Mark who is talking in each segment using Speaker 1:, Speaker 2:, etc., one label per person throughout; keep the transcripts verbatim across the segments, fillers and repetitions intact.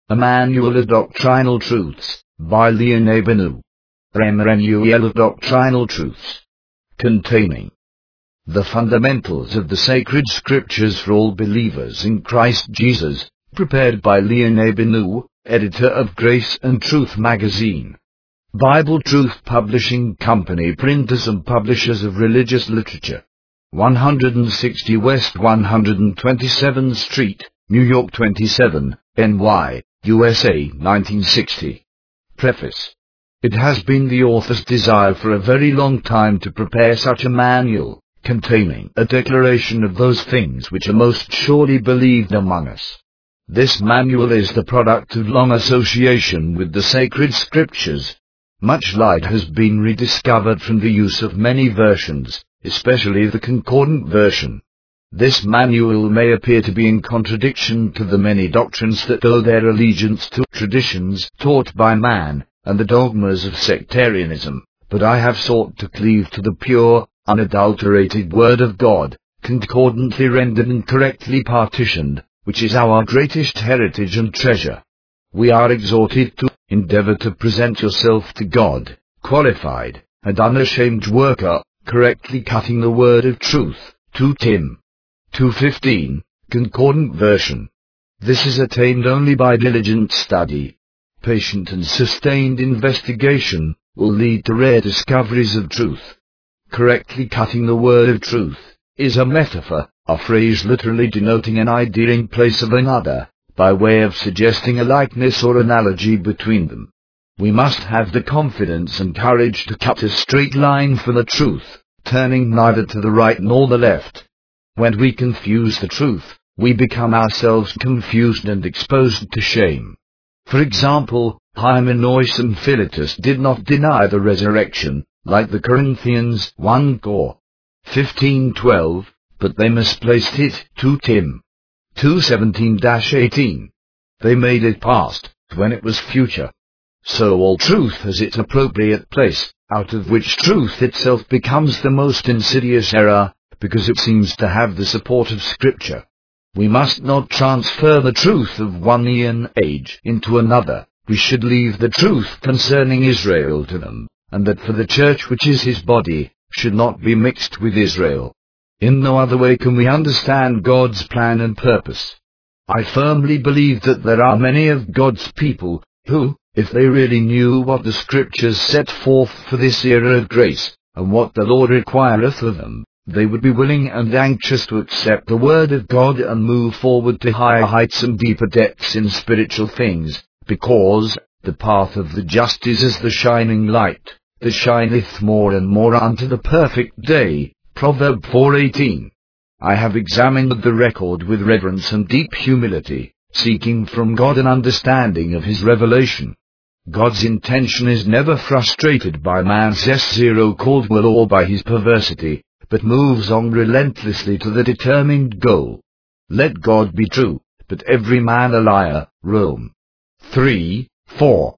Speaker 1: A Manual of Doctrinal Truths, by Leon Abenu. A Manual of Doctrinal Truths, containing the fundamentals of the sacred scriptures for all believers in Christ Jesus, prepared by Leon Abenu, editor of Grace and Truth magazine. Bible Truth Publishing Company, printers and publishers of religious literature. one sixty West one hundred twenty-seventh Street, New York twenty-seven, N Y, U S A nineteen sixty. Preface. It has been the author's desire for a very long time to prepare such a manual, containing a declaration of those things which are most surely believed among us. This manual is the product of long association with the sacred scriptures. Much light has been rediscovered from the use of many versions, especially the Concordant version. This manual may appear to be in contradiction to the many doctrines that owe their allegiance to traditions taught by man, and the dogmas of sectarianism, but I have sought to cleave to the pure, unadulterated Word of God, concordantly rendered and correctly partitioned, which is our greatest heritage and treasure. We are exhorted to endeavor to present yourself to God, qualified and unashamed worker, correctly cutting the word of truth. Second Timothy two fifteen, Concordant version. This is attained only by diligent study. Patient and sustained investigation will lead to rare discoveries of truth. Correctly cutting the word of truth is a metaphor, a phrase literally denoting an idea in place of another, by way of suggesting a likeness or analogy between them. We must have the confidence and courage to cut a straight line for the truth, turning neither to the right nor the left. When we confuse the truth, we become ourselves confused and exposed to shame. For example, Hymenaeus and Philetus did not deny the resurrection, like the Corinthians one Cor. fifteen twelve, but they misplaced it. Second Timothy two seventeen eighteen. They made it past, when it was future. So all truth has its appropriate place, out of which truth itself becomes the most insidious error, because it seems to have the support of Scripture. We must not transfer the truth of one eon age into another. We should leave the truth concerning Israel to them, and that for the church which is his body, should not be mixed with Israel. In no other way can we understand God's plan and purpose. I firmly believe that there are many of God's people, who, if they really knew what the Scriptures set forth for this era of grace, and what the Lord requireth of them, they would be willing and anxious to accept the Word of God and move forward to higher heights and deeper depths in spiritual things, because the path of the just is as the shining light, that shineth more and more unto the perfect day. Proverb four eighteen. I have examined the record with reverence and deep humility, seeking from God an understanding of his revelation. God's intention is never frustrated by man's S-zero-called will or by his perversity, but moves on relentlessly to the determined goal. Let God be true, but every man a liar. Rome three four.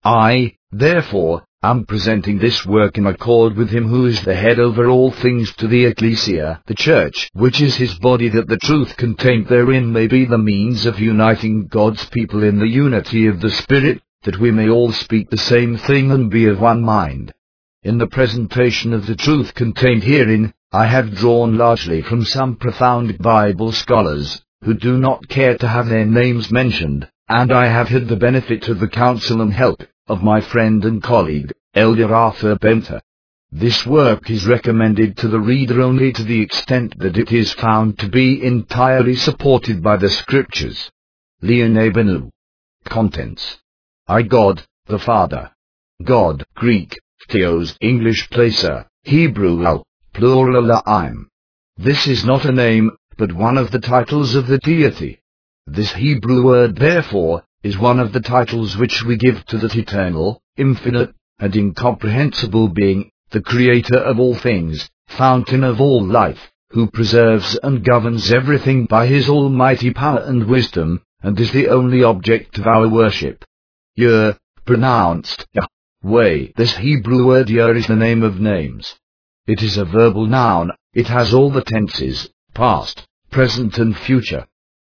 Speaker 1: I, therefore, am presenting this work in accord with him who is the head over all things to the ecclesia, the church, which is his body, that the truth contained therein may be the means of uniting God's people in the unity of the Spirit, that we may all speak the same thing and be of one mind. In the presentation of the truth contained herein, I have drawn largely from some profound Bible scholars, who do not care to have their names mentioned, and I have had the benefit of the counsel and help of my friend and colleague, Elder Arthur Benter. This work is recommended to the reader only to the extent that it is found to be entirely supported by the Scriptures. Leon Abenu. Contents. I God, the Father. God, Greek, Theos, English placer, Hebrew al, plural I'm. This is not a name, but one of the titles of the deity. This Hebrew word, therefore, is one of the titles which we give to that eternal, infinite, and incomprehensible being, the Creator of all things, fountain of all life, who preserves and governs everything by his almighty power and wisdom, and is the only object of our worship. Yah, pronounced Yahweh. This Hebrew word Yah is the name of names. It is a verbal noun. It has all the tenses, past, present and future.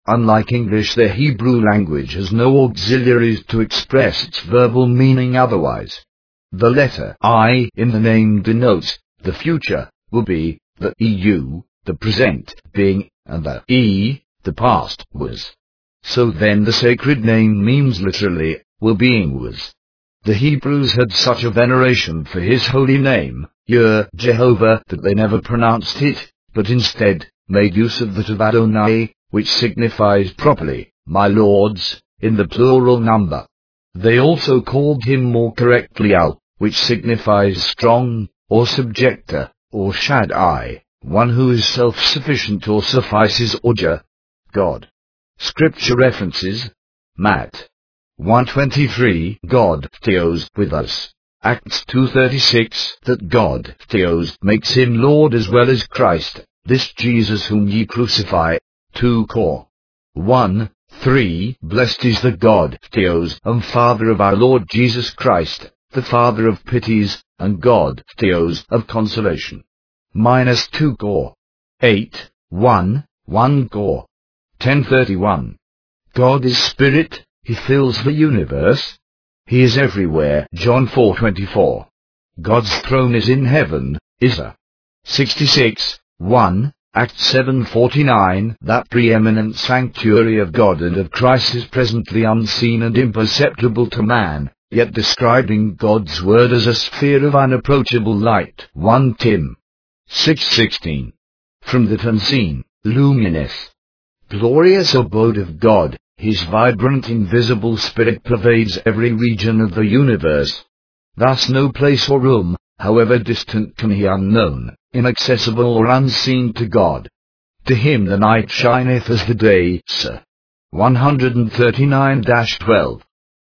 Speaker 1: Unlike English, the Hebrew language has no auxiliaries to express its verbal meaning otherwise. The letter I in the name denotes the future, will be, the E U, the present, being, and the E, the past, was. So then the sacred name means literally, will being was. The Hebrews had such a veneration for his holy name, Yeh, Jehovah, that they never pronounced it, but instead made use of that of Adonai, which signifies properly, my lords, in the plural number. They also called him more correctly Al, which signifies strong, or subjector, or Shaddai, one who is self-sufficient or suffices, or Jah, God. Scripture references: Matt. one twenty-three, God Theos with us. Acts two thirty-six, that God Theos makes him Lord as well as Christ, this Jesus whom ye crucify. two Cor. one, three, blessed is the God Theos and Father of our Lord Jesus Christ, the Father of pities, and God Theos of consolation. Minus two Cor. eight, one, one Cor. ten thirty-one. God is Spirit, he fills the universe. He is everywhere, John four twenty-four. God's throne is in heaven, Isaiah sixty-six, one, Acts seven forty-nine. That preeminent sanctuary of God and of Christ is presently unseen and imperceptible to man, yet describing God's word as a sphere of unapproachable light, First Timothy six sixteen. From that unseen, luminous, glorious abode of God, his vibrant invisible spirit pervades every region of the universe. Thus no place or room, however distant, can he unknown, inaccessible or unseen to God. To him the night shineth as the day, Psalm one thirty-nine twelve.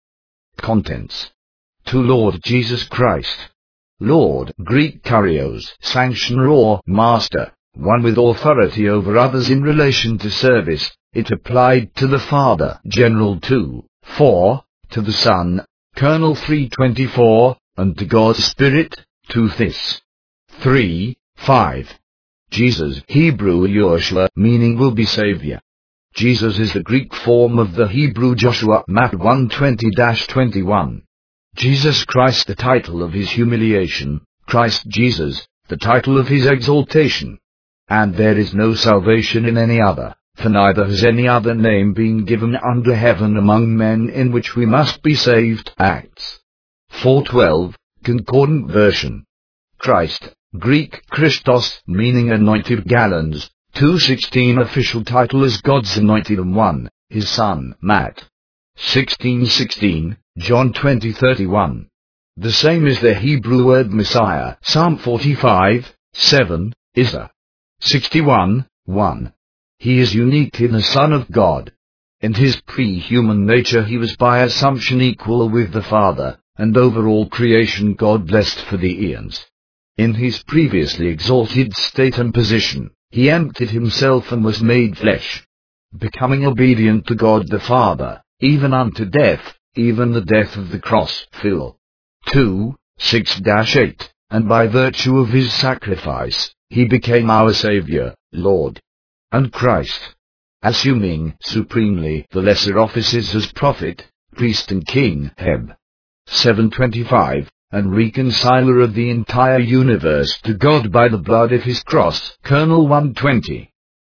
Speaker 1: Contents. To Lord Jesus Christ. Lord, Greek Kurios, sanctioner or master, one with authority over others in relation to service. It applied to the Father, General two, four, to the Son, Colonel three twenty-four, and to God's Spirit, two Thess. three, five. Jesus, Hebrew Yoshua, meaning will be Savior. Jesus is the Greek form of the Hebrew Joshua, Matt one twenty twenty-one. Jesus Christ, the title of his humiliation, Christ Jesus, the title of his exaltation. And there is no salvation in any other, for neither has any other name been given under heaven among men in which we must be saved. Acts four twelve, Concordant Version. Christ, Greek Christos, meaning anointed gallons, two sixteen. Official title is God's anointed one, his Son, Matt sixteen sixteen, John twenty thirty-one. The same is the Hebrew word Messiah, Psalm forty-five, seven, Isaiah sixty-one, one. He is unique in the Son of God. In his pre-human nature he was by assumption equal with the Father, and over all creation God blessed for the eons. In his previously exalted state and position, he emptied himself and was made flesh, becoming obedient to God the Father, even unto death, even the death of the cross. Phil. two, six eight. And by virtue of his sacrifice, he became our Saviour, Lord, and Christ, assuming supremely the lesser offices as prophet, priest and king. Heb. seven twenty-five, and reconciler of the entire universe to God by the blood of his cross. Colonel one twenty.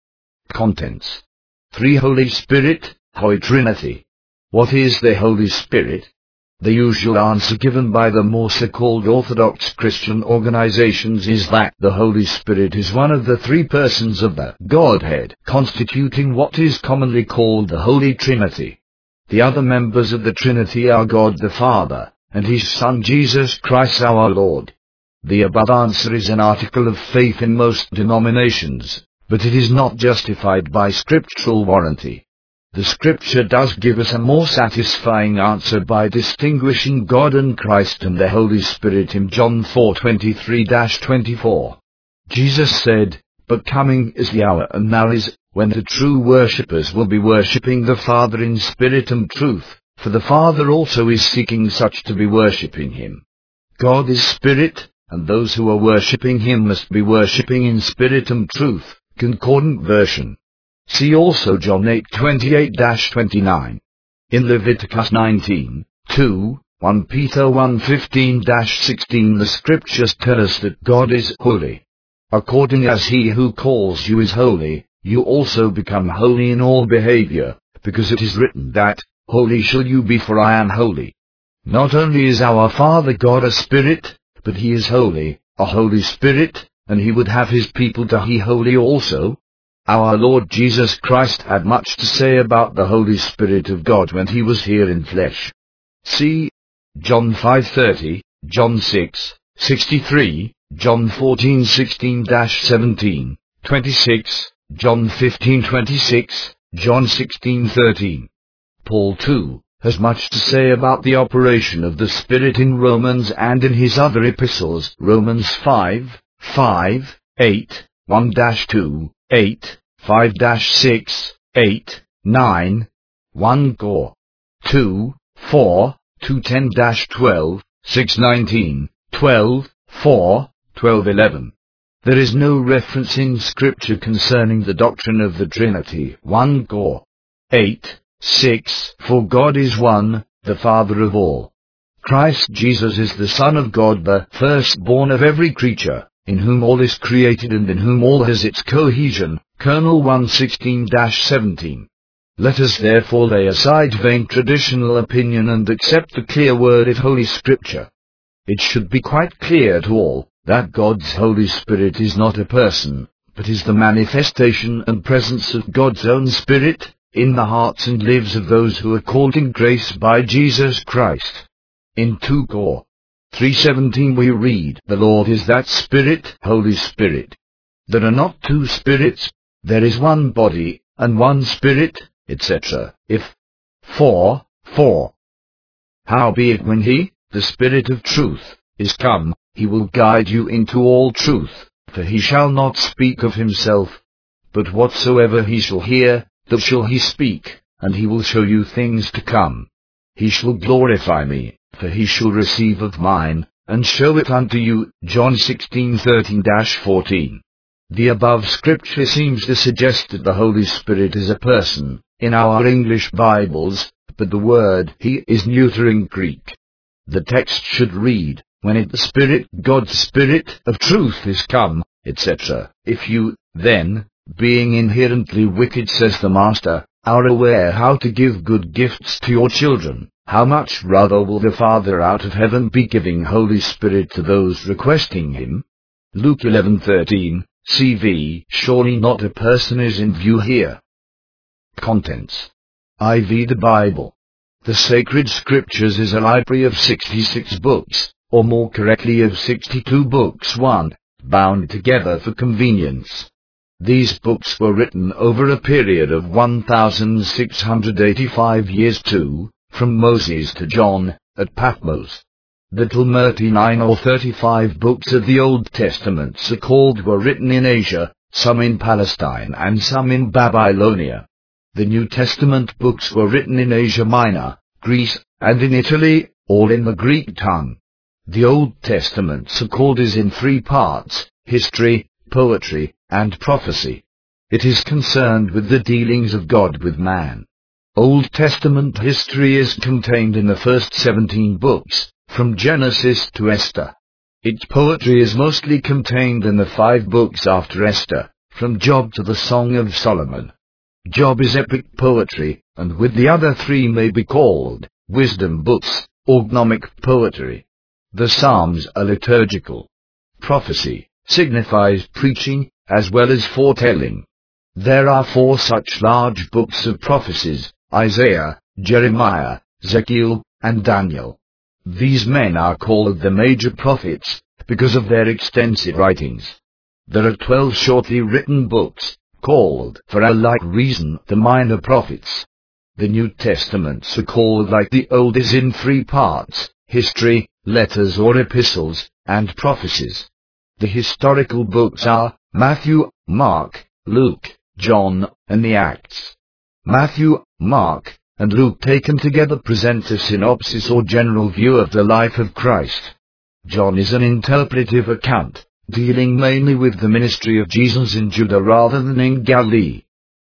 Speaker 1: Contents. Three Holy Spirit, Holy Trinity. What is the Holy Spirit? The usual answer given by the more so-called Orthodox Christian organizations is that the Holy Spirit is one of the three persons of the Godhead, constituting what is commonly called the Holy Trinity. The other members of the Trinity are God the Father, and his Son Jesus Christ our Lord. The above answer is an article of faith in most denominations, but it is not justified by scriptural warranty. The Scripture does give us a more satisfying answer by distinguishing God and Christ and the Holy Spirit in John four twenty-three to twenty-four. Jesus said, "But coming is the hour, and now is, when the true worshippers will be worshipping the Father in spirit and truth, for the Father also is seeking such to be worshipping him." God is spirit, and those who are worshipping him must be worshipping in spirit and truth. Concordant Version. See also John eight twenty-eight to twenty-nine. In Leviticus nineteen, two, First Peter one fifteen to sixteen the scriptures tell us that God is holy. According as he who calls you is holy, you also become holy in all behavior, because it is written that, Holy shall you be, for I am holy. Not only is our Father God a Spirit, but he is holy, a Holy Spirit, and he would have his people to be holy also. Our Lord Jesus Christ had much to say about the Holy Spirit of God when he was here in flesh. See John five thirty, John six sixty-three, John fourteen sixteen to seventeen, twenty-six, John fifteen twenty-six, John sixteen thirteen. Paul too has much to say about the operation of the Spirit in Romans and in his other epistles, Romans five, five, eight, one to two, eight, five to six, eight, nine, one Cor. two, four, two ten to twelve, six nineteen, twelve, four, twelve eleven. There is no reference in Scripture concerning the doctrine of the Trinity, First Cor. eight, six, For God is one, the Father of all. Christ Jesus is the Son of God, the firstborn of every creature, in whom all is created and in whom all has its cohesion, Colonel one sixteen to seventeen. Let us therefore lay aside vain traditional opinion and accept the clear word of Holy Scripture. It should be quite clear to all that God's Holy Spirit is not a person, but is the manifestation and presence of God's own Spirit in the hearts and lives of those who are called in grace by Jesus Christ. In Second Cor. three seventeen we read, The Lord is that Spirit, Holy Spirit. There are not two spirits, there is one body, and one Spirit, et cetera. If four, four. Howbeit when he, the Spirit of truth, is come, he will guide you into all truth, for he shall not speak of himself, but whatsoever he shall hear, that shall he speak, and he will show you things to come. He shall glorify me, for he shall receive of mine, and show it unto you. John sixteen thirteen to fourteen. The above scripture seems to suggest that the Holy Spirit is a person, in our English Bibles, but the word he is neuter in Greek. The text should read, When it the Spirit, God's Spirit of truth is come, et cetera. If you, then, being inherently wicked, says the Master, are aware how to give good gifts to your children, how much rather will the Father out of heaven be giving Holy Spirit to those requesting him? Luke eleven thirteen, C V. Surely not a person is in view here. Contents. I V The Bible. The Sacred Scriptures is a library of sixty-six books, or more correctly of sixty-two books one, bound together for convenience. These books were written over a period of one thousand six hundred eighty-five years to, from Moses to John, at Patmos. The thirty-nine or thirty-five books of the Old Testament so called were written in Asia, some in Palestine and some in Babylonia. The New Testament books were written in Asia Minor, Greece, and in Italy, all in the Greek tongue. The Old Testament so called is in three parts, history, poetry, and prophecy. It is concerned with the dealings of God with man. Old Testament history is contained in the first seventeen books, from Genesis to Esther. Its poetry is mostly contained in the five books after Esther, from Job to the Song of Solomon. Job is epic poetry, and with the other three may be called wisdom books, or gnomic poetry. The Psalms are liturgical. Prophecy signifies preaching, as well as foretelling. There are four such large books of prophecies, Isaiah, Jeremiah, Ezekiel, and Daniel. These men are called the major prophets, because of their extensive writings. There are twelve shortly written books, called, for a like reason, the minor prophets. The New Testament, so called like the Old, is in three parts, history, letters or epistles, and prophecies. The historical books are Matthew, Mark, Luke, John, and the Acts. Matthew, Mark, and Luke taken together present a synopsis or general view of the life of Christ. John is an interpretive account, dealing mainly with the ministry of Jesus in Judah rather than in Galilee.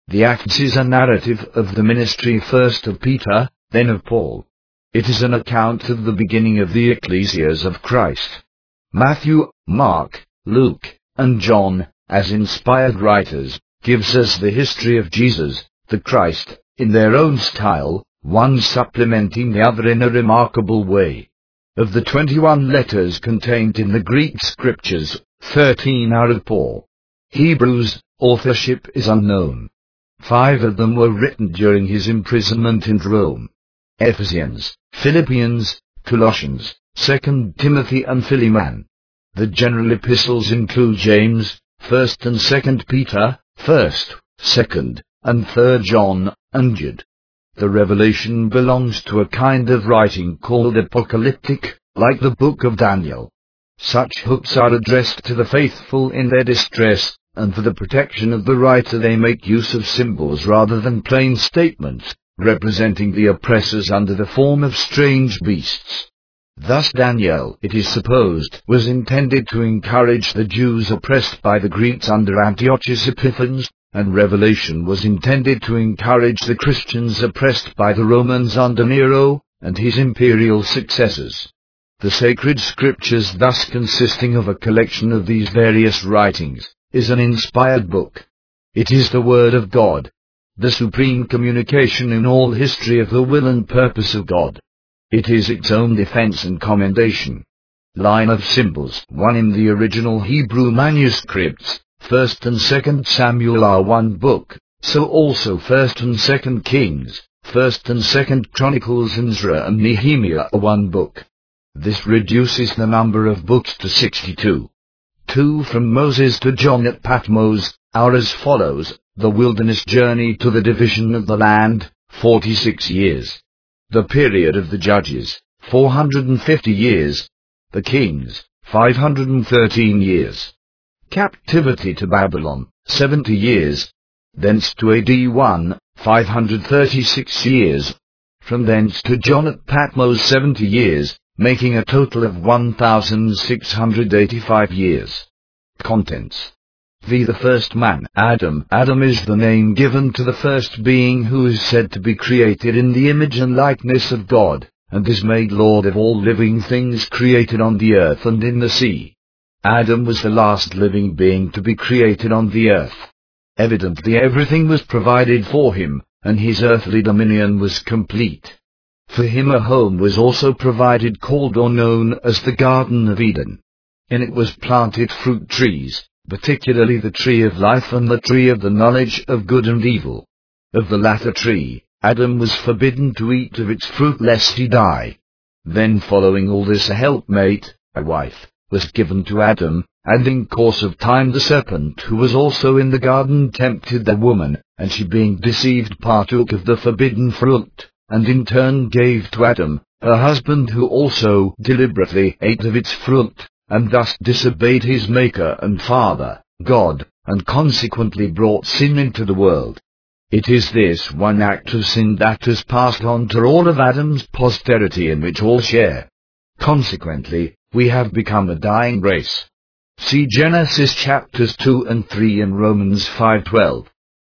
Speaker 1: The Acts is a narrative of the ministry first of Peter, then of Paul. It is an account of the beginning of the ecclesias of Christ. Matthew, Mark, Luke, and John, as inspired writers, gives us the history of Jesus, the Christ, in their own style, one supplementing the other in a remarkable way. Of the twenty-one letters contained in the Greek scriptures, thirteen are of Paul. Hebrews, authorship is unknown. Five of them were written during his imprisonment in Rome. Ephesians, Philippians, Colossians, Second Timothy and Philemon. The general epistles include James, First and Second Peter, First, Second, and Third John, and Jude. The Revelation belongs to a kind of writing called apocalyptic, like the book of Daniel. Such books are addressed to the faithful in their distress, and for the protection of the writer they make use of symbols rather than plain statements, representing the oppressors under the form of strange beasts. Thus Daniel, it is supposed, was intended to encourage the Jews oppressed by the Greeks under Antiochus Epiphanes, and Revelation was intended to encourage the Christians oppressed by the Romans under Nero, and his imperial successors. The sacred scriptures, thus consisting of a collection of these various writings, is an inspired book. It is the Word of God, the supreme communication in all history of the will and purpose of God. It is its own defense and commendation. Line of symbols. One in the original Hebrew manuscripts, First and Second Samuel are one book, so also First and Second Kings, First and Second Chronicles, and Ezra and Nehemiah are one book. This reduces the number of books to sixty-two. Two from Moses to John at Patmos are as follows: the wilderness journey to the division of the land, forty-six years. The period of the Judges, four hundred fifty years. The Kings, five hundred thirteen years. Captivity to Babylon, seventy years. Thence to A D one, five hundred thirty-six years. From thence to John at Patmos, seventy years, making a total of one thousand six hundred eighty-five years. Contents. V. The first man, Adam. Adam is the name given to the first being who is said to be created in the image and likeness of God, and is made Lord of all living things created on the earth and in the sea. Adam was the last living being to be created on the earth. Evidently everything was provided for him, and his earthly dominion was complete. For him a home was also provided, called or known as the Garden of Eden. In it was planted fruit trees, particularly the tree of life and the tree of the knowledge of good and evil. Of the latter tree, Adam was forbidden to eat of its fruit lest he die. Then following all this a helpmate, a wife, was given to Adam, and in course of time the serpent who was also in the garden tempted the woman, and she being deceived partook of the forbidden fruit, and in turn gave to Adam, her husband, who also deliberately ate of its fruit, and thus disobeyed his Maker and Father, God, and consequently brought sin into the world. It is this one act of sin that has passed on to all of Adam's posterity, in which all share. Consequently, we have become a dying race. See Genesis chapters two and three and Romans five twelve.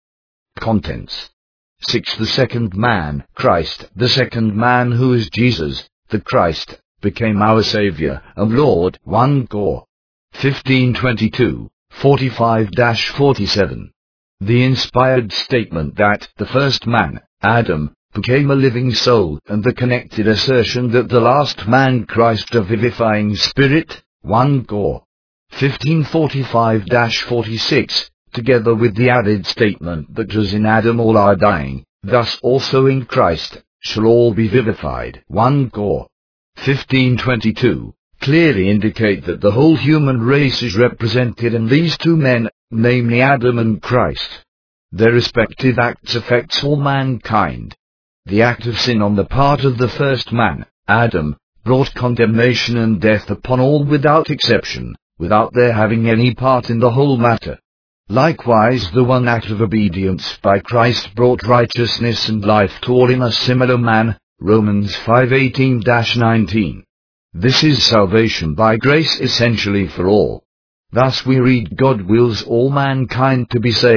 Speaker 1: Contents. six. The second man, Christ. The second man, who is Jesus, the Christ, became our Saviour and Lord. First Cor. fifteen twenty-two, forty-five to forty-seven. The inspired statement that the first man, Adam, became a living soul, and the connected assertion that the last man, Christ, a vivifying spirit. First Cor. fifteen forty-five to forty-six, together with the added statement that as in Adam all are dying, thus also in Christ shall all be vivified. First Cor. fifteen twenty-two, clearly indicate that the whole human race is represented in these two men, namely Adam and Christ. Their respective acts affects all mankind. The act of sin on the part of the first man, Adam, brought condemnation and death upon all without exception, without their having any part in the whole matter. Likewise the one act of obedience by Christ brought righteousness and life to all in a similar manner. Romans five eighteen to nineteen. This is salvation by grace essentially for all. Thus we read, God wills all mankind to be saved,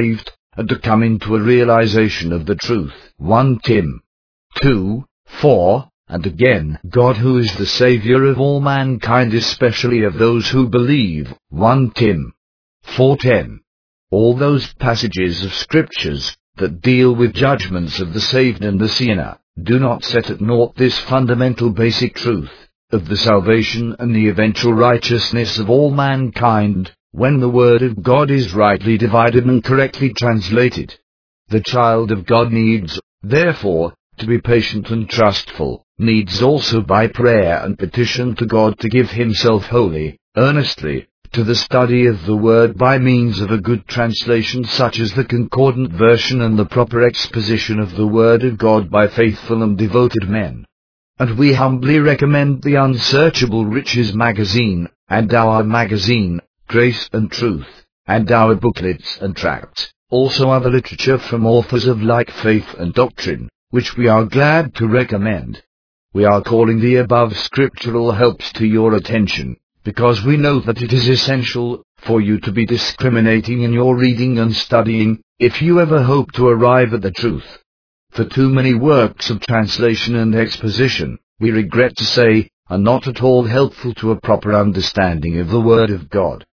Speaker 1: and to come into a realization of the truth. First Timothy two, four, and again, God who is the Savior of all mankind, especially of those who believe. First Timothy four ten. All those passages of Scriptures that deal with judgments of the saved and the sinner do not set at naught this fundamental basic truth of the salvation and the eventual righteousness of all mankind. When the Word of God is rightly divided and correctly translated, the child of God needs, therefore, to be patient and trustful, needs also by prayer and petition to God to give himself wholly, earnestly, to the study of the Word by means of a good translation such as the Concordant Version and the proper exposition of the Word of God by faithful and devoted men. And we humbly recommend the Unsearchable Riches magazine, and our magazine, Grace and Truth, and our booklets and tracts, also other literature from authors of like faith and doctrine, which we are glad to recommend. We are calling the above scriptural helps to your attention, because we know that it is essential for you to be discriminating in your reading and studying, if you ever hope to arrive at the truth. For too many works of translation and exposition, we regret to say, are not at all helpful to a proper understanding of the Word of God.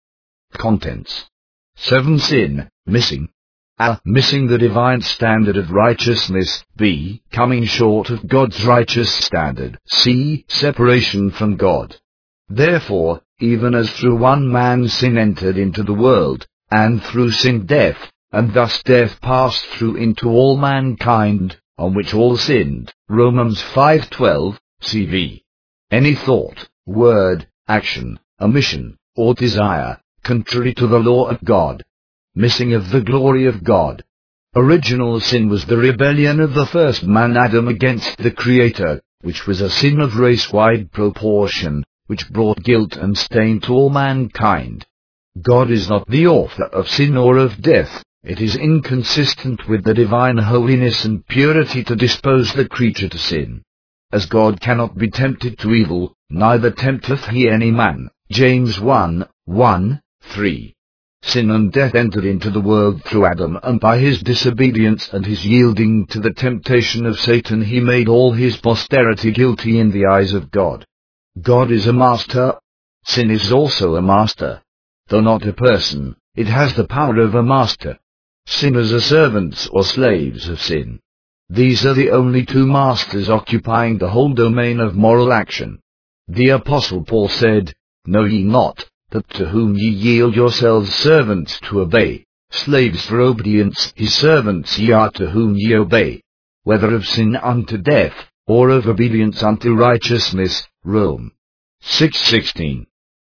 Speaker 1: Contents. seven. Sin, missing. A. Missing the divine standard of righteousness. B. Coming short of God's righteous standard. C. Separation from God. Therefore, even as through one man sin entered into the world, and through sin death, and thus death passed through into all mankind, on which all sinned. Romans five twelve, C V. Any thought, word, action, omission, or desire, contrary to the law of God. Missing of the glory of God. Original sin was the rebellion of the first man Adam against the Creator, which was a sin of race-wide proportion, which brought guilt and stain to all mankind. God is not the author of sin or of death. It is inconsistent with the divine holiness and purity to dispose the creature to sin. As God cannot be tempted to evil, neither tempteth he any man. James one, one, three. Sin and death entered into the world through Adam, and by his disobedience and his yielding to the temptation of Satan he made all his posterity guilty in the eyes of God. God is a master. Sin is also a master. Though not a person, it has the power of a master. Sinners are servants or slaves of sin. These are the only two masters occupying the whole domain of moral action. The Apostle Paul said, Know ye not, that to whom ye yield yourselves servants to obey, slaves for obedience, his servants ye are to whom ye obey, whether of sin unto death, or of obedience unto righteousness. Rome six sixteen.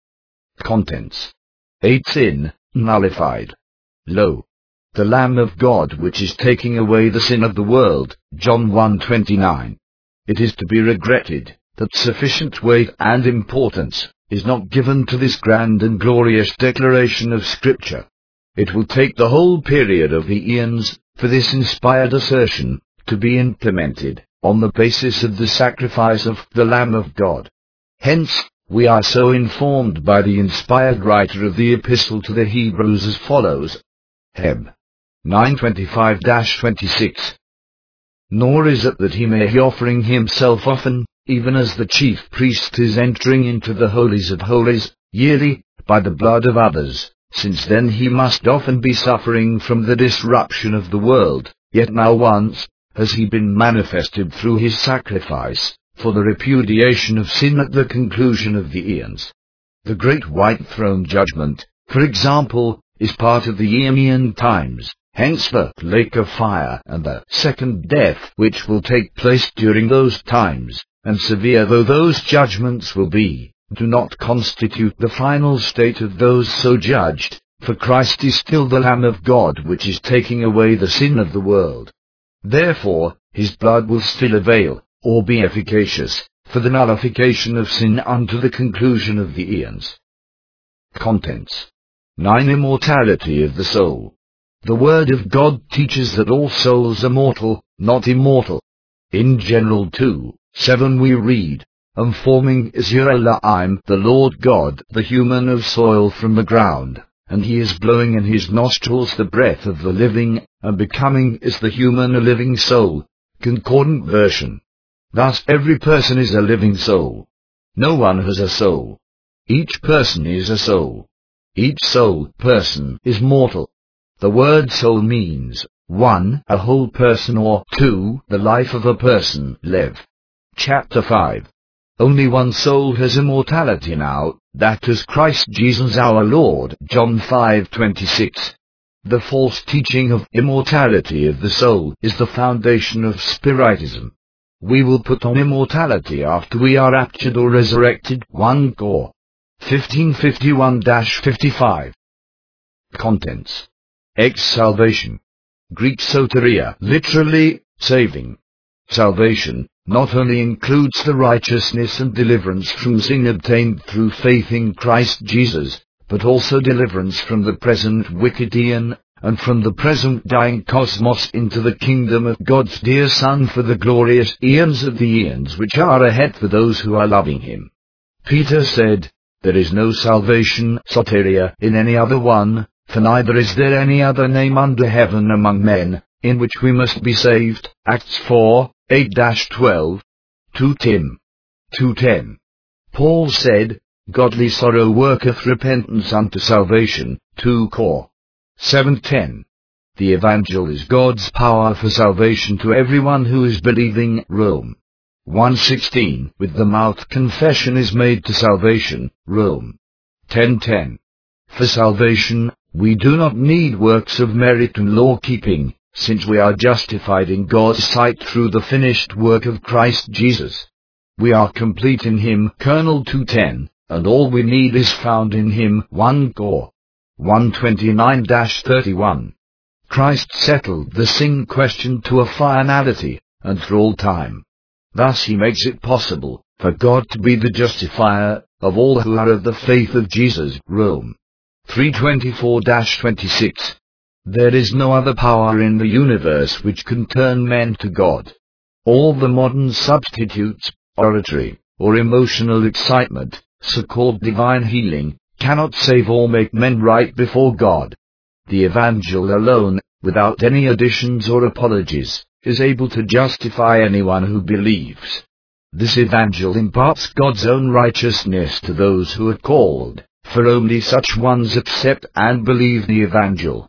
Speaker 1: Contents. eight. Sin, nullified. Lo, the Lamb of God which is taking away the sin of the world. John one twenty-nine. It is to be regretted that sufficient weight and importance is not given to this grand and glorious declaration of Scripture. It will take the whole period of the eons for this inspired assertion to be implemented on the basis of the sacrifice of the Lamb of God. Hence, we are so informed by the inspired writer of the Epistle to the Hebrews as follows. Heb. nine twenty-five to twenty-six. Nor is it that he may be offering himself often, even as the chief priest is entering into the holies of holies, yearly, by the blood of others, since then he must often be suffering from the disruption of the world, yet now once has he been manifested through his sacrifice, for the repudiation of sin at the conclusion of the eons. The great white throne judgment, for example, is part of the Eonian times, hence the lake of fire and the second death which will take place during those times, and severe though those judgments will be, do not constitute the final state of those so judged, for Christ is still the Lamb of God which is taking away the sin of the world. Therefore, his blood will still avail, or be efficacious, for the nullification of sin unto the conclusion of the eons. Contents. nine. Immortality of the soul. The Word of God teaches that all souls are mortal, not immortal. In General two, seven we read, And forming is your Elohim, the Lord God, the human of soil from the ground, and he is blowing in his nostrils the breath of the living, and becoming is the human a living soul. Concordant version. Thus every person is a living soul. No one has a soul. Each person is a soul. Each soul person is mortal. The word soul means, one, a whole person, or two, the life of a person. Lev. Chapter five. Only one soul has immortality now, that is Christ Jesus our Lord. John five twenty-six. The false teaching of immortality of the soul is the foundation of Spiritism. We will put on immortality after we are raptured or resurrected. First Cor. fifteen fifty-one to fifty-five. Contents. Ex-salvation. Greek soteria, literally, saving. Salvation not only includes the righteousness and deliverance from sin obtained through faith in Christ Jesus, but also deliverance from the present wicked eon, and from the present dying cosmos into the kingdom of God's dear Son for the glorious eons of the eons which are ahead for those who are loving Him. Peter said, "There is no salvation, soteria, in any other one, for neither is there any other name under heaven among men, in which we must be saved." Acts four, eight to twelve. Second Timothy two ten. Paul said, "Godly sorrow worketh repentance unto salvation." Second Cor. seven ten. The Evangel is God's power for salvation to everyone who is believing. Rome. one sixteen. With the mouth confession is made to salvation. Rome. ten ten. For salvation, we do not need works of merit and law-keeping, since we are justified in God's sight through the finished work of Christ Jesus. We are complete in Him. Colonel two ten, and all we need is found in Him. First Cor. one twenty-nine to thirty-one. Christ settled the sin question to a finality, and for all time. Thus He makes it possible for God to be the justifier of all who are of the faith of Jesus. Rome. three twenty-four to twenty-six. There is no other power in the universe which can turn men to God. All the modern substitutes, oratory, or emotional excitement, so-called divine healing, cannot save or make men right before God. The Evangel alone, without any additions or apologies, is able to justify anyone who believes. This Evangel imparts God's own righteousness to those who are called, for only such ones accept and believe the Evangel.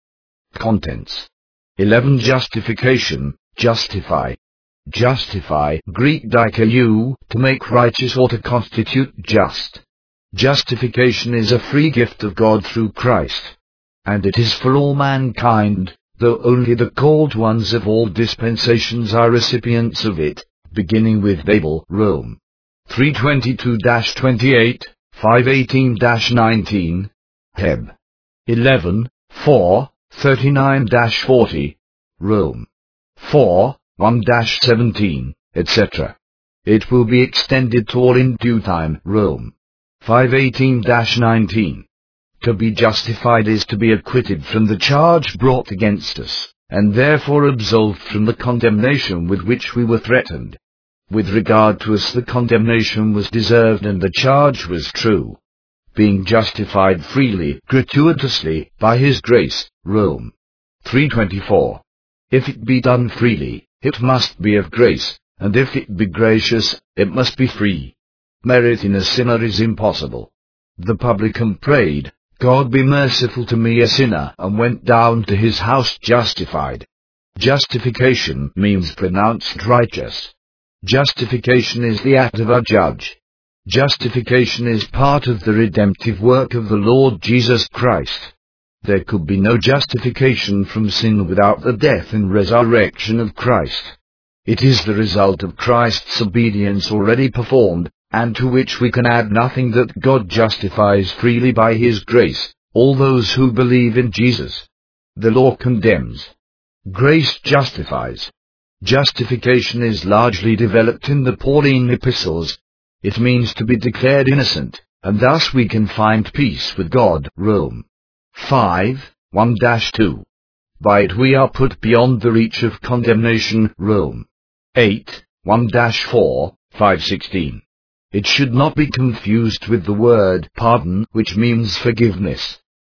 Speaker 1: Contents. eleven. Justification, justify. Justify, Greek dikaiou, to make righteous or to constitute just. Justification is a free gift of God through Christ. And it is for all mankind, though only the called ones of all dispensations are recipients of it, beginning with Babel. Rome. three twenty-two to twenty-eight, five eighteen to nineteen. Heb. eleven, four, thirty-nine to forty. Rome. four, one to seventeen, et cetera. It will be extended to all in due time. Rome. five eighteen to nineteen. To be justified is to be acquitted from the charge brought against us, and therefore absolved from the condemnation with which we were threatened. With regard to us, the condemnation was deserved and the charge was true. Being justified freely, gratuitously, by His grace. Rome. three twenty-four. If it be done freely, it must be of grace, and if it be gracious, it must be free. Merit in a sinner is impossible. The publican prayed, "God be merciful to me a sinner," and went down to his house justified. Justification means pronounced righteous. Justification is the act of a judge. Justification is part of the redemptive work of the Lord Jesus Christ. There could be no justification from sin without the death and resurrection of Christ. It is the result of Christ's obedience already performed, and to which we can add nothing, that God justifies freely by His grace all those who believe in Jesus. The law condemns. Grace justifies. Justification is largely developed in the Pauline epistles. It means to be declared innocent, and thus we can find peace with God. Rome. five, one to two. By it we are put beyond the reach of condemnation. Rome. eight, one to four, five sixteen. It should not be confused with the word pardon, which means forgiveness.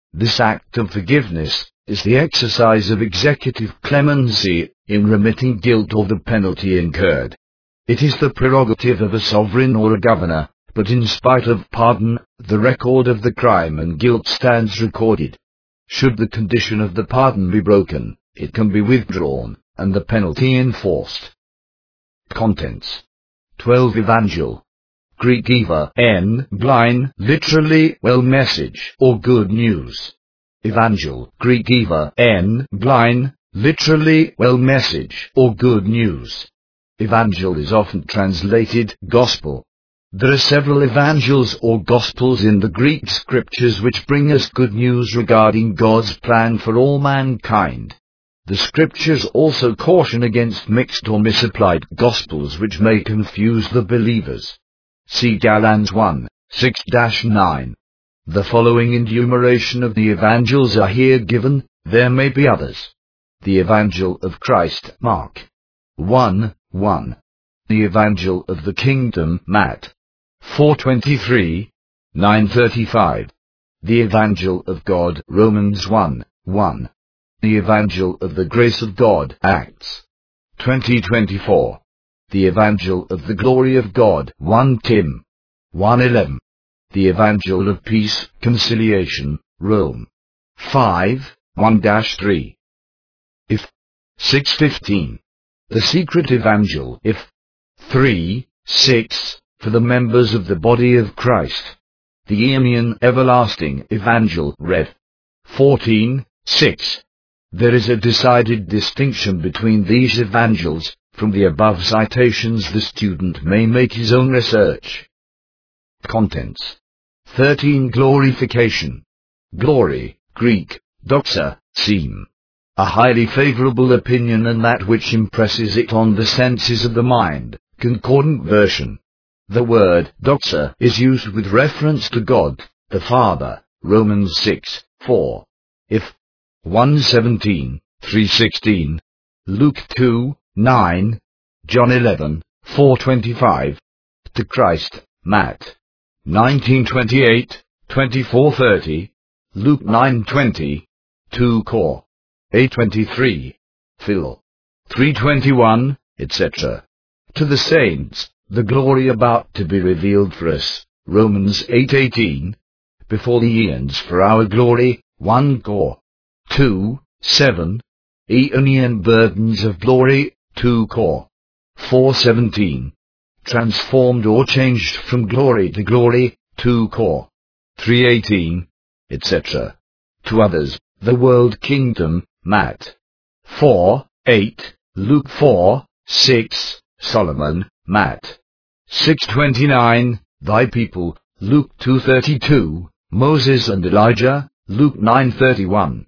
Speaker 1: This act of forgiveness is the exercise of executive clemency in remitting guilt or the penalty incurred. It is the prerogative of a sovereign or a governor, but in spite of pardon, the record of the crime and guilt stands recorded. Should the condition of the pardon be broken, it can be withdrawn, and the penalty enforced. Contents. twelve Evangel. Greek eva, n, blind, literally, well message, or good news. Evangel, Greek eva, n, blind, literally, well message, or good news. Evangel is often translated gospel. There are several evangels or gospels in the Greek scriptures which bring us good news regarding God's plan for all mankind. The scriptures also caution against mixed or misapplied gospels which may confuse the believers. See Galatians one, six to nine. The following enumeration of the evangels are here given, there may be others. The Evangel of Christ, Mark one, one. The Evangel of the Kingdom, Matt four twenty-three, nine thirty-five. The Evangel of God, Romans one, one. The Evangel of the Grace of God, Acts twenty twenty-four. The Evangel of the Glory of God, First Timothy one eleven. The Evangel of Peace, Conciliation, Rome five, one to three. If six fifteen. The Secret Evangel, if three, six, for the members of the body of Christ. The Eemian Everlasting Evangel, Rev fourteen, six. There is a decided distinction between these evangels. From the above citations the student may make his own research. Contents. thirteen Glorification. Glory, Greek, doxa, seem. A highly favorable opinion and that which impresses it on the senses of the mind, concordant version. The word doxa is used with reference to God, the Father, Romans six, four. If one seventeen, three sixteen, Luke two, nine, John eleven, four twenty-five, to Christ, Matt nineteen twenty-eight, twenty-four thirty, Luke nine twenty, two Cor eight twenty-three, Phil three twenty-one, et cetera. To the saints, the glory about to be revealed for us, Romans eight eighteen, before the eons for our glory, First Cor two, seven, Aeonian burdens of glory, Second Cor four seventeen, transformed or changed from glory to glory, Second Cor three eighteen, et cetera. To others, the world kingdom, Matt four, eight, Luke four, six, Solomon, Matt six twenty-nine, thy people, Luke two thirty-two, Moses and Elijah, Luke nine thirty-one.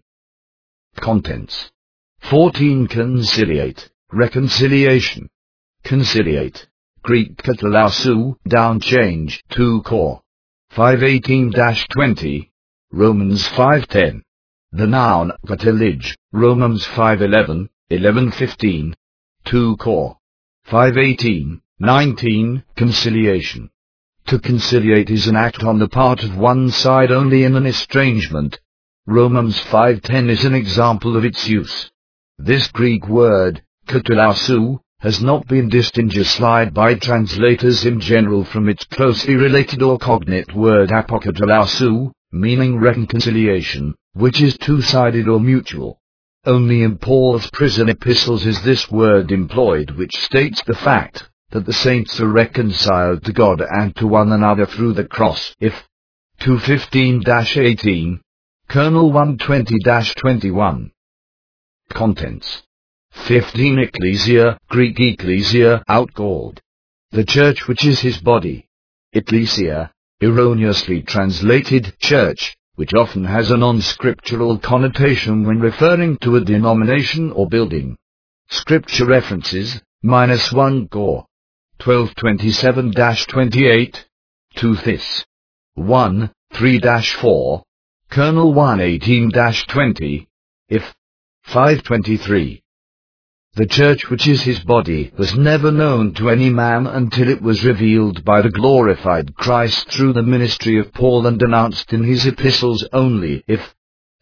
Speaker 1: Contents. fourteen Conciliate, reconciliation. Conciliate, Greek katalausou, down change, Second Cor five eighteen to twenty, Romans five ten. The noun katalij, Romans five eleven, eleven fifteen, Second Cor five eighteen, nineteen. Conciliation. To conciliate is an act on the part of one side only in an estrangement. Romans five ten is an example of its use. This Greek word, katalausou, has not been distinguished by translators in general from its closely related or cognate word apokatalausou, meaning reconciliation, which is two-sided or mutual. Only in Paul's prison epistles is this word employed, which states the fact that the saints are reconciled to God and to one another through the cross. If two fifteen to eighteen, Colonel one twenty to twenty-one. Contents. fifteen Ecclesia, Greek ecclesia, outcalled. The church which is his body. Ecclesia, erroneously translated church, which often has a non-scriptural connotation when referring to a denomination or building. Scripture references, minus one Cor twelve twenty-seven to twenty-eight, two Thess one, three to four, Colonel one eighteen to twenty, if five twenty-three. The church which is his body was never known to any man until it was revealed by the glorified Christ through the ministry of Paul and announced in his epistles only, if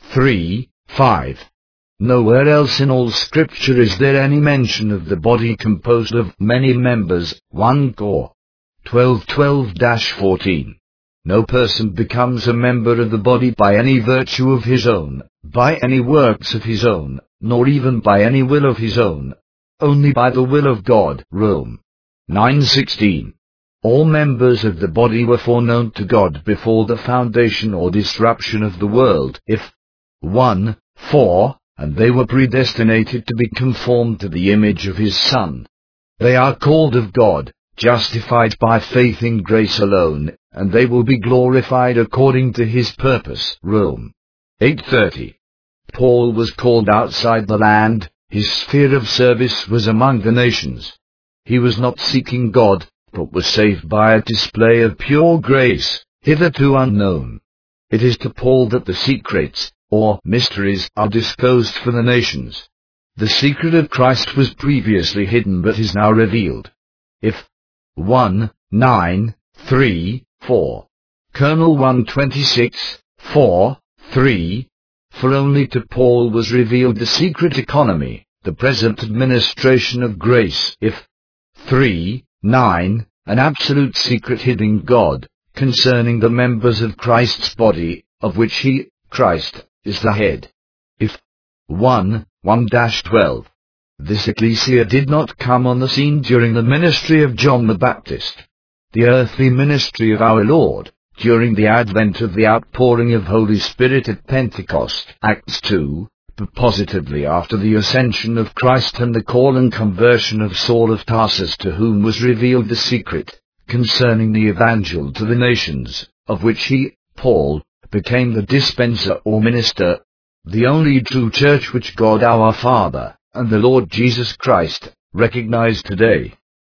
Speaker 1: three, five. Nowhere else in all Scripture is there any mention of the body composed of many members. First Cor. twelve twelve to fourteen. No person becomes a member of the body by any virtue of his own, by any works of his own, nor even by any will of his own. Only by the will of God. Rome. nine sixteen. All members of the body were foreknown to God before the foundation or disruption of the world. If one four. And they were predestinated to be conformed to the image of His Son. They are called of God, justified by faith in grace alone, and they will be glorified according to His purpose. Rome. eight thirty. Paul was called outside the land. His sphere of service was among the nations. He was not seeking God, but was saved by a display of pure grace, hitherto unknown. It is to Paul that the secrets, or mysteries, are disclosed for the nations. The secret of Christ was previously hidden but is now revealed. If one nine three four. Colonel one twenty-six, four, three. For only to Paul was revealed the secret economy, the present administration of grace. If three nine. An absolute secret hidden God, concerning the members of Christ's body, of which He, Christ, is the head. If one one to twelve. This ecclesia did not come on the scene during the ministry of John the Baptist. The earthly ministry of our Lord, during the advent of the outpouring of Holy Spirit at Pentecost, Acts two, but positively after the ascension of Christ and the call and conversion of Saul of Tarsus, to whom was revealed the secret, concerning the evangel to the nations, of which he, Paul, became the dispenser or minister. The only true church which God our Father, and the Lord Jesus Christ, recognize today.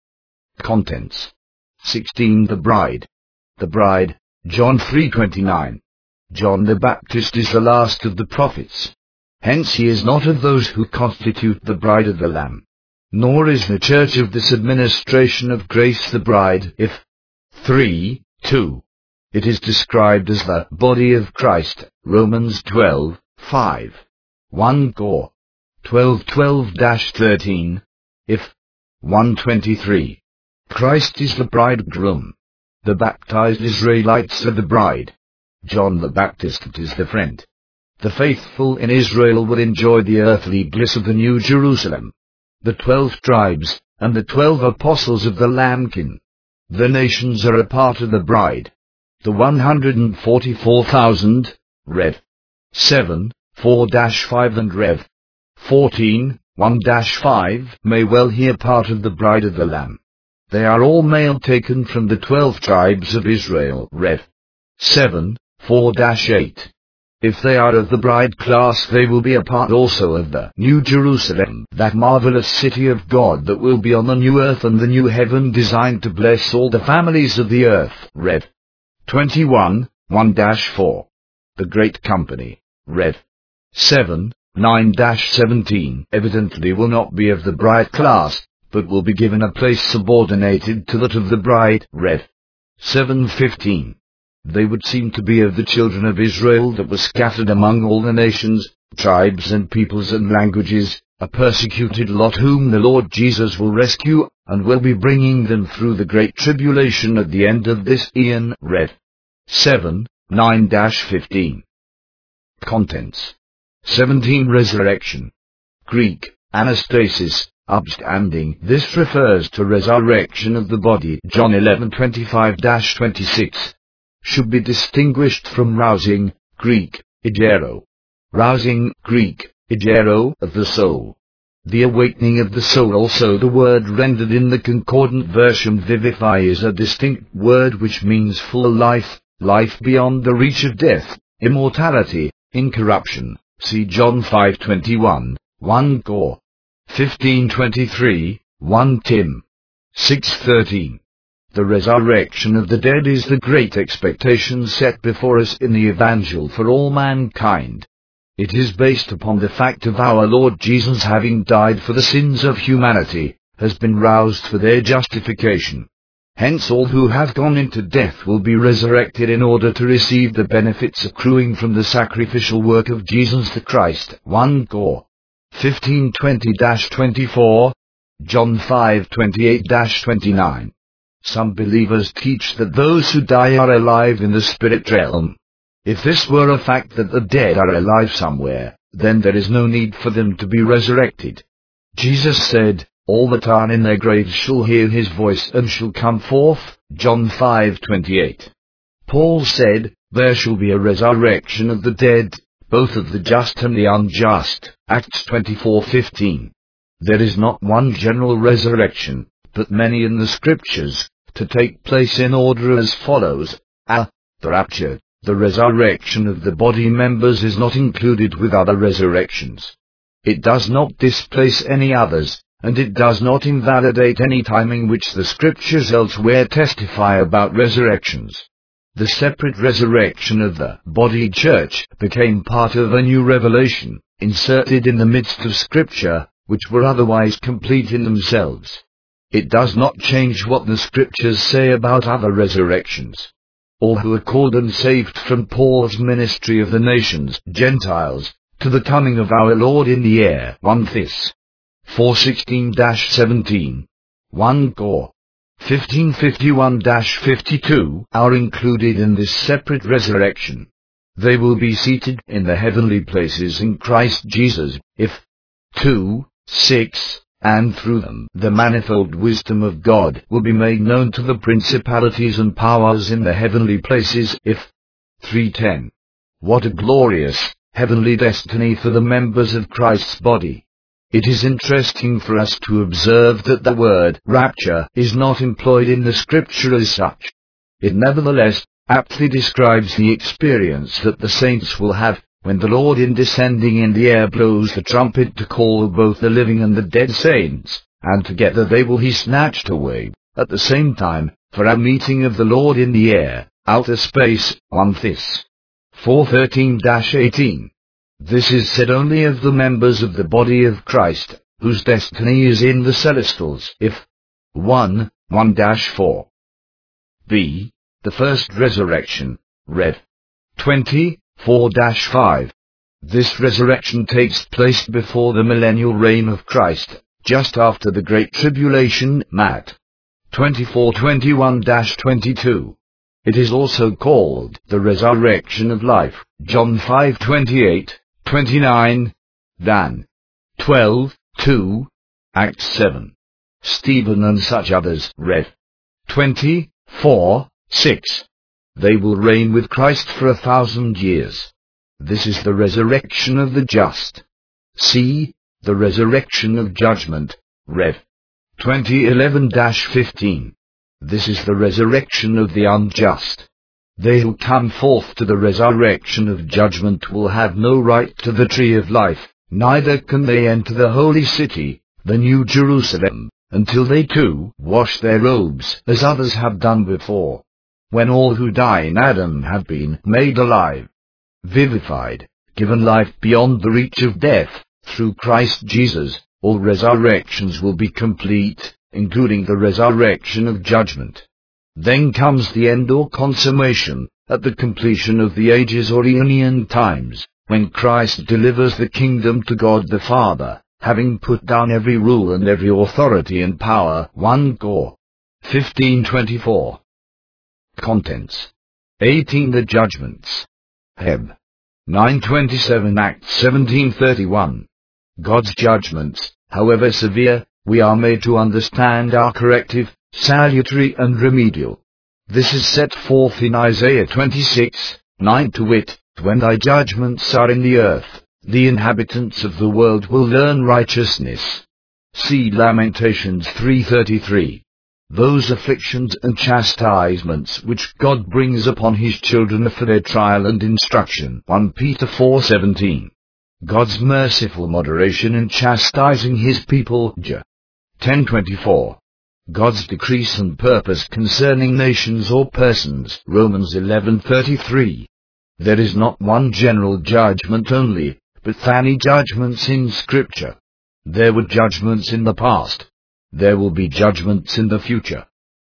Speaker 1: Contents. sixteen. The bride. The bride, John three twenty-nine. John the Baptist is the last of the prophets. Hence he is not of those who constitute the bride of the Lamb. Nor is the church of this administration of grace the bride. If three two. It is described as the body of Christ, Romans twelve five. First Cor. twelve twelve to thirteen. If one twenty-three. Christ is the bridegroom. The baptized Israelites are the bride. John the Baptist is the friend. The faithful in Israel will enjoy the earthly bliss of the New Jerusalem. The twelve tribes, and the twelve apostles of the Lambkin. The nations are a part of the bride. The one hundred forty-four thousand, Rev. seven, four to five and Rev. fourteen, one to five, may well hear part of the bride of the Lamb. They are all male, taken from the twelve tribes of Israel. Rev. seven, four to eight. If they are of the bride class, they will be a part also of the New Jerusalem, that marvelous city of God that will be on the new earth and the new heaven, designed to bless all the families of the earth. Rev. twenty-one, one to four. The great company. Rev. seven, nine to seventeen. Evidently will not be of the bride class, but will be given a place subordinated to that of the bride. Rev. seven fifteen. They would seem to be of the children of Israel that were scattered among all the nations, tribes and peoples and languages, a persecuted lot whom the Lord Jesus will rescue, and will be bringing them through the great tribulation at the end of this eon. Rev. seven, nine to fifteen. Contents. seventeen. Resurrection. Greek, anastasis, upstanding. This refers to resurrection of the body. John eleven twenty-five to twenty-six. Should be distinguished from rousing, Greek, igero. Rousing, Greek, igero, of the soul. The awakening of the soul. Also the word rendered in the concordant version vivify is a distinct word which means full life, life beyond the reach of death, immortality, incorruption. See John five twenty-one, First Cor. fifteen twenty-three, First Tim. six thirteen. The resurrection of the dead is the great expectation set before us in the Evangel for all mankind. It is based upon the fact of our Lord Jesus having died for the sins of humanity, has been roused for their justification. Hence all who have gone into death will be resurrected in order to receive the benefits accruing from the sacrificial work of Jesus the Christ. First Cor. fifteen twenty to twenty-four, John five twenty-eight to twenty-nine. Some believers teach that those who die are alive in the spirit realm. If this were a fact that the dead are alive somewhere, then there is no need for them to be resurrected. Jesus said, "All that are in their graves shall hear his voice and shall come forth." John five twenty-eight. Paul said, "There shall be a resurrection of the dead, both of the just and the unjust." Acts twenty-four fifteen. There is not one general resurrection, but many in the Scriptures, to take place in order as follows. A. The rapture. The resurrection of the body members is not included with other resurrections. It does not displace any others, and it does not invalidate any timing which the Scriptures elsewhere testify about resurrections. The separate resurrection of the body church became part of a new revelation, inserted in the midst of Scripture, which were otherwise complete in themselves. It does not change what the Scriptures say about other resurrections. All who are called and saved from Paul's ministry of the nations, Gentiles, to the coming of our Lord in the air. First Thess. four sixteen to seventeen. First Cor. fifteen fifty-one to fifty-two are included in this separate resurrection. They will be seated in the heavenly places in Christ Jesus, if two six, and through them the manifold wisdom of God will be made known to the principalities and powers in the heavenly places, if three ten. What a glorious, heavenly destiny for the members of Christ's body! It is interesting for us to observe that the word rapture is not employed in the Scripture as such. It nevertheless aptly describes the experience that the saints will have when the Lord in descending in the air blows the trumpet to call both the living and the dead saints, and together they will be snatched away, at the same time, for a meeting of the Lord in the air, outer space. First Thess. four thirteen to eighteen. This is said only of the members of the body of Christ, whose destiny is in the celestials, if one one to four. B. The first resurrection, Rev. twenty-four to five. This resurrection takes place before the millennial reign of Christ, just after the Great Tribulation. Matt. twenty-four twenty-one to twenty-two. It is also called the resurrection of life. John five twenty-eight, twenty-nine, Dan. twelve two, Acts seven. Stephen and such others. Rev. twenty-four six. They will reign with Christ for a thousand years. This is the resurrection of the just. C. The resurrection of judgment. Rev. twenty eleven to fifteen. This is the resurrection of the unjust. They who come forth to the resurrection of judgment will have no right to the tree of life, neither can they enter the holy city, the New Jerusalem, until they too wash their robes, as others have done before. When all who die in Adam have been made alive, vivified, given life beyond the reach of death, through Christ Jesus, all resurrections will be complete, including the resurrection of judgment. Then comes the end or consummation, at the completion of the ages or aeonian times, when Christ delivers the kingdom to God the Father, having put down every rule and every authority and power. First Cor. fifteen twenty-four. Contents. eighteen. The judgments. Heb. nine twenty-seven. Acts seventeen thirty-one. God's judgments, however severe, we are made to understand are corrective, salutary and remedial. This is set forth in Isaiah twenty-six nine, to wit, when thy judgments are in the earth, the inhabitants of the world will learn righteousness. See Lamentations three thirty-three. Those afflictions and chastisements which God brings upon his children are for their trial and instruction. First Peter four seventeen. God's merciful moderation in chastising his people. J. ten twenty-four. God's decrees and purpose concerning nations or persons. Romans eleven thirty-three. There is not one general judgment only, but many judgments in Scripture. There were judgments in the past. There will be judgments in the future.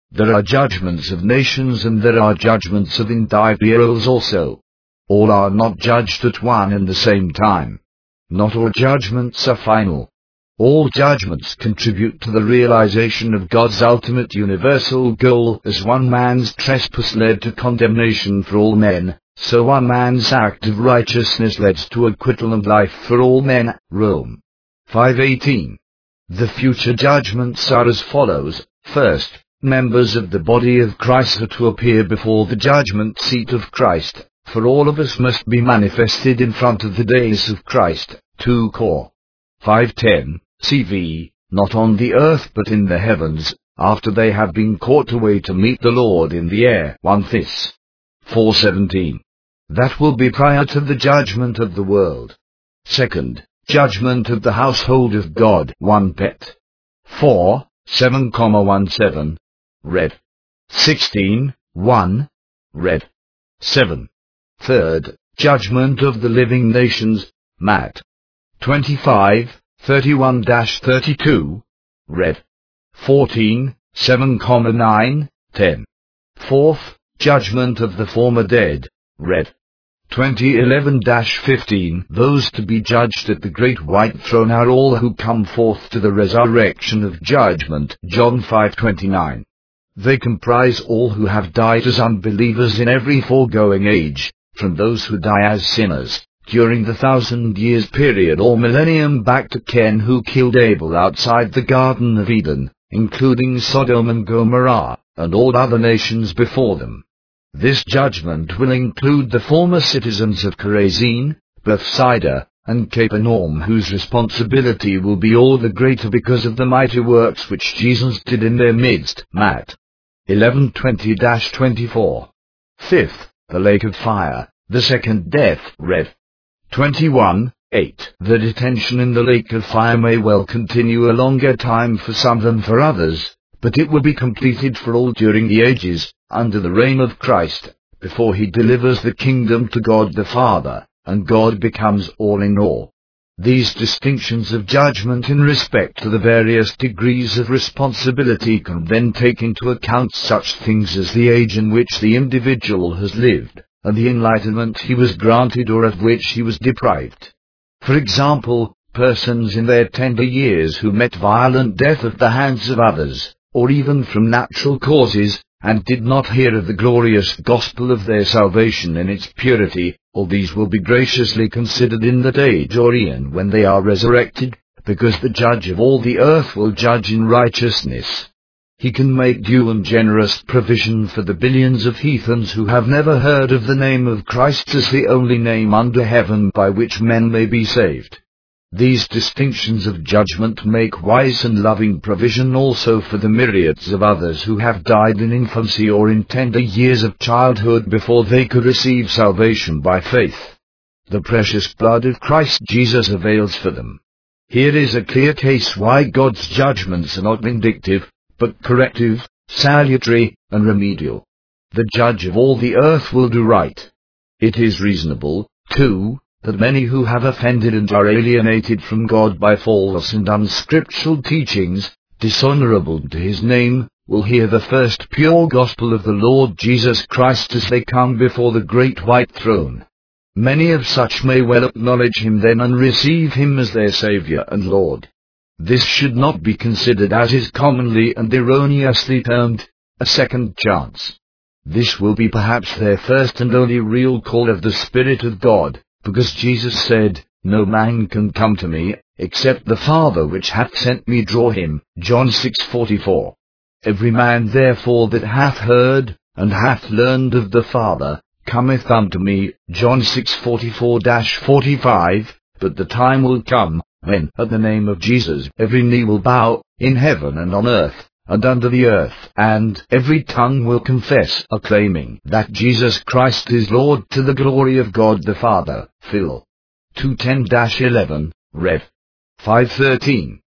Speaker 1: There are judgments of nations and there are judgments of individuals also. All are not judged at one and the same time. Not all judgments are final. All judgments contribute to the realization of God's ultimate universal goal. As one man's trespass led to condemnation for all men, so one man's act of righteousness led to acquittal and life for all men. Rome five eighteen. The future judgments are as follows. First, members of the body of Christ are to appear before the judgment seat of Christ, for all of us must be manifested in front of the days of Christ. two Cor five ten, C V, not on the earth but in the heavens, after they have been caught away to meet the Lord in the air. one Thess. four seventeen. That will be prior to the judgment of the world. Second, judgment of the household of God. First Peter four, seven seventeen. Red. sixteen, one. Red. seven. Third, judgment of the living nations. Matt. twenty-five, thirty-one to thirty-two. Red. fourteen, seven nine, ten. Fourth, judgment of the former dead. Red. twenty eleven to fifteen. Those to be judged at the great white throne are all who come forth to the resurrection of judgment. John five twenty-nine. They comprise all who have died as unbelievers in every foregoing age, from those who die as sinners during the thousand years period or millennium back to Cain who killed Abel outside the Garden of Eden, including Sodom and Gomorrah, and all other nations before them. This judgment will include the former citizens of Chorazin, Bethsaida, and Capernaum, whose responsibility will be all the greater because of the mighty works which Jesus did in their midst. Matt. eleven twenty to twenty-four. Fifth, the lake of fire, the second death. Red. twenty-one, eight. The detention in the lake of fire may well continue a longer time for some than for others, but it will be completed for all during the ages, under the reign of Christ, before he delivers the kingdom to God the Father, and God becomes all in all. These distinctions of judgment in respect to the various degrees of responsibility can then take into account such things as the age in which the individual has lived, and the enlightenment he was granted or of which he was deprived. For example, persons in their tender years who met violent death at the hands of others, or even from natural causes, and did not hear of the glorious gospel of their salvation in its purity, all these will be graciously considered in that age or eon when they are resurrected, because the judge of all the earth will judge in righteousness. He can make due and generous provision for the billions of heathens who have never heard of the name of Christ as the only name under heaven by which men may be saved. These distinctions of judgment make wise and loving provision also for the myriads of others who have died in infancy or in tender years of childhood before they could receive salvation by faith. The precious blood of Christ Jesus avails for them. Here is a clear case why God's judgments are not vindictive, but corrective, salutary, and remedial. The judge of all the earth will do right. It is reasonable, too, that many who have offended and are alienated from God by false and unscriptural teachings, dishonorable to his name, will hear the first pure gospel of the Lord Jesus Christ as they come before the great white throne. Many of such may well acknowledge him then and receive him as their Saviour and Lord. This should not be considered, as is commonly and erroneously termed, a second chance. This will be perhaps their first and only real call of the Spirit of God, because Jesus said, "No man can come to me, except the Father which hath sent me draw him." John six forty-four. Every man therefore that hath heard, and hath learned of the Father, cometh unto me. John six forty-four to forty-five. But the time will come, when, at the name of Jesus, every knee will bow, in heaven and on earth, and under the earth, and every tongue will confess, acclaiming that Jesus Christ is Lord, to the glory of God the Father. Phil. two ten to eleven, Rev. five thirteen.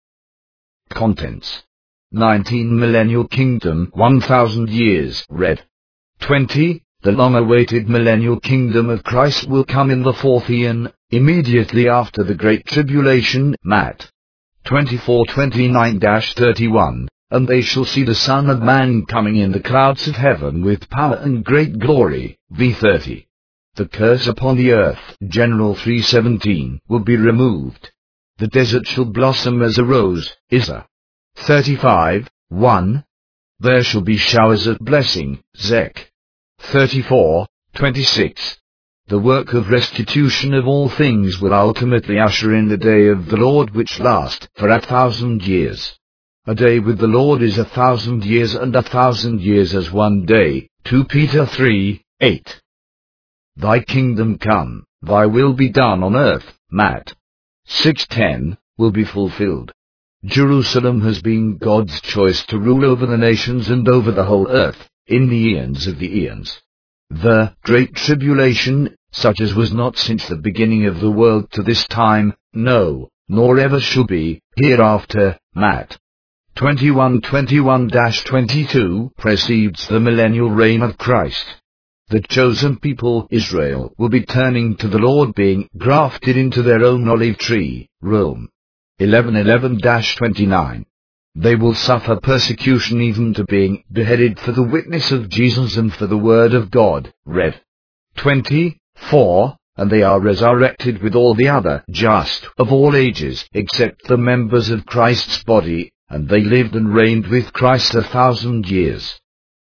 Speaker 1: Contents. nineteen Millennial Kingdom, one thousand years. Rev. twenty. The long-awaited millennial kingdom of Christ will come in the fourth eon, immediately after the Great Tribulation. Matt. twenty-four twenty-nine to thirty-one. And they shall see the Son of Man coming in the clouds of heaven with power and great glory. V thirty. The curse upon the earth, General three seventeen, will be removed. The desert shall blossom as a rose. Isaiah thirty-five, one. There shall be showers of blessing. Zech thirty-four, twenty-six. The work of restitution of all things will ultimately usher in the day of the Lord, which lasts for a thousand years. A day with the Lord is a thousand years, and a thousand years as one day. Second Peter three, eight. Thy kingdom come, thy will be done on earth, Matt six ten, will be fulfilled. Jerusalem has been God's choice to rule over the nations and over the whole earth, in the eons of the eons. The Great Tribulation, such as was not since the beginning of the world to this time, no, nor ever shall be, hereafter, Matt twenty-one twenty-one to twenty-two, precedes the millennial reign of Christ. The chosen people, Israel, will be turning to the Lord, being grafted into their own olive tree. Rome eleven eleven to twenty-nine. They will suffer persecution even to being beheaded for the witness of Jesus and for the word of God. Rev twenty-four. And they are resurrected with all the other just of all ages, except the members of Christ's body, and they lived and reigned with Christ a thousand years.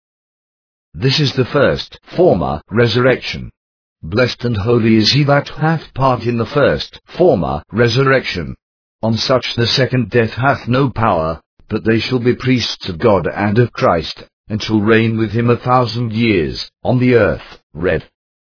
Speaker 1: This is the first, former, resurrection. Blessed and holy is he that hath part in the first, former, resurrection. On such the second death hath no power, but they shall be priests of God and of Christ, and shall reign with him a thousand years, on the earth. Rev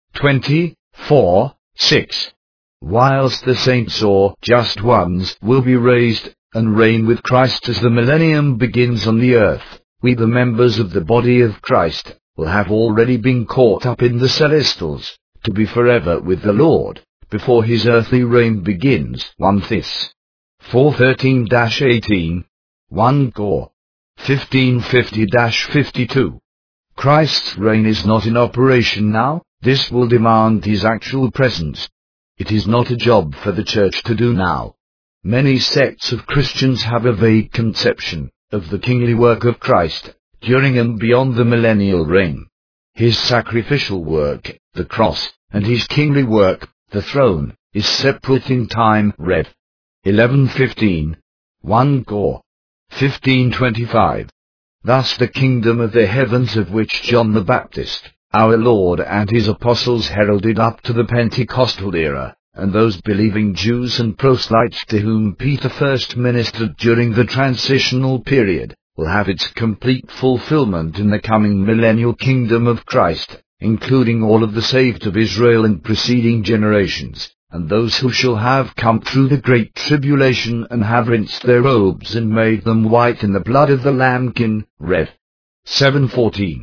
Speaker 1: twenty-four, six. Whilst the saints or just ones will be raised, and reign with Christ as the millennium begins on the earth, we the members of the body of Christ will have already been caught up in the celestials, to be forever with the Lord, before his earthly reign begins. First Thess four thirteen to eighteen, First Cor fifteen fifty to fifty-two. Christ's reign is not in operation now. This will demand his actual presence. It is not a job for the church to do now. Many sects of Christians have a vague conception of the kingly work of Christ during and beyond the millennial reign. His sacrificial work, the cross, and his kingly work, the throne, is separate in time. Rev eleven fifteen, First Cor fifteen twenty-five. Thus the kingdom of the heavens, of which John the Baptist, our Lord and his apostles heralded up to the Pentecostal era, and those believing Jews and proselytes to whom Peter first ministered during the transitional period, will have its complete fulfillment in the coming millennial kingdom of Christ, including all of the saved of Israel in preceding generations, and those who shall have come through the great tribulation and have rinsed their robes and made them white in the blood of the Lambkin. Rev seven fourteen.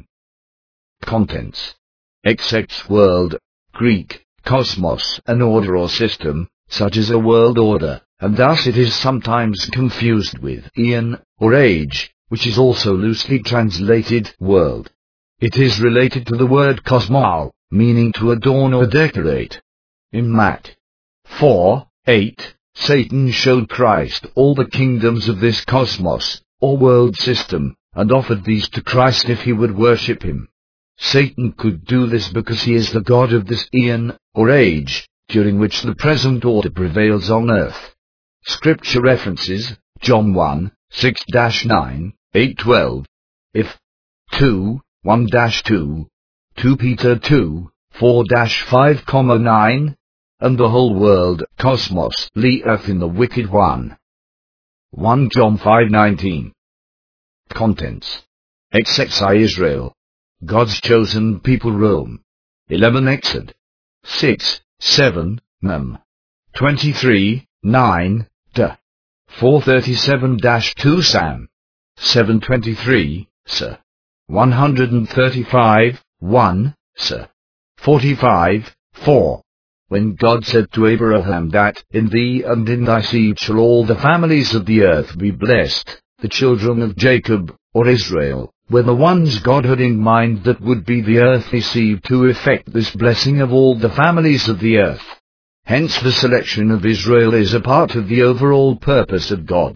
Speaker 1: Contents. X X world, Greek, cosmos, an order or system, such as a world order, and thus it is sometimes confused with eon, or age, which is also loosely translated world. It is related to the word kosmos, meaning to adorn or decorate. In Matt four, eight, Satan showed Christ all the kingdoms of this cosmos, or world system, and offered these to Christ if he would worship him. Satan could do this because he is the god of this eon, or age, during which the present order prevails on earth. Scripture references, John one, six to nine, eight twelve. If two, one to two, Second Peter two, four to five, nine, and the whole world, cosmos, lieth in the wicked one. First John five nineteen. Contents. X X I Israel. God's chosen people Rome. eleven Exod. six, seven, Mem. twenty-three, nine, to four thirty-seven to two Sam. seven twenty-three, Sir. one thirty-five, one, Sir. forty-five, four. When God said to Abraham that, in thee and in thy seed shall all the families of the earth be blessed, the children of Jacob, or Israel, were the ones God had in mind that would be the earthly seed to effect this blessing of all the families of the earth. Hence the selection of Israel is a part of the overall purpose of God.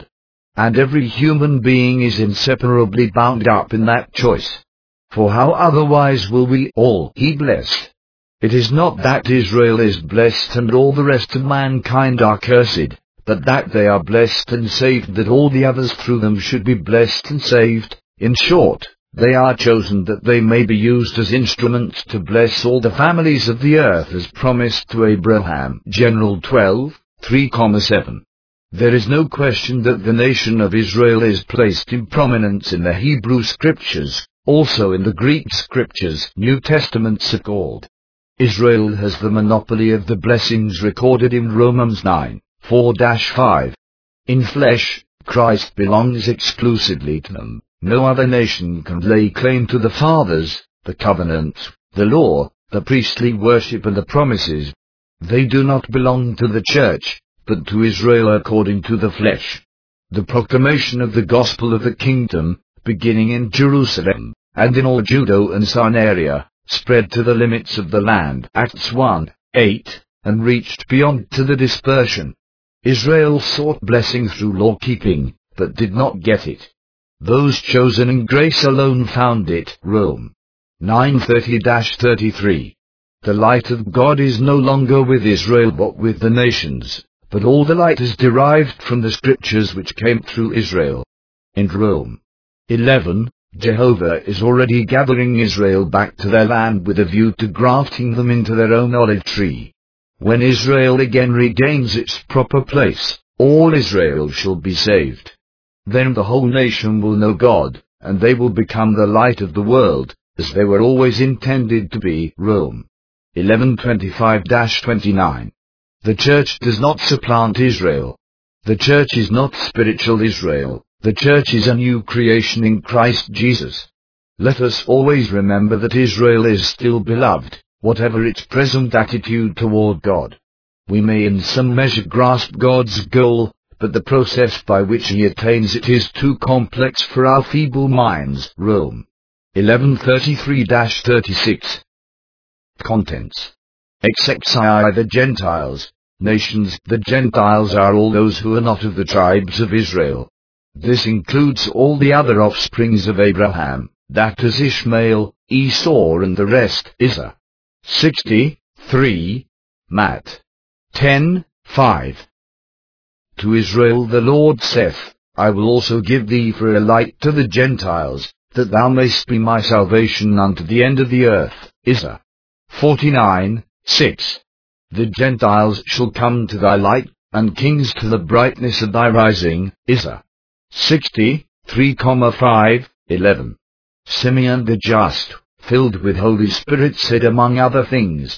Speaker 1: and every human being is inseparably bound up in that choice. For how otherwise will we all be blessed? It is not that Israel is blessed and all the rest of mankind are cursed, but that they are blessed and saved, that all the others through them should be blessed and saved. In short, they are chosen that they may be used as instruments to bless all the families of the earth as promised to Abraham. General twelve, three, seven. There is no question that the nation of Israel is placed in prominence in the Hebrew Scriptures, also in the Greek Scriptures. New Testaments are called. Israel has the monopoly of the blessings recorded in Romans nine, four to five. In flesh, Christ belongs exclusively to them. No other nation can lay claim to the fathers, the covenants, the law, the priestly worship and the promises. They do not belong to the church, but to Israel according to the flesh. The proclamation of the gospel of the kingdom, beginning in Jerusalem, and in all Judea and Samaria, spread to the limits of the land. Acts one, eight, and reached beyond to the dispersion. Israel sought blessing through law-keeping, but did not get it. Those chosen in grace alone found it. Rome nine thirty to thirty-three. The light of God is no longer with Israel but with the nations, but all the light is derived from the Scriptures which came through Israel. In Rome eleven, Jehovah is already gathering Israel back to their land with a view to grafting them into their own olive tree. When Israel again regains its proper place, all Israel shall be saved. Then the whole nation will know God, and they will become the light of the world, as they were always intended to be. Rome eleven twenty-five to twenty-nine. The church does not supplant Israel. The church is not spiritual Israel. The church is a new creation in Christ Jesus. Let us always remember that Israel is still beloved, whatever its present attitude toward God. We may in some measure grasp God's goal, but the process by which he attains it is too complex for our feeble minds. Rome eleven thirty-three to thirty-six. Contents. Exexii the Gentiles. Nations. The Gentiles are all those who are not of the tribes of Israel. This includes all the other offsprings of Abraham, that is Ishmael, Esau and the rest. Isaiah sixty-three, Matt ten, five. To Israel the Lord saith, I will also give thee for a light to the Gentiles, that thou mayst be my salvation unto the end of the earth. Isaiah forty-nine, six. The Gentiles shall come to thy light, and kings to the brightness of thy rising. Isaiah sixty-three, five, eleven. Simeon the just, filled with Holy Spirit, said among other things,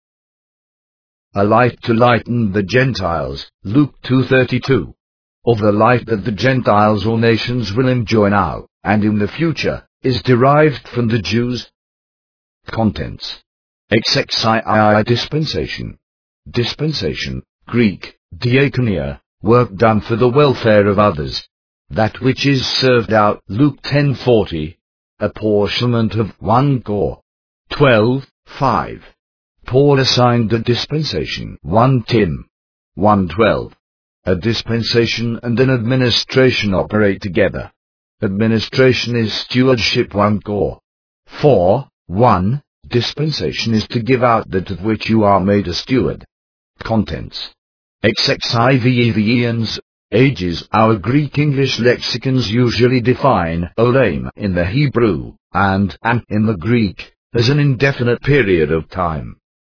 Speaker 1: a light to lighten the Gentiles. Luke two thirty-two. Of the light that the Gentiles or nations will enjoy now, and in the future, is derived from the Jews. Contents. Exexii dispensation. Dispensation, Greek, diakonia, work done for the welfare of others. That which is served out. Luke ten forty. Apportionment of one cor. twelve, five. Paul assigned a dispensation. First Timothy one twelve. A dispensation and an administration operate together. Administration is stewardship. First Cor. four, one. Dispensation is to give out that of which you are made a steward. Contents. Exexive the eons, ages. Our Greek-English lexicons usually define olam in the Hebrew, and an in the Greek, as an indefinite period of time.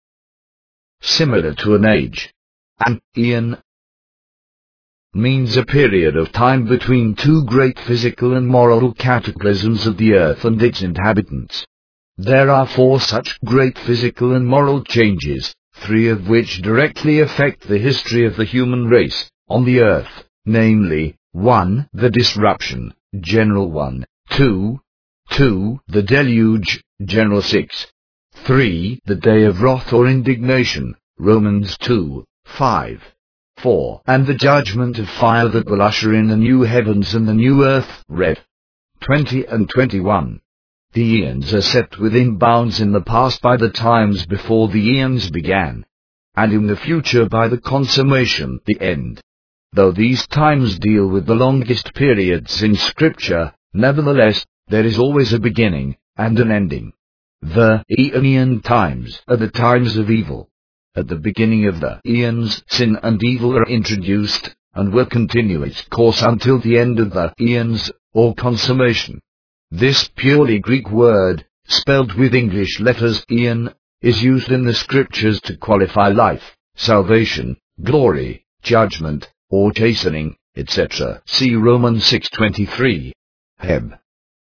Speaker 1: Similar to an age. An eon means a period of time between two great physical and moral cataclysms of the earth and its inhabitants. There are four such great physical and moral changes, three of which directly affect the history of the human race on the earth, namely, one. The disruption, general one, two. two. The deluge, general six. three. The day of wrath or indignation, Romans two, five. four. And the judgment of fire that will usher in the new heavens and the new earth, Rev. twenty and twenty-one. The eons are set within bounds in the past by the times before the eons began, and in the future by the consummation, the end. Though these times deal with the longest periods in Scripture, nevertheless, there is always a beginning and an ending. The Aeonian times are the times of evil. At the beginning of the eons, sin and evil are introduced, and will continue its course until the end of the eons, or consummation. This purely Greek word, spelled with English letters eon, is used in the Scriptures to qualify life, salvation, glory, judgment, or chastening, et cetera. See Romans six twenty-three. Heb.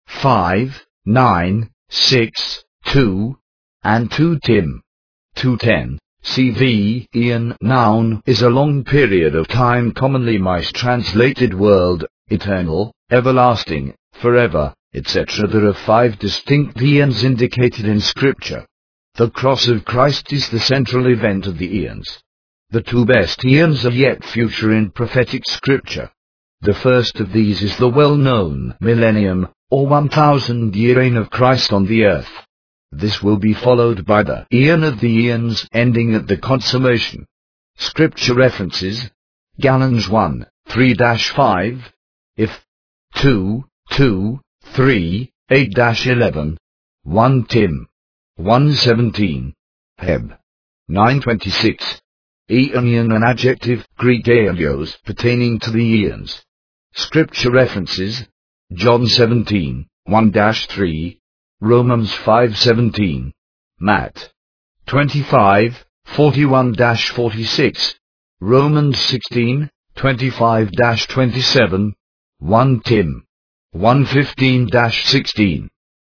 Speaker 1: five, nine, six, two, and two Tim. two ten. C V. Eon noun is a long period of time, commonly mistranslated world, eternal, everlasting, forever, et cetera. There are five distinct eons indicated in Scripture. The cross of Christ is the central event of the eons. The two best eons are yet future in prophetic Scripture. The first of these is the well-known millennium, or one thousand year reign of Christ on the earth. This will be followed by the eon of the eons, ending at the consummation. Scripture references: Galatians one, three to five, if two, two, three, eight to eleven, First Tim. one seventeen. Heb. nine twenty-six. Aeonian, an adjective, Greek aeonios, pertaining to the eons. Scripture references: John seventeen, one to three, Romans five seventeen, Matt. twenty-five, forty-one to forty-six, Romans sixteen, twenty-five to twenty-seven, First Tim. one fifteen to sixteen.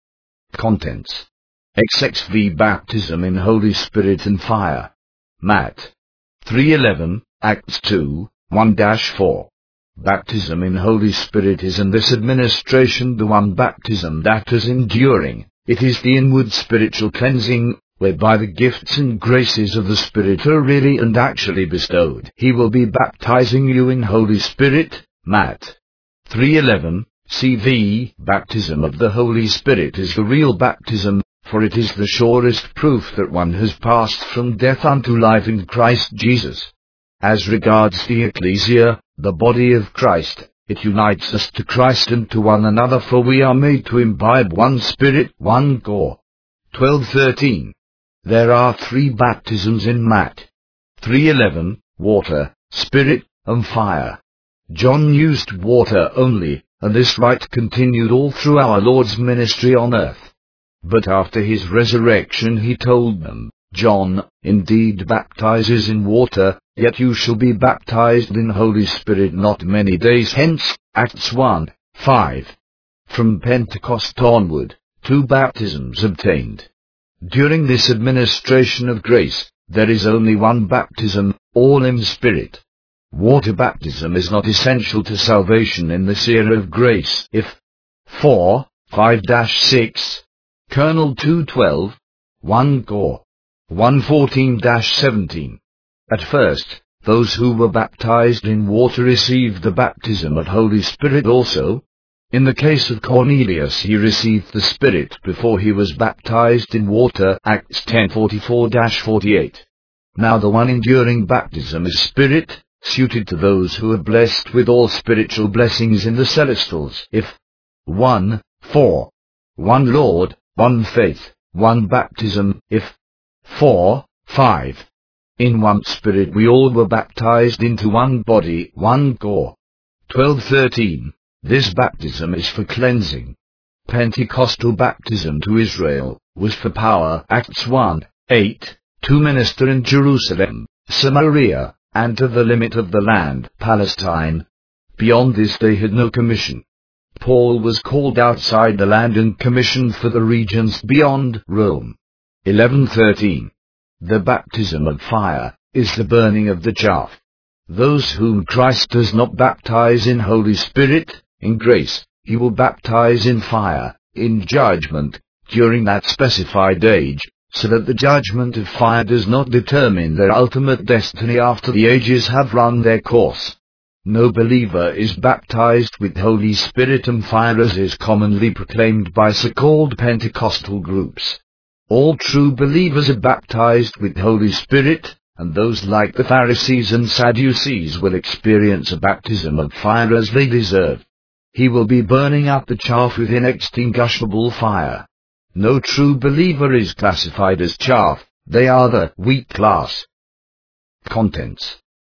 Speaker 1: Contents: X X V Baptism in Holy Spirit and Fire. Matt. three eleven, Acts two, one to four. Baptism in Holy Spirit is in this administration the one baptism that is enduring. It is the inward spiritual cleansing, whereby the gifts and graces of the Spirit are really and actually bestowed. He will be baptizing you in Holy Spirit. Matt. three eleven, C V. Baptism of the Holy Spirit is the real baptism, for it is the surest proof that one has passed from death unto life in Christ Jesus. As regards the ecclesia, the body of Christ, it unites us to Christ and to one another, for we are made to imbibe one Spirit, one core. twelve thirteen. There are three baptisms in Matt. three eleven, water, Spirit, and fire. John used water only, and this rite continued all through our Lord's ministry on earth. But after his resurrection he told them, John indeed baptizes in water, yet you shall be baptized in Holy Spirit not many days hence. Acts one, five. From Pentecost onward, two baptisms obtained. During this administration of grace, there is only one baptism, all in Spirit. Water baptism is not essential to salvation in this era of grace. If four, five to six, Colonel two twelve, one core, one fourteen to seventeen. At first, those who were baptized in water received the baptism of Holy Spirit also. In the case of Cornelius, he received the Spirit before he was baptized in water. Acts ten forty-four to forty-eight. Now the one enduring baptism is Spirit, suited to those who are blessed with all spiritual blessings in the celestials. If one, four, one Lord, one faith, one baptism. If four, five. In one Spirit we all were baptized into one body, one core. twelve thirteen. This baptism is for cleansing. Pentecostal baptism to Israel was for power. Acts one, eight. To minister in Jerusalem, Samaria, and to the limit of the land, Palestine. Beyond this they had no commission. Paul was called outside the land and commissioned for the regions beyond Rome. eleven thirteen. The baptism of fire is the burning of the chaff. Those whom Christ does not baptize in Holy Spirit, in grace, he will baptize in fire, in judgment, during that specified age, so that the judgment of fire does not determine their ultimate destiny after the ages have run their course. No believer is baptized with Holy Spirit and fire as is commonly proclaimed by so-called Pentecostal groups. All true believers are baptized with Holy Spirit, and those like the Pharisees and Sadducees will experience a baptism of fire as they deserve. He will be burning up the chaff with inextinguishable fire. No true believer is classified as chaff, they are the weak class. Contents.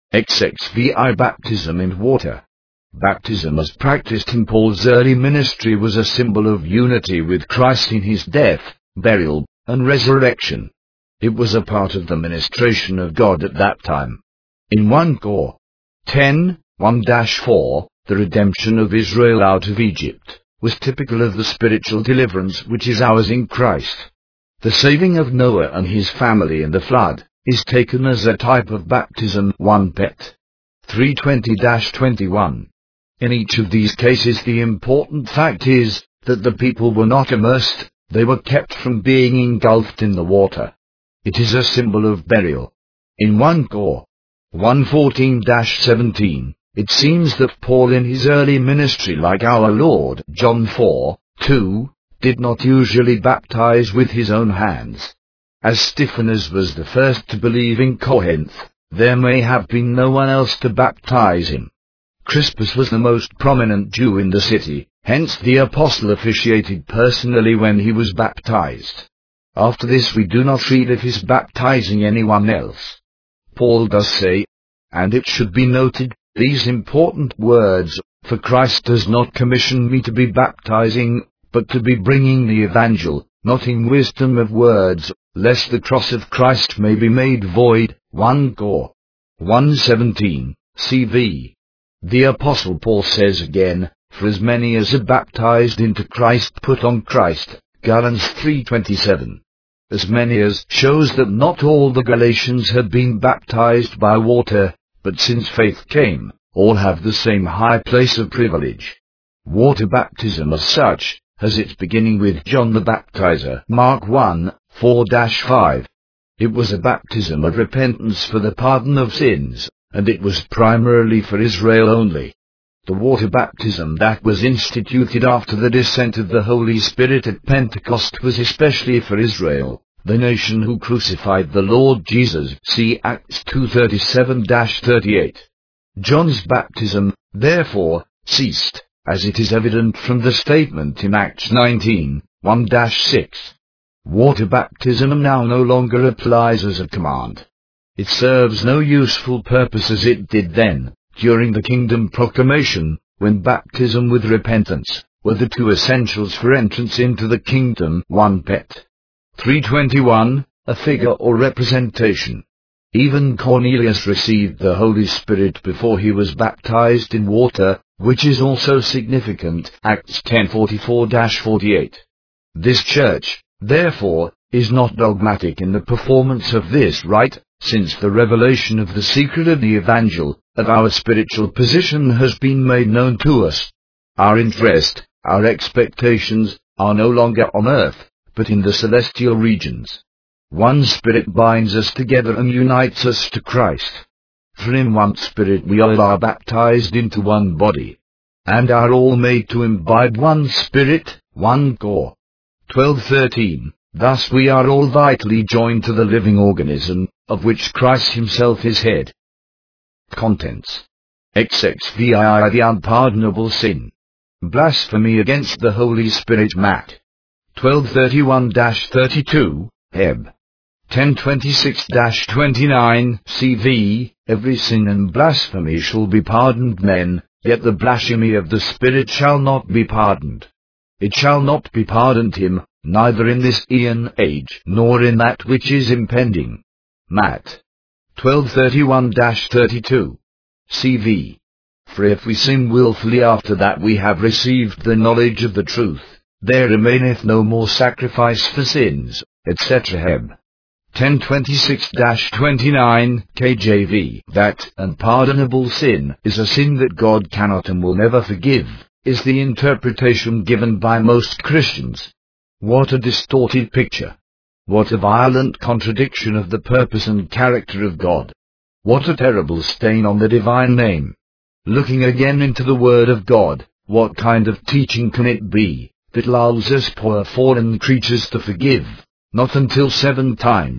Speaker 1: X X V I Baptism in water. Baptism as practiced in Paul's early ministry was a symbol of unity with Christ in his death, burial, and resurrection. It was a part of the ministration of God at that time. In First Corinthians ten, one to four, the redemption of Israel out of Egypt was typical of the spiritual deliverance which is ours in Christ. The saving of Noah and his family in the flood is taken as a type of baptism. First Peter three twenty to twenty-one. In each of these cases the important fact is that the people were not immersed, they were kept from being engulfed in the water. It is a symbol of burial. In First Corinthians one fourteen to seventeen, it seems that Paul in his early ministry, like our Lord, John four two, did not usually baptize with his own hands. As Stephanas was the first to believe in Corinth, there may have been no one else to baptize him. Crispus was the most prominent Jew in the city, hence the apostle officiated personally when he was baptized. After this we do not read of his baptizing anyone else. Paul does say, and it should be noted, these important words, for Christ does not commission me to be baptizing, but to be bringing the evangel, not in wisdom of words, lest the cross of Christ may be made void. First Corinthians one seventeen, C V. The Apostle Paul says again, for as many as are baptized into Christ put on Christ, Galatians three twenty-seven. As many as shows that not all the Galatians had been baptized by water, but since faith came, all have the same high place of privilege. Water baptism as such has its beginning with John the Baptizer, Mark one, four to five. It was a baptism of repentance for the pardon of sins, and it was primarily for Israel only. The water baptism that was instituted after the descent of the Holy Spirit at Pentecost was especially for Israel, the nation who crucified the Lord Jesus. See Acts two thirty-seven to thirty-eight. John's baptism, therefore, ceased, as it is evident from the statement in Acts nineteen, one to six. Water baptism now no longer applies as a command. It serves no useful purpose as it did then, during the kingdom proclamation, when baptism with repentance were the two essentials for entrance into the kingdom. First Peter three twenty-one, a figure or representation. Even Cornelius received the Holy Spirit before he was baptized in water, which is also significant. Acts ten forty-four to forty-eight. This church, therefore, is not dogmatic in the performance of this rite, since the revelation of the secret of the evangel, of our spiritual position has been made known to us. Our interest, our expectations, are no longer on earth, but in the celestial regions. One Spirit binds us together and unites us to Christ. For in one Spirit we all are baptized into one body, and are all made to imbibe one Spirit. First Corinthians twelve thirteen. Thus we are all vitally joined to the living organism, of which Christ himself is head. Contents. X X V I The unpardonable sin. Blasphemy against the Holy Spirit. Matt twelve thirty-one to thirty-two, Heb ten twenty-six to twenty-nine, C V. Every sin and blasphemy shall be pardoned men, yet the blasphemy of the Spirit shall not be pardoned. It shall not be pardoned him, neither in this aeon age, nor in that which is impending. Matt twelve thirty-one to thirty-two, C V. For if we sin wilfully after that we have received the knowledge of the truth, there remaineth no more sacrifice for sins, et cetera. Heb ten twenty-six to twenty-nine, K J V. That unpardonable sin is a sin that God cannot and will never forgive, is the interpretation given by most Christians. What a distorted picture! What a violent contradiction of the purpose and character of God! What a terrible stain on the divine name! Looking again into the Word of God, what kind of teaching can it be that lulls us poor fallen creatures to forgive, not until seven times,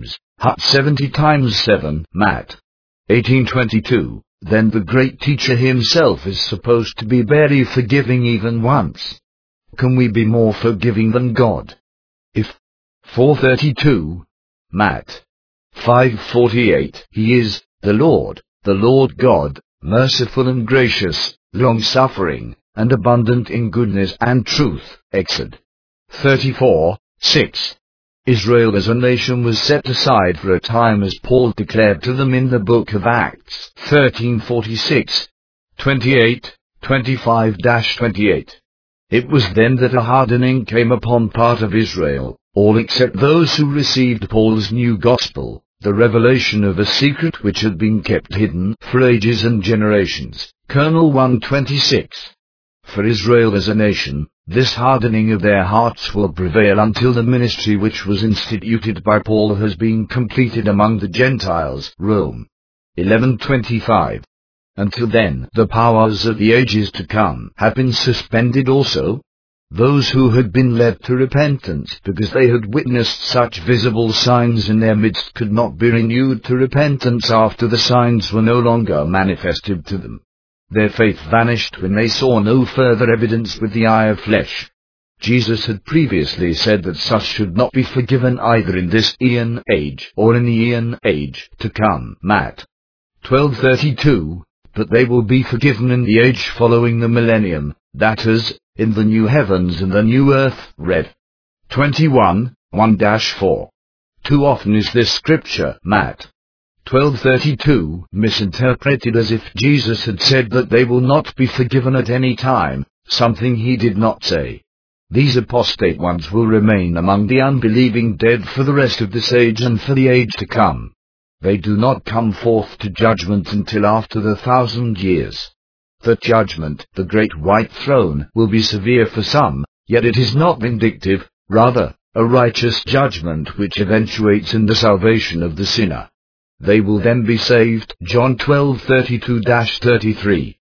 Speaker 1: Hut seventy times seven, Matt. eighteen twenty-two. Then the great teacher himself is supposed to be very forgiving even once. Can we be more forgiving than God? If four thirty-two, Matt. five forty-eight. He is the Lord, the Lord God, merciful and gracious, long-suffering, and abundant in goodness and truth. Exod thirty-four, six. Israel as a nation was set aside for a time as Paul declared to them in the book of Acts thirteen forty-six, twenty-eight, twenty-five to twenty-eight. It was then that a hardening came upon part of Israel, all except those who received Paul's new gospel, the revelation of a secret which had been kept hidden for ages and generations. Colonel one twenty-six. For Israel as a nation, this hardening of their hearts will prevail until the ministry which was instituted by Paul has been completed among the Gentiles. Rome eleven twenty-five. Until then, the powers of the ages to come have been suspended also. Those who had been led to repentance because they had witnessed such visible signs in their midst could not be renewed to repentance after the signs were no longer manifested to them. Their faith vanished when they saw no further evidence with the eye of flesh. Jesus had previously said that such should not be forgiven either in this eon age or in the eon age to come. Matt. twelve thirty-two. But they will be forgiven in the age following the millennium, that is, in the new heavens and the new earth. Rev. twenty-one, one to four. Too often is this scripture, Matt. twelve thirty-two, misinterpreted as if Jesus had said that they will not be forgiven at any time, something he did not say. These apostate ones will remain among the unbelieving dead for the rest of this age and for the age to come. They do not come forth to judgment until after the thousand years. The judgment, the great white throne, will be severe for some, yet it is not vindictive, rather, a righteous judgment which eventuates in the salvation of the sinner. They will then be saved. John twelve thirty-two to thirty-three.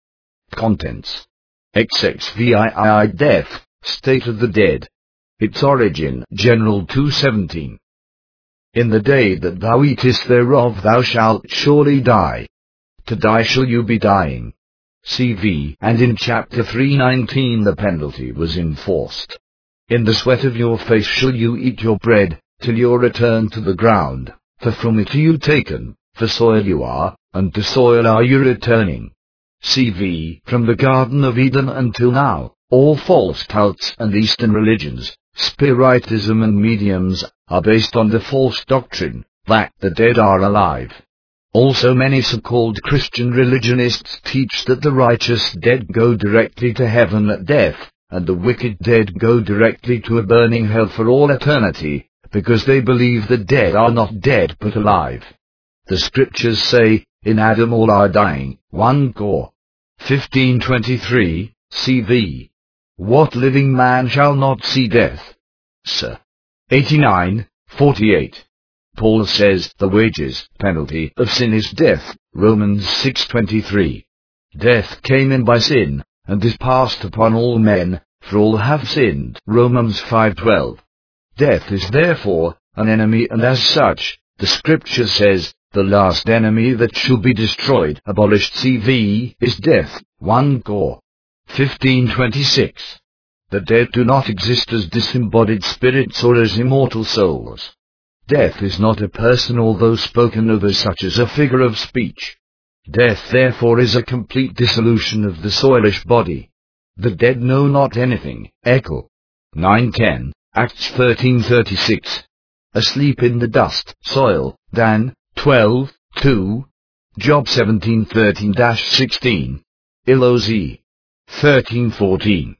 Speaker 1: Contents. X X V I I Death, State of the Dead. Its origin, General two seventeen. In the day that thou eatest thereof thou shalt surely die. To die shall you be dying. C V And in chapter three nineteen the penalty was enforced. In the sweat of your face shall you eat your bread, till your return to the ground, for from it are you taken, for soil you are, and to soil are you returning. C V From the Garden of Eden until now, all false cults and Eastern religions, Spiritism and mediums, are based on the false doctrine that the dead are alive. Also many so-called Christian religionists teach that the righteous dead go directly to heaven at death, and the wicked dead go directly to a burning hell for all eternity, because they believe the dead are not dead but alive. The scriptures say, in Adam all are dying. First Cor. fifteen twenty-three, C V What living man shall not see death? Sir. eighty-nine, forty-eight. Paul says, the wages, penalty, of sin is death, Romans six twenty-three. Death came in by sin, and is passed upon all men, for all have sinned, Romans five twelve. Death is therefore an enemy, and as such, the scripture says, the last enemy that shall be destroyed, abolished. C V is death, First Cor. fifteen twenty-six. The dead do not exist as disembodied spirits or as immortal souls. Death is not a person, although spoken of as such as a figure of speech. Death therefore is a complete dissolution of the soulish body. The dead know not anything. Echo nine ten, Acts thirteen thirty-six. Asleep in the dust, soil, Dan twelve two. Job seventeen thirteen to sixteen. Iloz thirteen fourteen.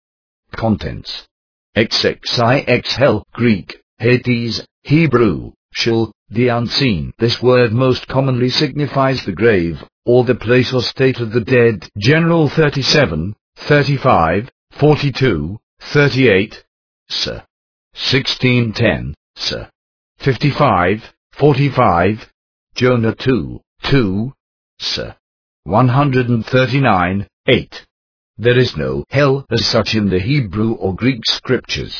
Speaker 1: Contents. X X I X Hell, Greek, Hades, Hebrew, Sheol, the unseen. This word most commonly signifies the grave, or the place or state of the dead. General thirty-seven, thirty-five, forty-two, thirty-eight, Sir. sixteen ten, Sir. fifty-five, forty-five, Jonah two, two, Sir. one hundred thirty-nine, eight. There is no hell as such in the Hebrew or Greek scriptures.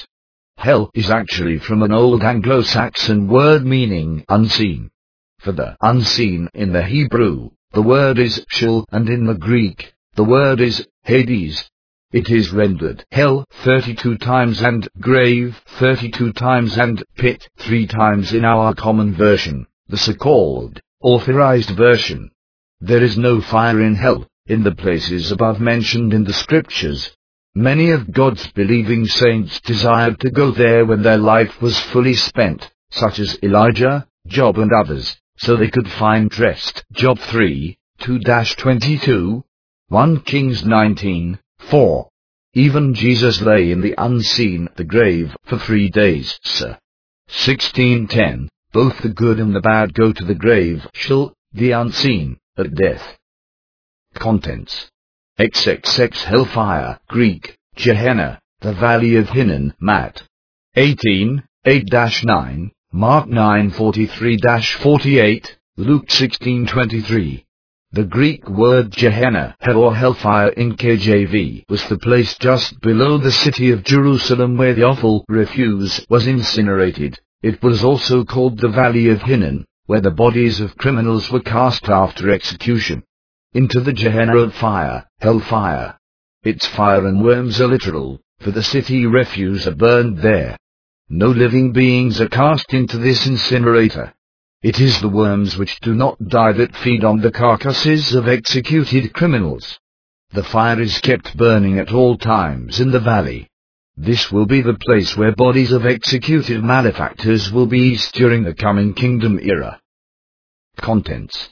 Speaker 1: Hell is actually from an old Anglo-Saxon word meaning unseen. For the unseen in the Hebrew, the word is Sheol, and in the Greek, the word is Hades. It is rendered hell thirty-two times and grave thirty-two times and pit three times in our common version, the so-called authorized version. There is no fire in hell, in the places above mentioned in the scriptures. Many of God's believing saints desired to go there when their life was fully spent, such as Elijah, Job and others, so they could find rest. Job three, two to twenty-two, First Kings nineteen, four. Even Jesus lay in the unseen, the grave, for three days, sir. sixteen ten. Both the good and the bad go to the grave, Sheol, the unseen, at death. Contents. triple X Hellfire, Greek, Gehenna, the Valley of Hinnom, Matt. eighteen, eight to nine, Mark nine forty-three to forty-eight, Luke sixteen twenty-three. The Greek word Gehenna, hell or hellfire in K J V, was the place just below the city of Jerusalem where the offal refuse was incinerated. It was also called the Valley of Hinnom, where the bodies of criminals were cast after execution into the Gehenna of fire, hellfire. Its fire and worms are literal, for the city refuse are burned there. No living beings are cast into this incinerator. It is the worms which do not die that feed on the carcasses of executed criminals. The fire is kept burning at all times in the valley. This will be the place where bodies of executed malefactors will be east during the coming kingdom era. Contents.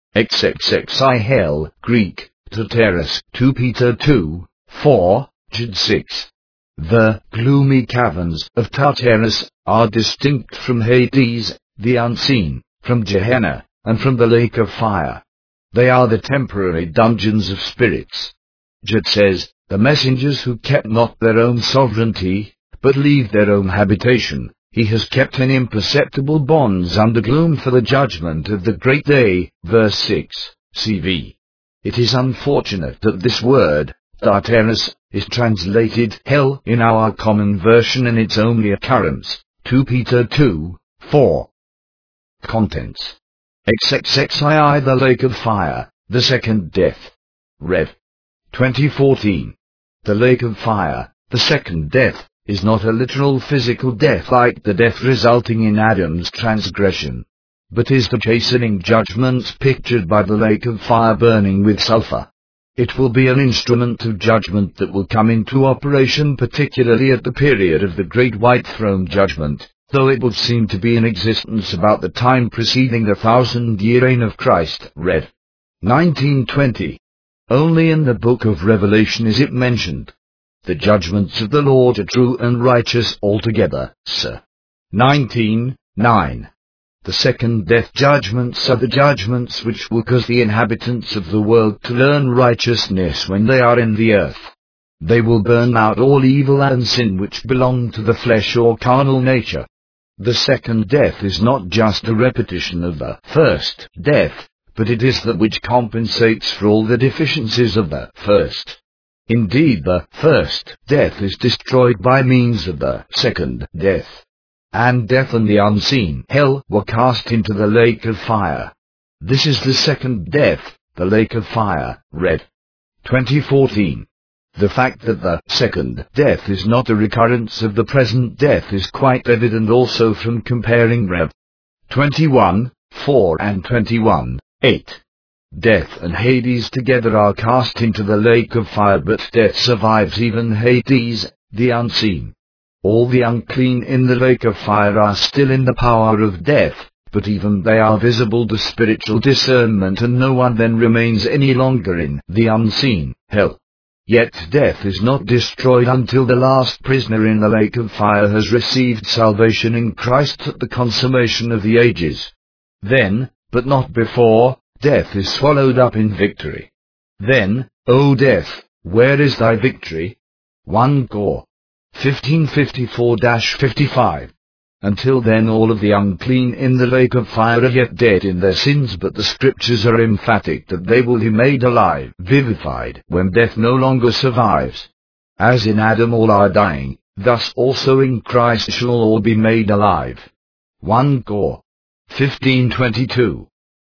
Speaker 1: triple Hell, Greek, Tartarus, Second Peter two, four, Jude six. The gloomy caverns of Tartarus are distinct from Hades, the unseen, from Gehenna, and from the lake of fire. They are the temporary dungeons of spirits. Jude says, the messengers who kept not their own sovereignty, but leave their own habitation, he has kept in imperceptible bonds under gloom for the judgment of the great day, verse six, C V. It is unfortunate that this word, Tartarus, is translated hell in our common version in its only occurrence, Second Peter two, four. Contents. triple the lake of fire, the second death. Rev. twenty fourteen. The lake of fire, the second death, is not a literal physical death like the death resulting in Adam's transgression, but is the chastening judgments pictured by the lake of fire burning with sulfur. It will be an instrument of judgment that will come into operation particularly at the period of the Great White Throne Judgment, though it would seem to be in existence about the time preceding the thousand-year reign of Christ. Rev. nineteen twenty. Only in the book of Revelation is it mentioned. The judgments of the Lord are true and righteous altogether, sir. nineteen, nine. The second death judgments are the judgments which will cause the inhabitants of the world to learn righteousness when they are in the earth. They will burn out all evil and sin which belong to the flesh or carnal nature. The second death is not just a repetition of the first death, but it is that which compensates for all the deficiencies of the first. Indeed, the first death is destroyed by means of the second death. And death and the unseen hell were cast into the lake of fire. This is the second death, the lake of fire. Rev. twenty fourteen. The fact that the second death is not a recurrence of the present death is quite evident also from comparing Rev. twenty-one, four and twenty-one, eight. Death and Hades together are cast into the lake of fire, but death survives even Hades, the unseen. All the unclean in the lake of fire are still in the power of death, but even they are visible to spiritual discernment, and no one then remains any longer in the unseen hell. Yet death is not destroyed until the last prisoner in the lake of fire has received salvation in Christ at the consummation of the ages. Then, but not before, death is swallowed up in victory. Then, O death, where is thy victory? First Cor. fifteen fifty-four to fifty-five. Until then all of the unclean in the lake of fire are yet dead in their sins, but the scriptures are emphatic that they will be made alive, vivified, when death no longer survives. As in Adam all are dying, thus also in Christ shall all be made alive. First Cor. fifteen twenty-two.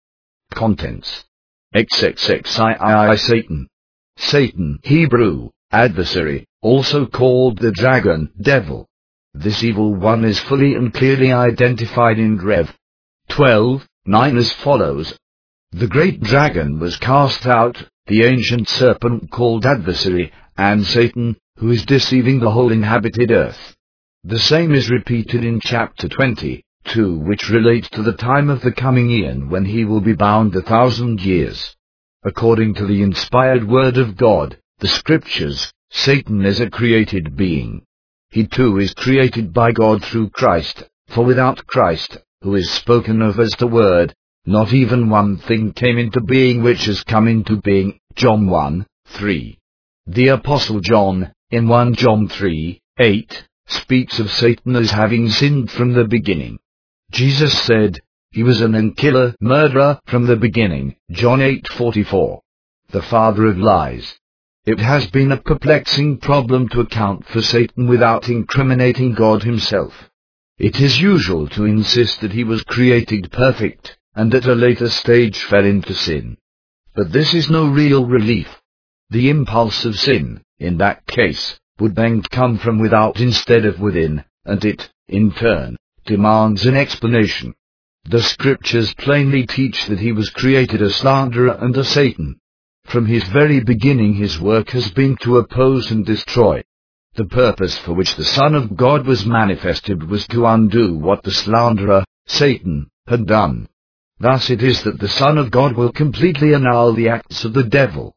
Speaker 1: Contents. triple X Satan. Satan, Hebrew, adversary, also called the dragon, devil. This evil one is fully and clearly identified in Rev. twelve nine as follows. The great dragon was cast out, the ancient serpent called adversary, and Satan, who is deceiving the whole inhabited earth. The same is repeated in chapter twenty-two, which relates to the time of the coming eon when he will be bound a thousand years. According to the inspired word of God, the Scriptures, Satan is a created being. He too is created by God through Christ, for without Christ, who is spoken of as the Word, not even one thing came into being which has come into being. John one three. The Apostle John, in First John three eight, speaks of Satan as having sinned from the beginning. Jesus said, he was an killer, murderer from the beginning. John eight forty-four. The father of lies. It has been a perplexing problem to account for Satan without incriminating God himself. It is usual to insist that he was created perfect, and at a later stage fell into sin. But this is no real relief. The impulse of sin, in that case, would then come from without instead of within, and it, in turn, demands an explanation. The Scriptures plainly teach that he was created a slanderer and a Satan. From his very beginning his work has been to oppose and destroy. The purpose for which the Son of God was manifested was to undo what the slanderer, Satan, had done. Thus it is that the Son of God will completely annul the acts of the devil.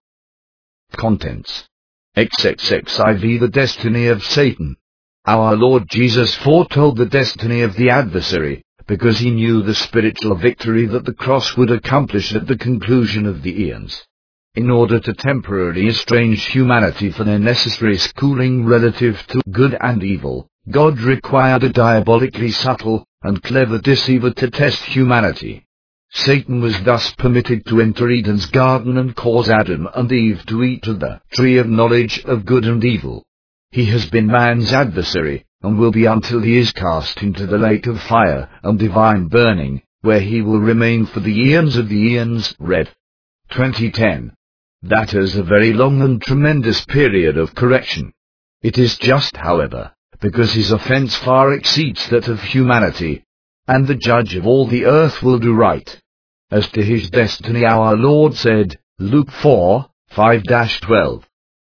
Speaker 1: Contents. triple X The destiny of Satan. Our Lord Jesus foretold the destiny of the adversary, because he knew the spiritual victory that the cross would accomplish at the conclusion of the eons. In order to temporarily estrange humanity for their necessary schooling relative to good and evil, God required a diabolically subtle and clever deceiver to test humanity. Satan was thus permitted to enter Eden's garden and cause Adam and Eve to eat of the tree of knowledge of good and evil. He has been man's adversary, and will be until he is cast into the lake of fire and divine burning, where he will remain for the eons of the eons. Rev. twenty ten. That is a very long and tremendous period of correction. It is just, however, because his offense far exceeds that of humanity, and the judge of all the earth will do right. As to his destiny our Lord said, Luke four five to twelve.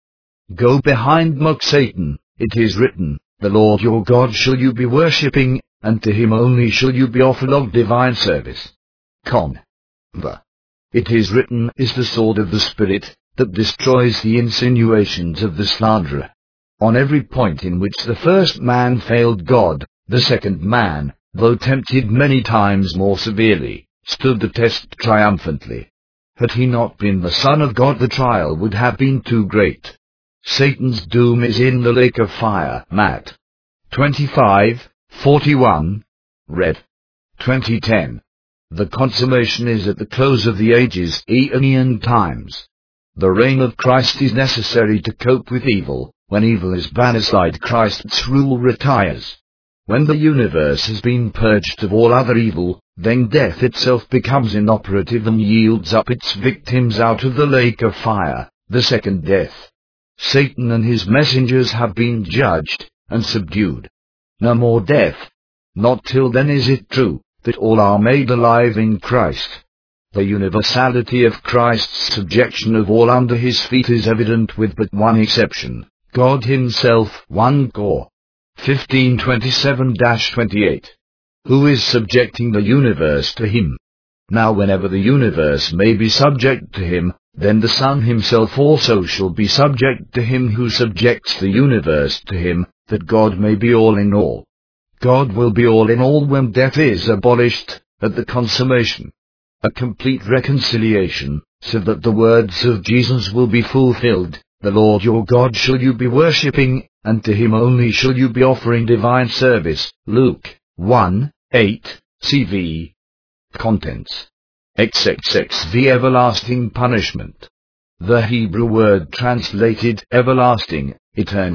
Speaker 1: Go behind me, Satan, it is written, the Lord your God shall you be worshipping, and to him only shall you be offered of divine service. Con. The. It is written is the sword of the Spirit, that destroys the insinuations of the slanderer. On every point in which the first man failed God, the second man, though tempted many times more severely, stood the test triumphantly. Had he not been the Son of God, the trial would have been too great. Satan's doom is in the lake of fire. Matt. twenty-five forty-one. Rev. twenty ten. The consummation is at the close of the ages, aeonian times. The reign of Christ is necessary to cope with evil. When evil is banished, Christ's rule retires. When the universe has been purged of all other evil, then death itself becomes inoperative and yields up its victims out of the lake of fire, the second death. Satan and his messengers have been judged and subdued. No more death. Not till then is it true that all are made alive in Christ. The universality of Christ's subjection of all under his feet is evident with but one exception, God himself. First Cor. fifteen twenty-seven to twenty-eight. Who is subjecting the universe to him. Now whenever the universe may be subject to him, then the Son himself also shall be subject to him who subjects the universe to him, that God may be all in all. God will be all in all when death is abolished, at the consummation. A complete reconciliation, so that the words of Jesus will be fulfilled, the Lord your God shall you be worshipping, and to him only shall you be offering divine service. Luke one eight, C V. Contents. triple X The everlasting punishment. The Hebrew word translated everlasting, eternal,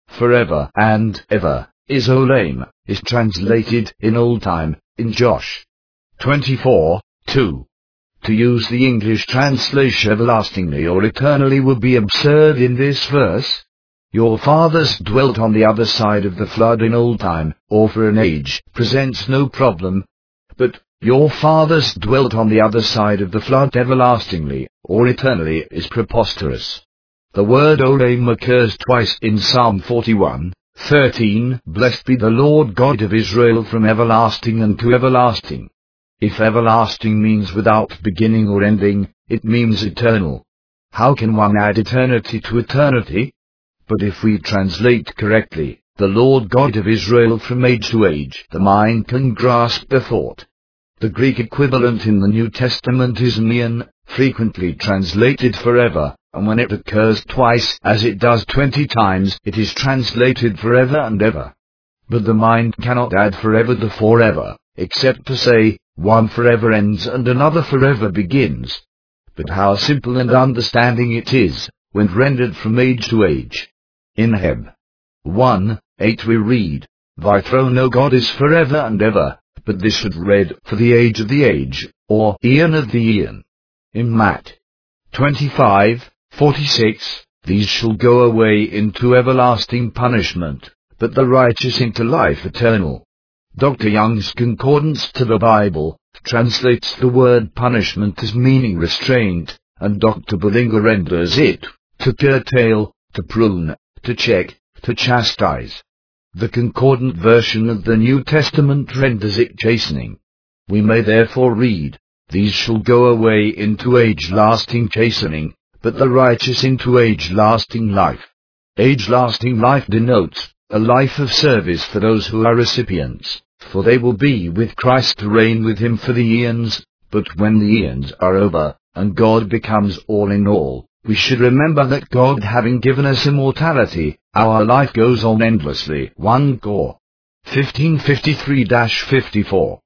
Speaker 1: forever and ever, is olam, is translated in old time, in Josh twenty-four, two. To use the English translation everlastingly or eternally would be absurd in this verse. Your fathers dwelt on the other side of the flood in old time, or for an age, presents no problem. But, your fathers dwelt on the other side of the flood everlastingly, or eternally, is preposterous. The word olam occurs twice in Psalm forty-one, thirteen, Blessed be the Lord God of Israel from everlasting unto everlasting. If everlasting means without beginning or ending, it means eternal. How can one add eternity to eternity? But if we translate correctly, the Lord God of Israel from age to age, the mind can grasp the thought. The Greek equivalent in the New Testament is neon, frequently translated forever, and when it occurs twice, as it does twenty times, it is translated forever and ever. But the mind cannot add forever to forever, except to say, one forever ends and another forever begins. But how simple and understanding it is, when rendered from age to age. In Heb one, eight we read, Thy throne, O God, is forever and ever, but this should read, for the age of the age, or eon of the eon. In Matt twenty-five, forty-six, These shall go away into everlasting punishment, but the righteous into life eternal. Doctor Young's Concordance to the Bible translates the word punishment as meaning restraint, and Doctor Bullinger renders it, to curtail, to prune, to check, to chastise. The concordant version of the New Testament renders it chastening. We may therefore read, These shall go away into age-lasting chastening, but the righteous into age-lasting life. Age-lasting life denotes a life of service for those who are recipients, for they will be with Christ to reign with him for the eons. But when the eons are over, and God becomes all in all, we should remember that God having given us immortality, our life goes on endlessly. First Cor. fifteen fifty-three to fifty-four.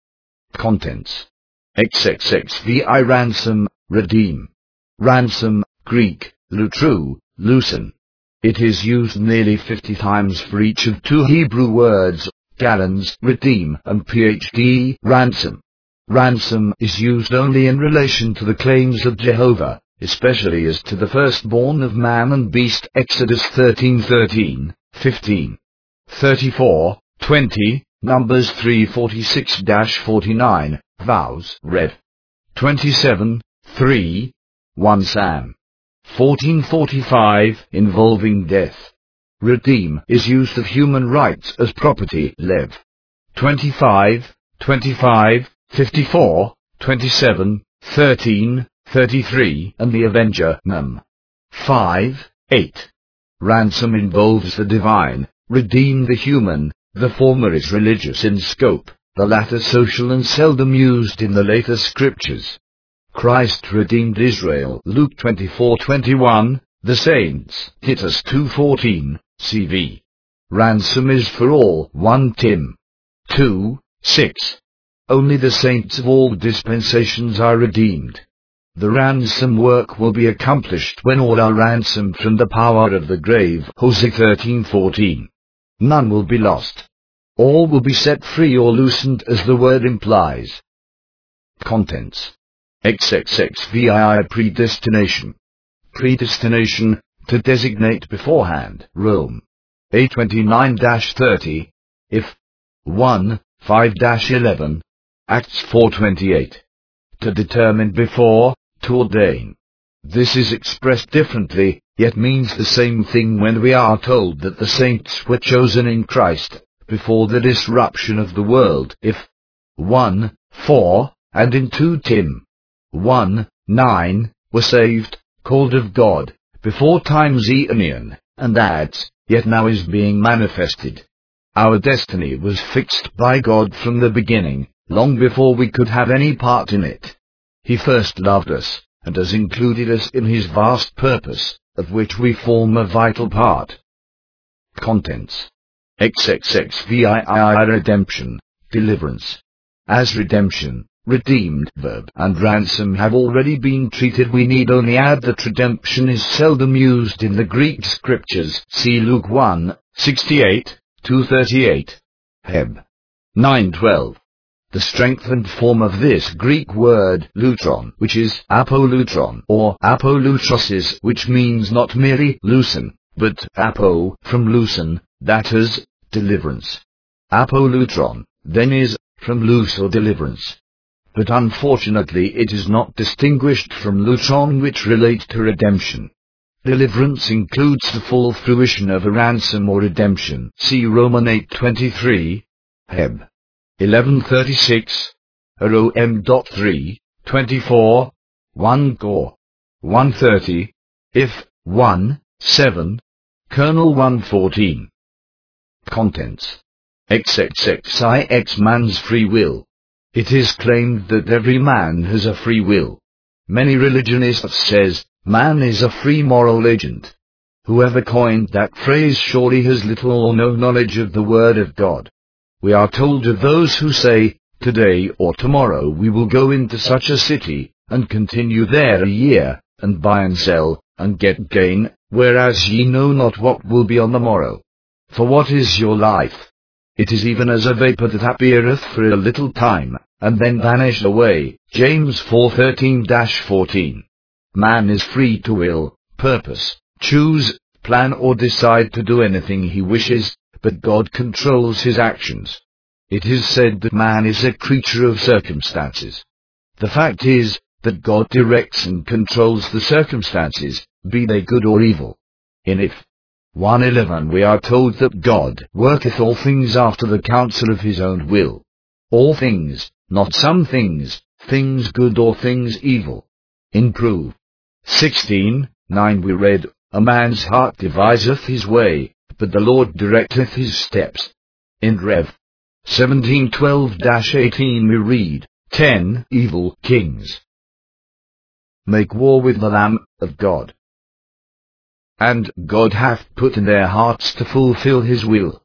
Speaker 1: Contents. X X X V I ransom, redeem. Ransom, Greek, lutru, loosen. It is used nearly fifty times for each of two Hebrew words, gallons, redeem, and phd, ransom. Ransom is used only in relation to the claims of Jehovah, especially as to the firstborn of man and beast. Exodus thirteen thirteen, fifteen, thirty-four, twenty, Numbers three forty-six to forty-nine, vows, read. twenty-seven, three, First Sam fourteen forty-five, involving death. Redeem is used of human rights as property. Lev. twenty-five, twenty-five, fifty-four, twenty-seven, thirteen, thirty-three, and the Avenger. Num. five, eight. Ransom involves the divine, redeem the human. The former is religious in scope, the latter social and seldom used in the later scriptures. Christ redeemed Israel. Luke twenty-four twenty-one, the saints. Titus two fourteen, C V. Ransom is for all. First Tim. two, six. Only the saints of all dispensations are redeemed. The ransom work will be accomplished when all are ransomed from the power of the grave. Hosea thirteen fourteen. None will be lost. All will be set free or loosened, as the word implies. Contents. X X X V I predestination. Predestination, to designate beforehand. Rome. A twenty-nine thirty. If. one, five eleven. Acts four twenty-eight. To determine before, to ordain. This is expressed differently, yet means the same thing when we are told that the saints were chosen in Christ, before the disruption of the world. If. one, four, and in Second Timothy. one, nine, were saved, called of God, before times aeonian, and adds, yet now is being manifested. Our destiny was fixed by God from the beginning, long before we could have any part in it. He first loved us, and has included us in his vast purpose, of which we form a vital part. Contents. X X X V I I redemption, deliverance. As redemption, redeemed verb and ransom have already been treated. We need only add that redemption is seldom used in the Greek scriptures. See Luke one, sixty-eight to thirty-eight. Heb. nine twelve. The strengthened form of this Greek word lutron, which is apolutron or apolutrosis, which means not merely loosen, but apo from loosen, that is, deliverance. Apolutron, then, is from loose or deliverance. But unfortunately it is not distinguished from lutron, which relate to redemption. Deliverance includes the full fruition of a ransom or redemption. See Romans eight twenty-three. Heb. eleven thirty-six. Rom three twenty-four. one Cor. one thirty. If. one seven. Colonel one fourteen. Contents. X X X I X Man's free will. It is claimed that every man has a free will. Many religionists says, man is a free moral agent. Whoever coined that phrase surely has little or no knowledge of the Word of God. We are told of those who say, today or tomorrow we will go into such a city, and continue there a year, and buy and sell, and get gain, whereas ye know not what will be on the morrow. For what is your life? It is even as a vapour that appeareth for a little time, and then vanisheth away. James four thirteen to fourteen. Man is free to will, purpose, choose, plan or decide to do anything he wishes, but God controls his actions. It is said that man is a creature of circumstances. The fact is, that God directs and controls the circumstances, be they good or evil. In If. one eleven we are told that God worketh all things after the counsel of his own will. All things, not some things, things good or things evil. In Prov. sixteen nine we read, a man's heart deviseth his way, but the Lord directeth his steps. In Rev. seventeen twelve to eighteen we read, ten evil kings make war with the Lamb of God. And God hath put in their hearts to fulfill his will,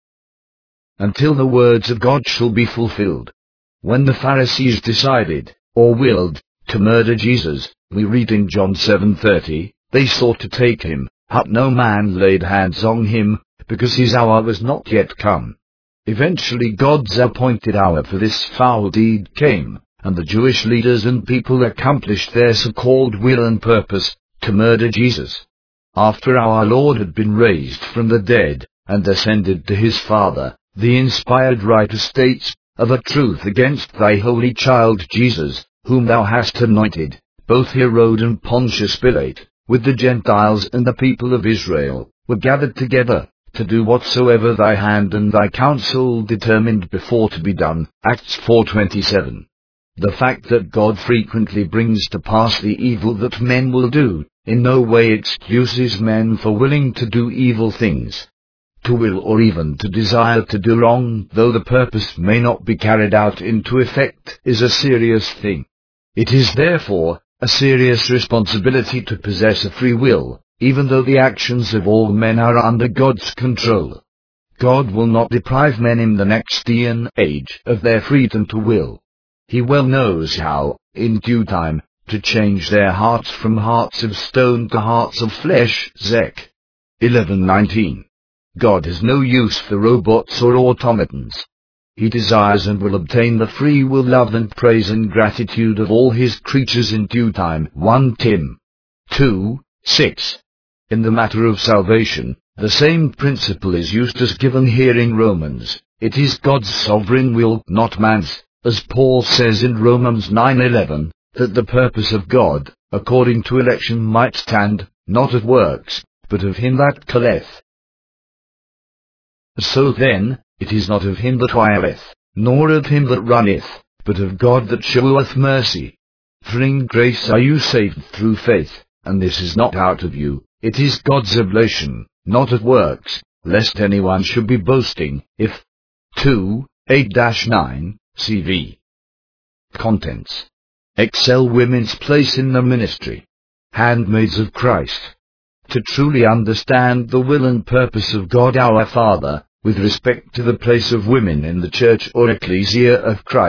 Speaker 1: until the words of God shall be fulfilled. When the Pharisees decided, or willed, to murder Jesus, we read in John seven thirty, they sought to take him, but no man laid hands on him, because his hour was not yet come. Eventually God's appointed hour for this foul deed came, and the Jewish leaders and people accomplished their so-called will and purpose, to murder Jesus. After our Lord had been raised from the dead, and ascended to his Father, the inspired writer states, of a truth against thy holy child Jesus, whom thou hast anointed, both Herod and Pontius Pilate, with the Gentiles and the people of Israel, were gathered together, to do whatsoever thy hand and thy counsel determined before to be done. Acts four twenty-seven. The fact that God frequently brings to pass the evil that men will do, in no way excuses men for willing to do evil things. To will or even to desire to do wrong, though the purpose may not be carried out into effect, is a serious thing. It is therefore a serious responsibility to possess a free will, even though the actions of all men are under God's control. God will not deprive men in the next eon age of their freedom to will. He well knows how, in due time, to change their hearts from hearts of stone to hearts of flesh. Zech. eleven nineteen. God has no use for robots or automatons. He desires and will obtain the free will, love and praise and gratitude of all his creatures in due time. First Timothy two six. In the matter of salvation, the same principle is used as given here in Romans. It is God's sovereign will, not man's, as Paul says in Romans nine eleven, that the purpose of God, according to election, might stand, not of works, but of him that calleth. So then, it is not of him that wileth, nor of him that runneth, but of God that sheweth mercy. For in grace are you saved through faith, and this is not out of you, it is God's oblation, not of works, lest anyone should be boasting. If. two eight to nine, C V. Contents. Excel women's place in the ministry. Handmaids of Christ. To truly understand the will and purpose of God our Father, with respect to the place of women in the Church or Ecclesia of Christ,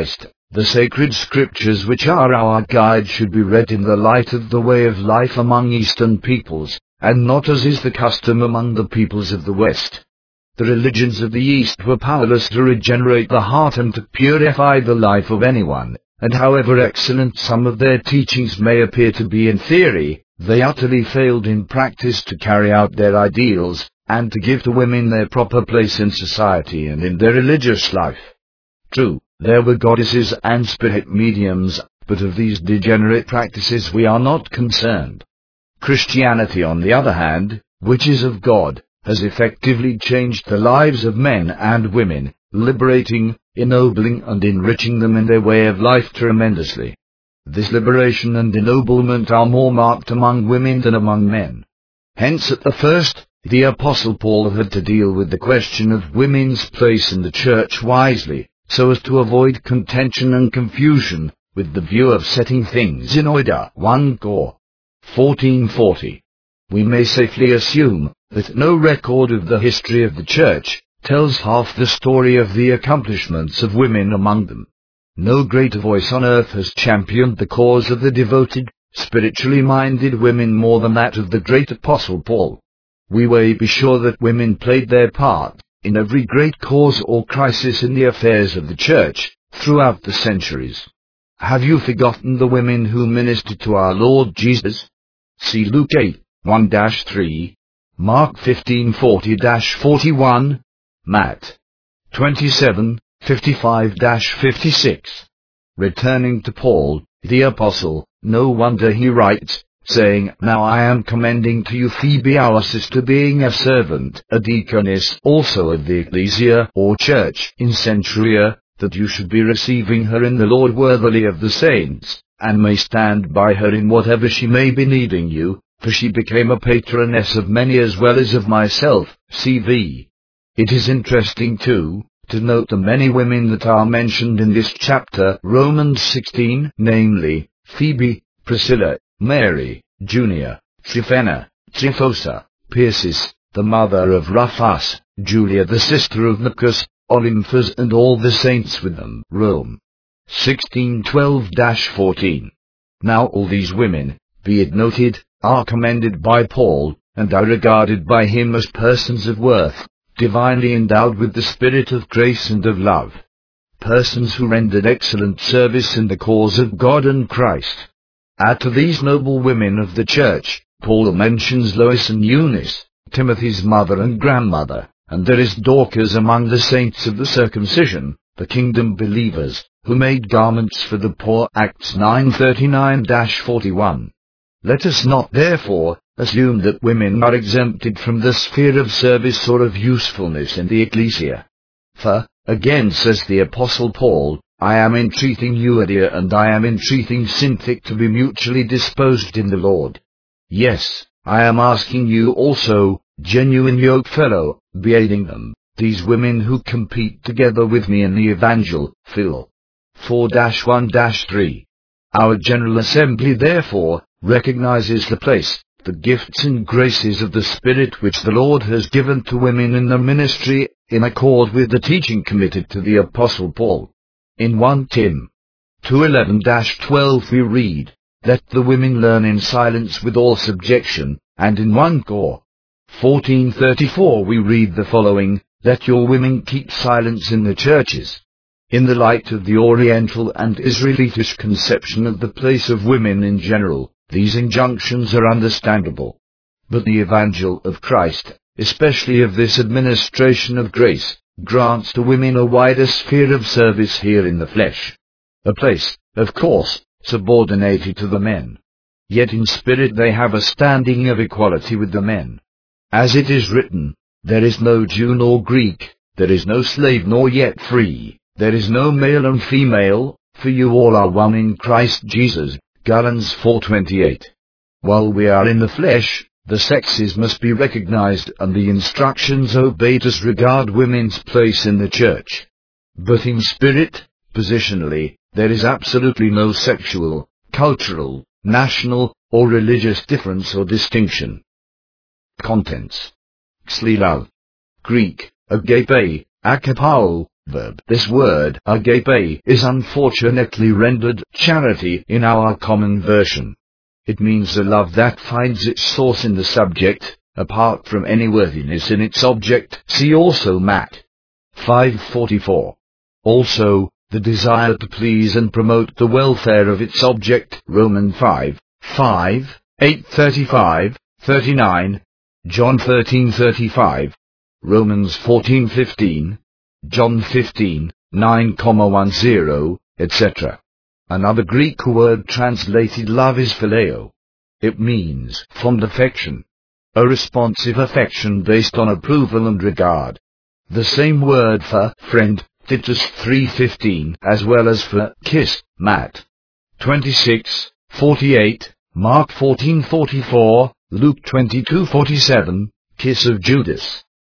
Speaker 1: The sacred scriptures, which are our guide, should be read in the light of the way of life among Eastern peoples, and not as is the custom among the peoples of the West. The religions of the East were powerless to regenerate the heart and to purify the life of anyone, and however excellent some of their teachings may appear to be in theory, they utterly failed in practice to carry out their ideals, and to give to women their proper place in society and in their religious life. True, there were goddesses and spirit mediums, but of these degenerate practices we are not concerned. Christianity, on the other hand, which is of God, has effectively changed the lives of men and women, liberating, ennobling and enriching them in their way of life tremendously. This liberation and ennoblement are more marked among women than among men. Hence at the first, the Apostle Paul had to deal with the question of women's place in the church wisely, so as to avoid contention and confusion, with the view of setting things in order. First Corinthians fourteen forty. We may safely assume that no record of the history of the church tells half the story of the accomplishments of women among them. No greater voice on earth has championed the cause of the devoted, spiritually minded women more than that of the great Apostle Paul. We may be sure that women played their part in every great cause or crisis in the affairs of the church throughout the centuries. Have you forgotten the women who ministered to our Lord Jesus? See Luke eight, one to three, Mark fifteen forty to forty-one, Matt twenty-seven, fifty-five to fifty-six. Returning to Paul, the apostle, no wonder he writes, saying, Now I am commending to you Phoebe our sister, being a servant, a deaconess also of the ecclesia or church in Centuria, that you should be receiving her in the Lord worthily of the saints, and may stand by her in whatever she may be needing you, for she became a patroness of many as well as of myself. C V. It is interesting, too, to note the many women that are mentioned in this chapter, Romans sixteen, namely, Phoebe, Priscilla, Mary, Junia, Tryphena, Tryphosa, Persis, the mother of Rufus, Julia the sister of Nercus, Olymphas and all the saints with them. Rome sixteen twelve to fourteen. Now all these women, be it noted, are commended by Paul, and are regarded by him as persons of worth, divinely endowed with the spirit of grace and of love. Persons who rendered excellent service in the cause of God and Christ. Add to these noble women of the church, Paul mentions Lois and Eunice, Timothy's mother and grandmother, and there is Dorcas among the saints of the circumcision, the kingdom believers, who made garments for the poor. Acts nine thirty-nine to forty-one. Let us not, therefore, assume that women are exempted from the sphere of service or of usefulness in the ecclesia. For, again says the Apostle Paul, I am entreating Euodia and I am entreating Syntyche to be mutually disposed in the Lord. Yes, I am asking you also, genuine yokefellow, be aiding them, these women who compete together with me in the Evangel. Phil four one to three. Our General Assembly, therefore, recognizes the place, the gifts and graces of the Spirit which the Lord has given to women in the ministry, in accord with the teaching committed to the Apostle Paul. In First Timothy two eleven to twelve we read, Let the women learn in silence with all subjection, and in First Corinthians fourteen thirty-four we read the following, Let your women keep silence in the churches. In the light of the Oriental and Israelitish conception of the place of women in general, these injunctions are understandable. But the Evangel of Christ, especially of this administration of grace, grants to women a wider sphere of service here in the flesh. A place, of course, subordinated to the men. Yet in spirit they have a standing of equality with the men. As it is written, There is no Jew nor Greek, there is no slave nor yet free, there is no male and female, for you all are one in Christ Jesus. Galatians four twenty-eight. While we are in the flesh, the sexes must be recognized and the instructions obeyed as regard women's place in the church. But in spirit, positionally, there is absolutely no sexual, cultural, national, or religious difference or distinction. Contents. Xlilal. Greek, agape, akapao, verb. This word, agape, is unfortunately rendered charity in our common version. It means a love that finds its source in the subject, apart from any worthiness in its object. See also Matt five forty-four. Also, the desire to please and promote the welfare of its object. Romans five five, eight thirty-five, thirty-nine, John thirteen thirty-five, Romans fourteen fifteen, John fifteen nine, ten, et cetera. Another Greek word translated love is phileo. It means fond affection, a responsive affection based on approval and regard. The same word for friend, Titus three fifteen, as well as for kiss, Matt twenty-six forty-eight, Mark fourteen forty-four, Luke twenty-two forty-seven, kiss of Judas.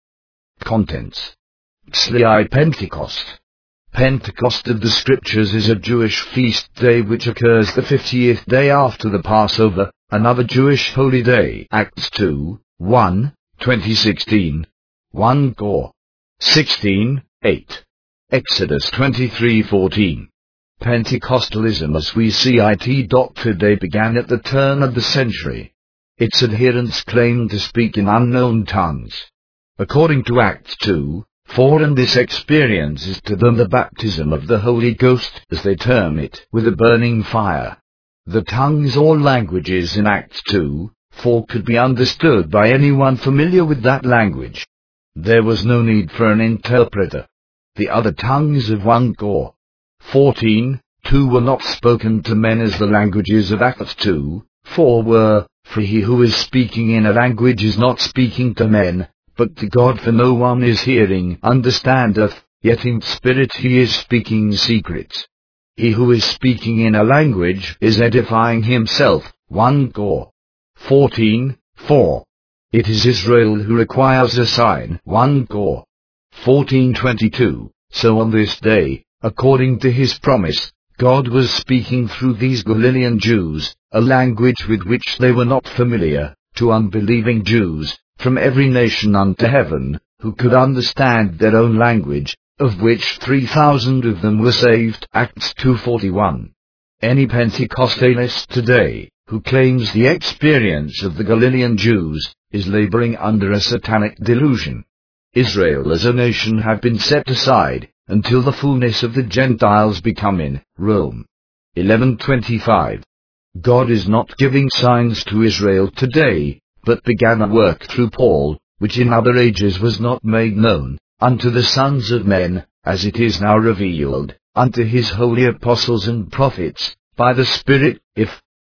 Speaker 1: Contents. Xliai Pentecost. Pentecost of the Scriptures is a Jewish feast day which occurs the fiftieth day after the Passover, another Jewish holy day. Acts two one, twenty sixteen. one Cor. sixteen eight. Exodus twenty-three fourteen. Pentecostalism as we see it today began at the turn of the century. Its adherents claimed to speak in unknown tongues. According to Acts two four, and this experience is to them the baptism of the Holy Ghost, as they term it, with a burning fire. The tongues or languages in Acts two four could be understood by anyone familiar with that language. There was no need for an interpreter. The other tongues of one Cor. fourteen two were not spoken to men as the languages of Acts two four were, for he who is speaking in a language is not speaking to men, but to God, for no one is hearing understandeth, yet in spirit he is speaking secrets. He who is speaking in a language is edifying himself. one Cor. fourteen four. It is Israel who requires a sign. one Cor. fourteen twenty-two. So on this day, according to his promise, God was speaking through these Galilean Jews, a language with which they were not familiar, to unbelieving Jews, from every nation unto heaven, who could understand their own language, of which three thousand of them were saved. Acts two forty-one. Any Pentecostalist today, who claims the experience of the Galilean Jews, is laboring under a satanic delusion. Israel as a nation had been set aside, until the fullness of the Gentiles be come in. Rome eleven twenty-five. God is not giving signs to Israel today, but began a work through Paul, which in other ages was not made known, unto the sons of men, as it is now revealed, unto his holy apostles and prophets, by the Spirit. If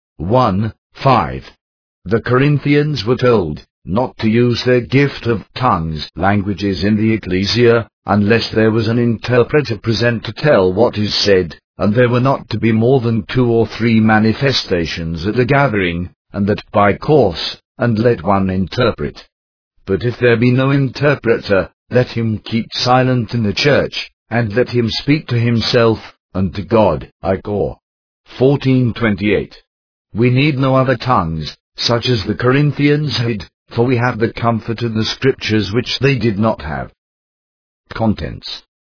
Speaker 1: one five. The Corinthians were told not to use their gift of tongues, languages in the ecclesia, unless there was an interpreter present to tell what is said, and there were not to be more than two or three manifestations at a gathering, and that by course, and let one interpret. But if there be no interpreter, let him keep silent in the church, and let him speak to himself, and to God. I Cor. fourteen twenty-eight. We need no other tongues, such as the Corinthians had, for we have the comfort of the Scriptures which they did not have. Contents.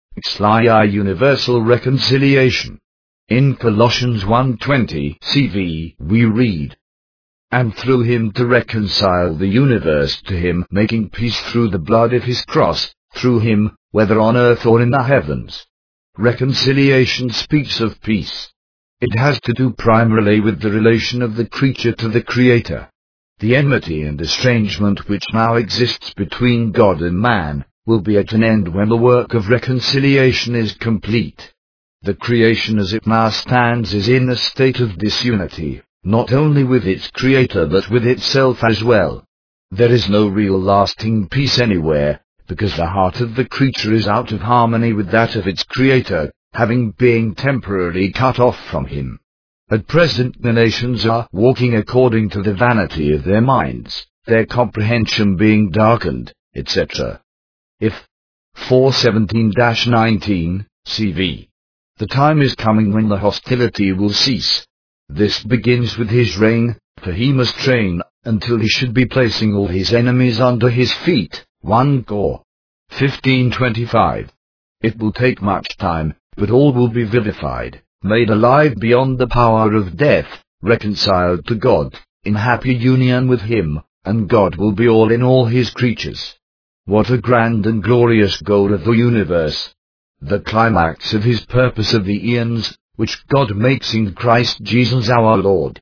Speaker 1: Xliai Universal Reconciliation. In Colossians one twenty C V we read, and through him to reconcile the universe to him, making peace through the blood of his cross, through him, whether on earth or in the heavens. Reconciliation speaks of peace. It has to do primarily with the relation of the creature to the Creator. The enmity and estrangement which now exists between God and man will be at an end when the work of reconciliation is complete. The creation as it now stands is in a state of disunity, not only with its Creator but with itself as well. There is no real lasting peace anywhere, because the heart of the creature is out of harmony with that of its Creator, having been temporarily cut off from him. At present the nations are walking according to the vanity of their minds, their comprehension being darkened, et cetera. If four seventeen nineteen, C V. The time is coming when the hostility will cease. This begins with his reign, for he must reign, until he should be placing all his enemies under his feet. one Cor. fifteen twenty-five. It will take much time, but all will be vivified, made alive beyond the power of death, reconciled to God, in happy union with Him, and God will be all in all His creatures. What a grand and glorious goal of the universe! The climax of His purpose of the eons, which God makes in Christ Jesus our Lord.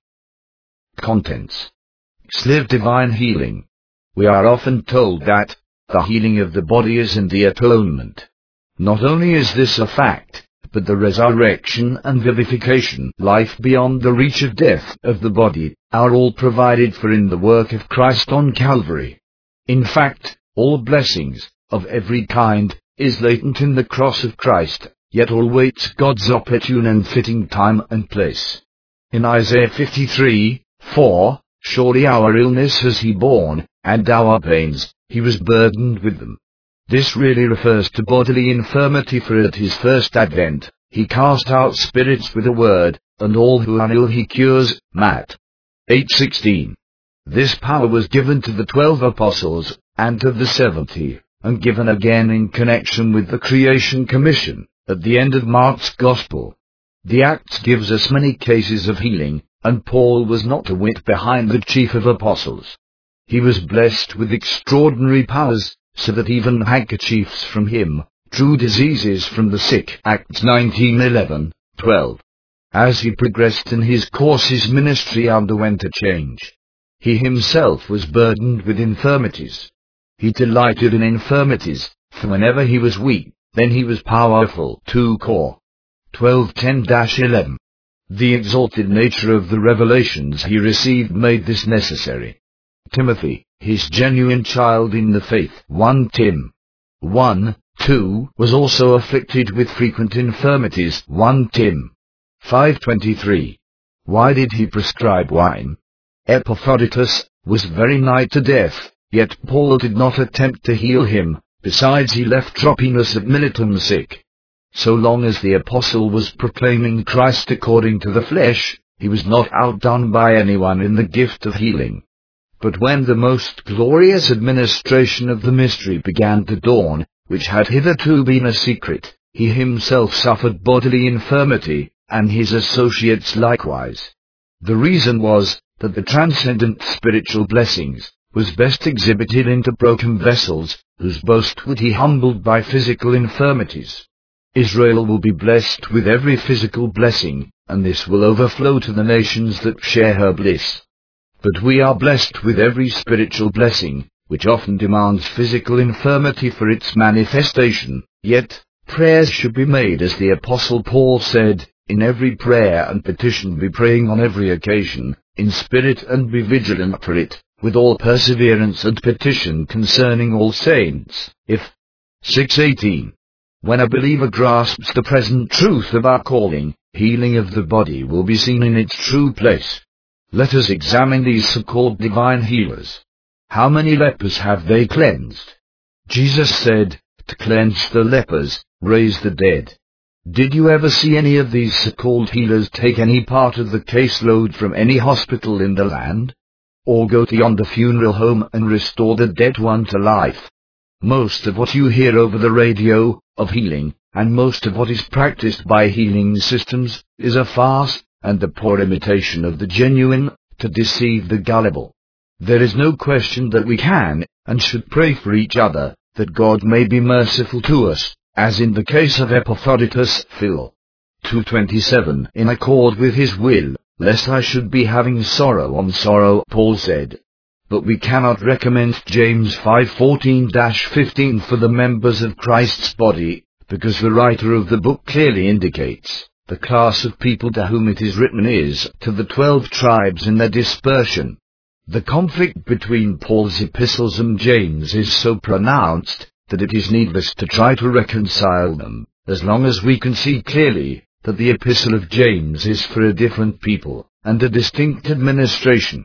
Speaker 1: Contents. Live divine healing. We are often told that the healing of the body is in the atonement. Not only is this a fact, but the resurrection and vivification, life beyond the reach of death of the body, are all provided for in the work of Christ on Calvary. In fact, all blessings, of every kind, is latent in the cross of Christ, yet all waits God's opportune and fitting time and place. In Isaiah fifty-three, four, surely our illness has He borne, and our pains, He was burdened with them. This really refers to bodily infirmity, for at His first advent, He cast out spirits with a word, and all who are ill He cures. Matt. eight sixteen. This power was given to the twelve apostles, and to the seventy, and given again in connection with the creation commission, at the end of Mark's Gospel. The Acts gives us many cases of healing, and Paul was not a whit behind the chief of apostles. He was blessed with extraordinary powers, so that even handkerchiefs from him drew diseases from the sick. Acts nineteen eleven, twelve. As he progressed in his course, his ministry underwent a change. He himself was burdened with infirmities. He delighted in infirmities, for whenever he was weak, then he was powerful. two Cor. twelve ten eleven. The exalted nature of the revelations he received made this necessary. Timothy, his genuine child in the faith, First Timothy one, two, was also afflicted with frequent infirmities, First Timothy five twenty-three. Why did he prescribe wine? Epaphroditus was very nigh to death, yet Paul did not attempt to heal him. Besides, he left Trophimus at Miletum sick. So long as the apostle was proclaiming Christ according to the flesh, he was not outdone by anyone in the gift of healing. But when the most glorious administration of the mystery began to dawn, which had hitherto been a secret, he himself suffered bodily infirmity, and his associates likewise. The reason was, that the transcendent spiritual blessings was best exhibited into broken vessels, whose boast would he humbled by physical infirmities. Israel will be blessed with every physical blessing, and this will overflow to the nations that share her bliss. But we are blessed with every spiritual blessing, which often demands physical infirmity for its manifestation, yet prayers should be made as the Apostle Paul said, in every prayer and petition be praying on every occasion, in spirit, and be vigilant for it, with all perseverance and petition concerning all saints. If six eighteen. When a believer grasps the present truth of our calling, healing of the body will be seen in its true place. Let us examine these so-called divine healers. How many lepers have they cleansed? Jesus said, to cleanse the lepers, raise the dead. Did you ever see any of these so-called healers take any part of the caseload from any hospital in the land? Or go to yonder funeral home and restore the dead one to life? Most of what you hear over the radio, of healing, and most of what is practiced by healing systems, is a farce, and a poor imitation of the genuine, to deceive the gullible. There is no question that we can, and should pray for each other, that God may be merciful to us, as in the case of Epaphroditus, Phil. two twenty-seven. In accord with his will, lest I should be having sorrow on sorrow, Paul said. But we cannot recommend James five fourteen to fifteen for the members of Christ's body, because the writer of the book clearly indicates the class of people to whom it is written is to the twelve tribes in their dispersion. The conflict between Paul's epistles and James is so pronounced that it is needless to try to reconcile them, as long as we can see clearly that the epistle of James is for a different people, and a distinct administration.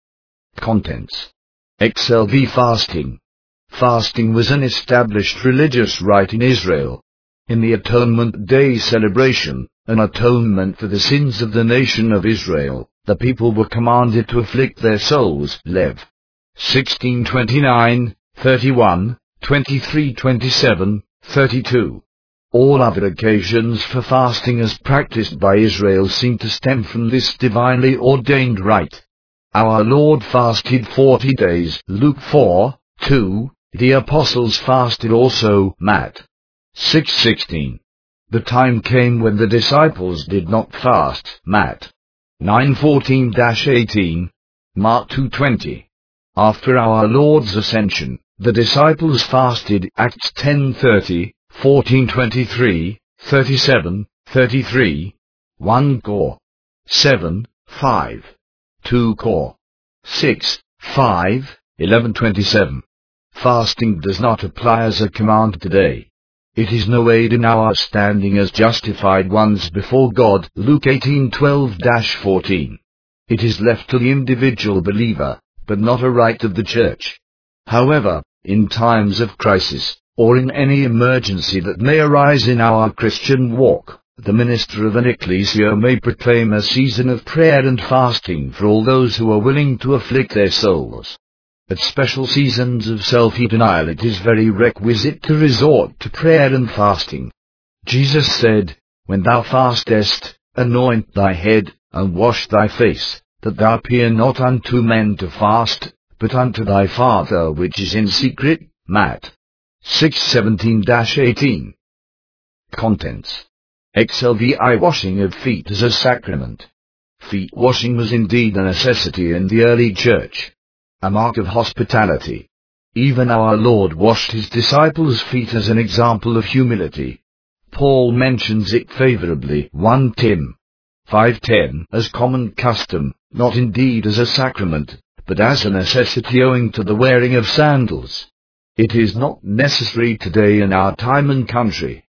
Speaker 1: Contents. X L V Fasting. Fasting was an established religious rite in Israel. In the Atonement Day celebration, an atonement for the sins of the nation of Israel, the people were commanded to afflict their souls. Lev. sixteen twenty-nine, thirty-one, twenty-three twenty-seven, thirty-two. All other occasions for fasting as practiced by Israel seem to stem from this divinely ordained rite. Our Lord fasted forty days, Luke four, two, the apostles fasted also, Matt six sixteen. The time came when the disciples did not fast, Matt nine fourteen to eighteen, Mark two twenty. After our Lord's ascension, the disciples fasted, Acts ten thirty, fourteen twenty-three, thirty-seven, thirty-three, one Cor. seven, five, two Cor. six, five, eleven twenty-seven. Fasting does not apply as a command today. It is no aid in our standing as justified ones before God, Luke eighteen twelve to fourteen. It is left to the individual believer, but not a right of the church. However, in times of crisis, or in any emergency that may arise in our Christian walk, the minister of an ecclesia may proclaim a season of prayer and fasting for all those who are willing to afflict their souls. At special seasons of self-denial it is very requisite to resort to prayer and fasting. Jesus said, "When thou fastest, anoint thy head, and wash thy face, that thou appear not unto men to fast, but unto thy Father which is in secret." Matt six seventeen to eighteen. Contents. X L V I Washing of feet as a sacrament. Feet washing was indeed a necessity in the early church. A mark of hospitality. Even our Lord washed his disciples' feet as an example of humility. Paul mentions it favorably, First Timothy five ten, as common custom, not indeed as a sacrament, but as a necessity owing to the wearing of sandals. It is not necessary today in our time and country.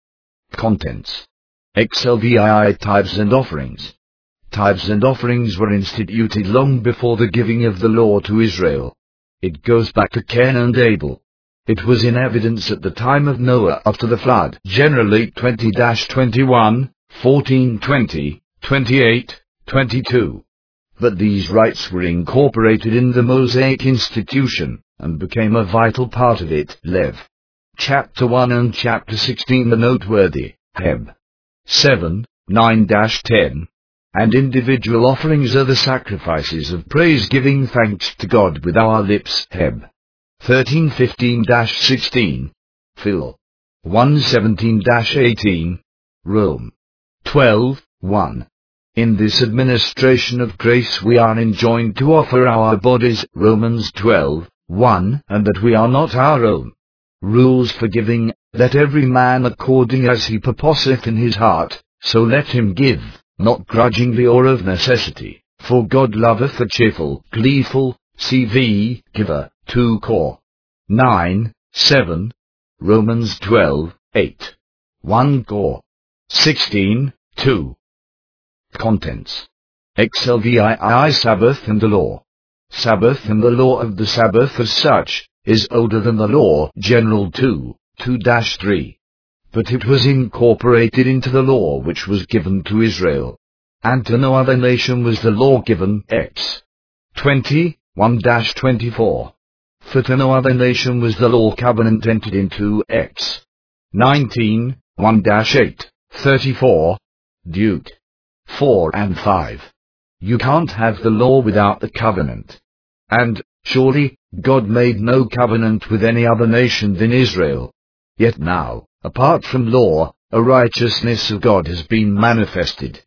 Speaker 1: Contents. X L V I Tithes and Offerings. Tithes and offerings were instituted long before the giving of the law to Israel. It goes back to Cain and Abel. It was in evidence at the time of Noah after the flood, generally twenty to twenty-one, fourteen twenty, twenty-eight, twenty-two. But these rites were incorporated in the Mosaic institution, and became a vital part of it, Lev. Chapter one and Chapter sixteen. The noteworthy, Heb. seven, nine to ten. And individual offerings are the sacrifices of praise giving thanks to God with our lips, Heb. thirteen fifteen to sixteen. Phil. one seventeen to eighteen. Rome. twelve, one. In this administration of grace we are enjoined to offer our bodies, Romans twelve, one, and that we are not our own. Rules for giving, let every man according as he purposeth in his heart, so let him give, not grudgingly or of necessity, for God loveth a cheerful, gleeful, C V, giver, two Cor. nine, seven, Romans twelve, eight, one Cor. sixteen, two. Contents. X L V I Sabbath and the law. Sabbath and the law of the Sabbath as such, is older than the law, General two, two to three. But it was incorporated into the law which was given to Israel. And to no other nation was the law given, X. twenty, one to twenty-four. For to no other nation was the law covenant entered into, X. nineteen, one to eight, thirty-four. Duke. four and five. You can't have the law without the covenant. And, surely, God made no covenant with any other nation than Israel. Yet now, apart from law, a righteousness of God has been manifested.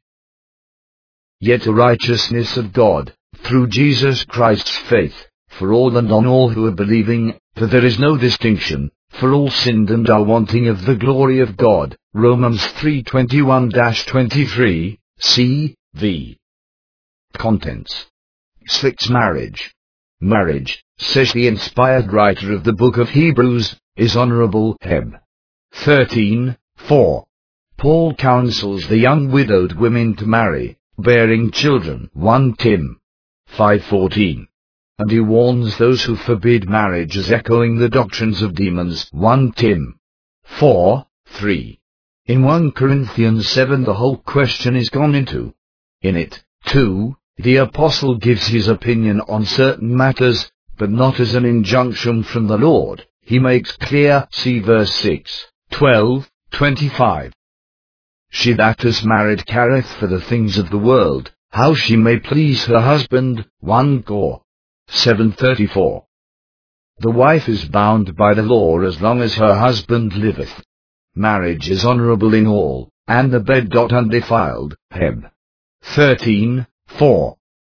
Speaker 1: Yet a righteousness of God, through Jesus Christ's faith, for all and on all who are believing, for there is no distinction, for all sinned and are wanting of the glory of God, Romans three twenty-one to twenty-three, C V. Contents. Six Marriage. Marriage, says the inspired writer of the book of Hebrews, is honorable, Heb. thirteen, four. Paul counsels the young widowed women to marry, bearing children, First Timothy five fourteen. And he warns those who forbid marriage as echoing the doctrines of demons, First Timothy four, three. In First Corinthians seven the whole question is gone into. In it, too, the apostle gives his opinion on certain matters, but not as an injunction from the Lord. He makes clear, see verse six, twelve, twenty-five. She that is married careth for the things of the world, how she may please her husband. First Cor. seven thirty-four. The wife is bound by the law as long as her husband liveth. Marriage is honorable in all, and the bed undefiled. Heb. thirteen four.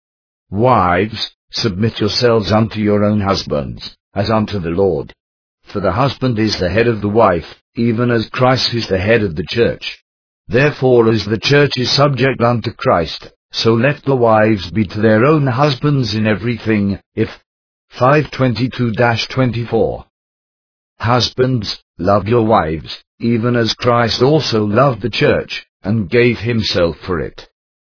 Speaker 1: Wives, submit yourselves unto your own husbands, as unto the Lord. For the husband is the head of the wife, even as Christ is the head of the church. Therefore as the church is subject unto Christ, so let the wives be to their own husbands in everything. If five twenty-two twenty-four. Husbands, love your wives, even as Christ also loved the church, and gave himself for it.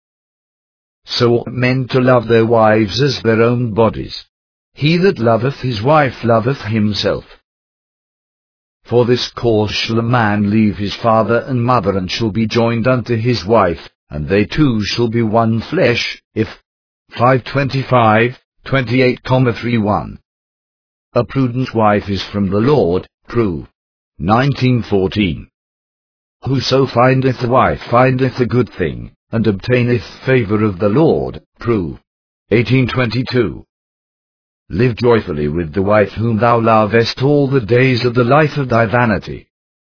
Speaker 1: So ought men to love their wives as their own bodies. He that loveth his wife loveth himself. For this cause shall a man leave his father and mother, and shall be joined unto his wife, and they two shall be one flesh. If five twenty-five twenty-eight, thirty-one. A prudent wife is from the Lord. Prov. nineteen fourteen. Whoso findeth a wife findeth a good thing, and obtaineth favour of the Lord. Prov. eighteen twenty-two. Live joyfully with the wife whom thou lovest all the days of the life of thy vanity.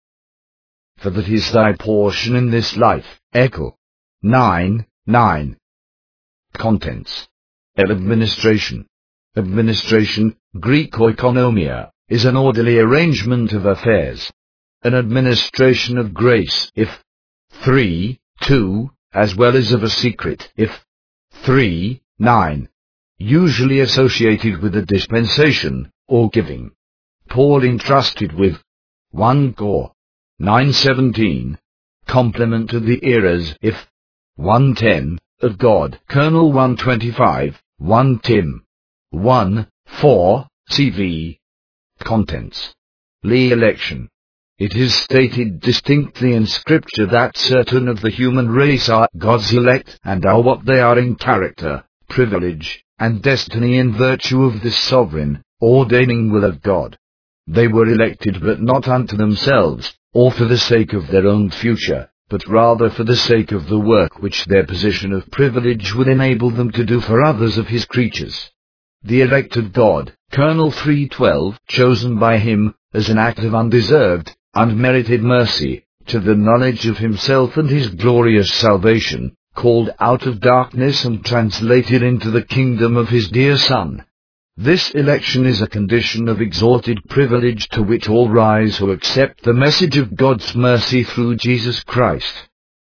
Speaker 1: For that is thy portion in this life. Echo. nine nine. Contents. Administration. Administration, Greek oikonomia, is an orderly arrangement of affairs. An administration of grace, if three two, as well as of a secret, if three nine. Usually associated with a dispensation, or giving. Paul entrusted with First Cor. nine seventeen, complement of the eras, if one ten, of God. Colonel one twenty-five, First Tim. one four, C V. Contents. Lee election. It is stated distinctly in Scripture that certain of the human race are God's elect, and are what they are in character, privilege, and destiny in virtue of this sovereign, ordaining will of God. They were elected but not unto themselves, or for the sake of their own future, but rather for the sake of the work which their position of privilege will enable them to do for others of his creatures. The elect of God, Colonel three twelve, chosen by him, as an act of undeserved, unmerited mercy, to the knowledge of himself and his glorious salvation, called out of darkness and translated into the kingdom of his dear Son. This election is a condition of exalted privilege to which all rise who accept the message of God's mercy through Jesus Christ.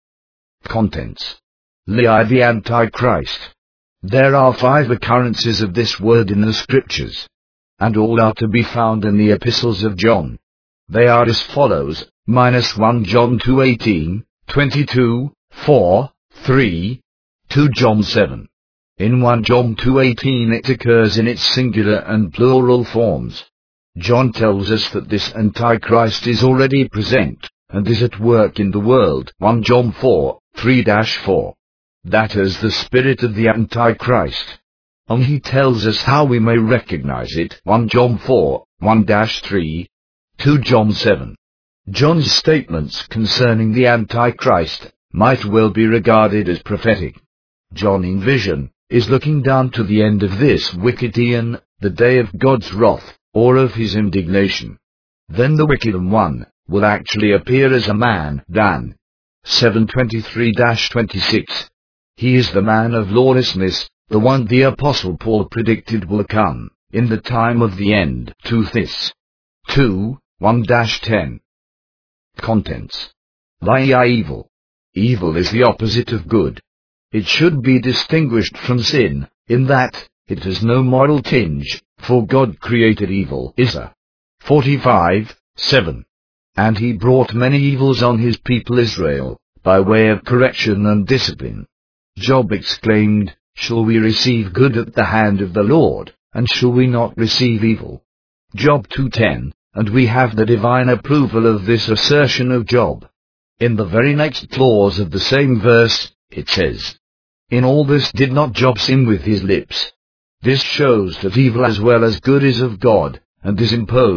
Speaker 1: Contents. Lehi the Antichrist. There are five occurrences of this word in the Scriptures, and all are to be found in the epistles of John. They are as follows: minus one John two eighteen, twenty-two, four, three, two John seven. In First John two eighteen it occurs in its singular and plural forms. John tells us that this Antichrist is already present, and is at work in the world. First John four, three to four. That is the spirit of the Antichrist. And he tells us how we may recognize it. First John four, one to three, two John seven. John's statements concerning the Antichrist might well be regarded as prophetic. John in vision is looking down to the end of this wicked eon, the day of God's wrath, or of his indignation. Then the wicked one will actually appear as a man. Dan. seven twenty-three to twenty-six. He is the man of lawlessness, the one the Apostle Paul predicted will come, in the time of the end. two Thess. two, one to ten. Contents. Lehi evil. Evil is the opposite of good. It should be distinguished from sin, in that it has no moral tinge, for God created evil. Isaiah forty-five, seven. And he brought many evils on his people Israel, by way of correction and discipline. Job exclaimed, Shall we receive good at the hand of the Lord, and shall we not receive evil? Job two ten, and we have the divine approval of this assertion of Job. In the very next clause of the same verse, it says, In all this did not Job sin with his lips. This shows that evil as well as good is of God, and is imposed,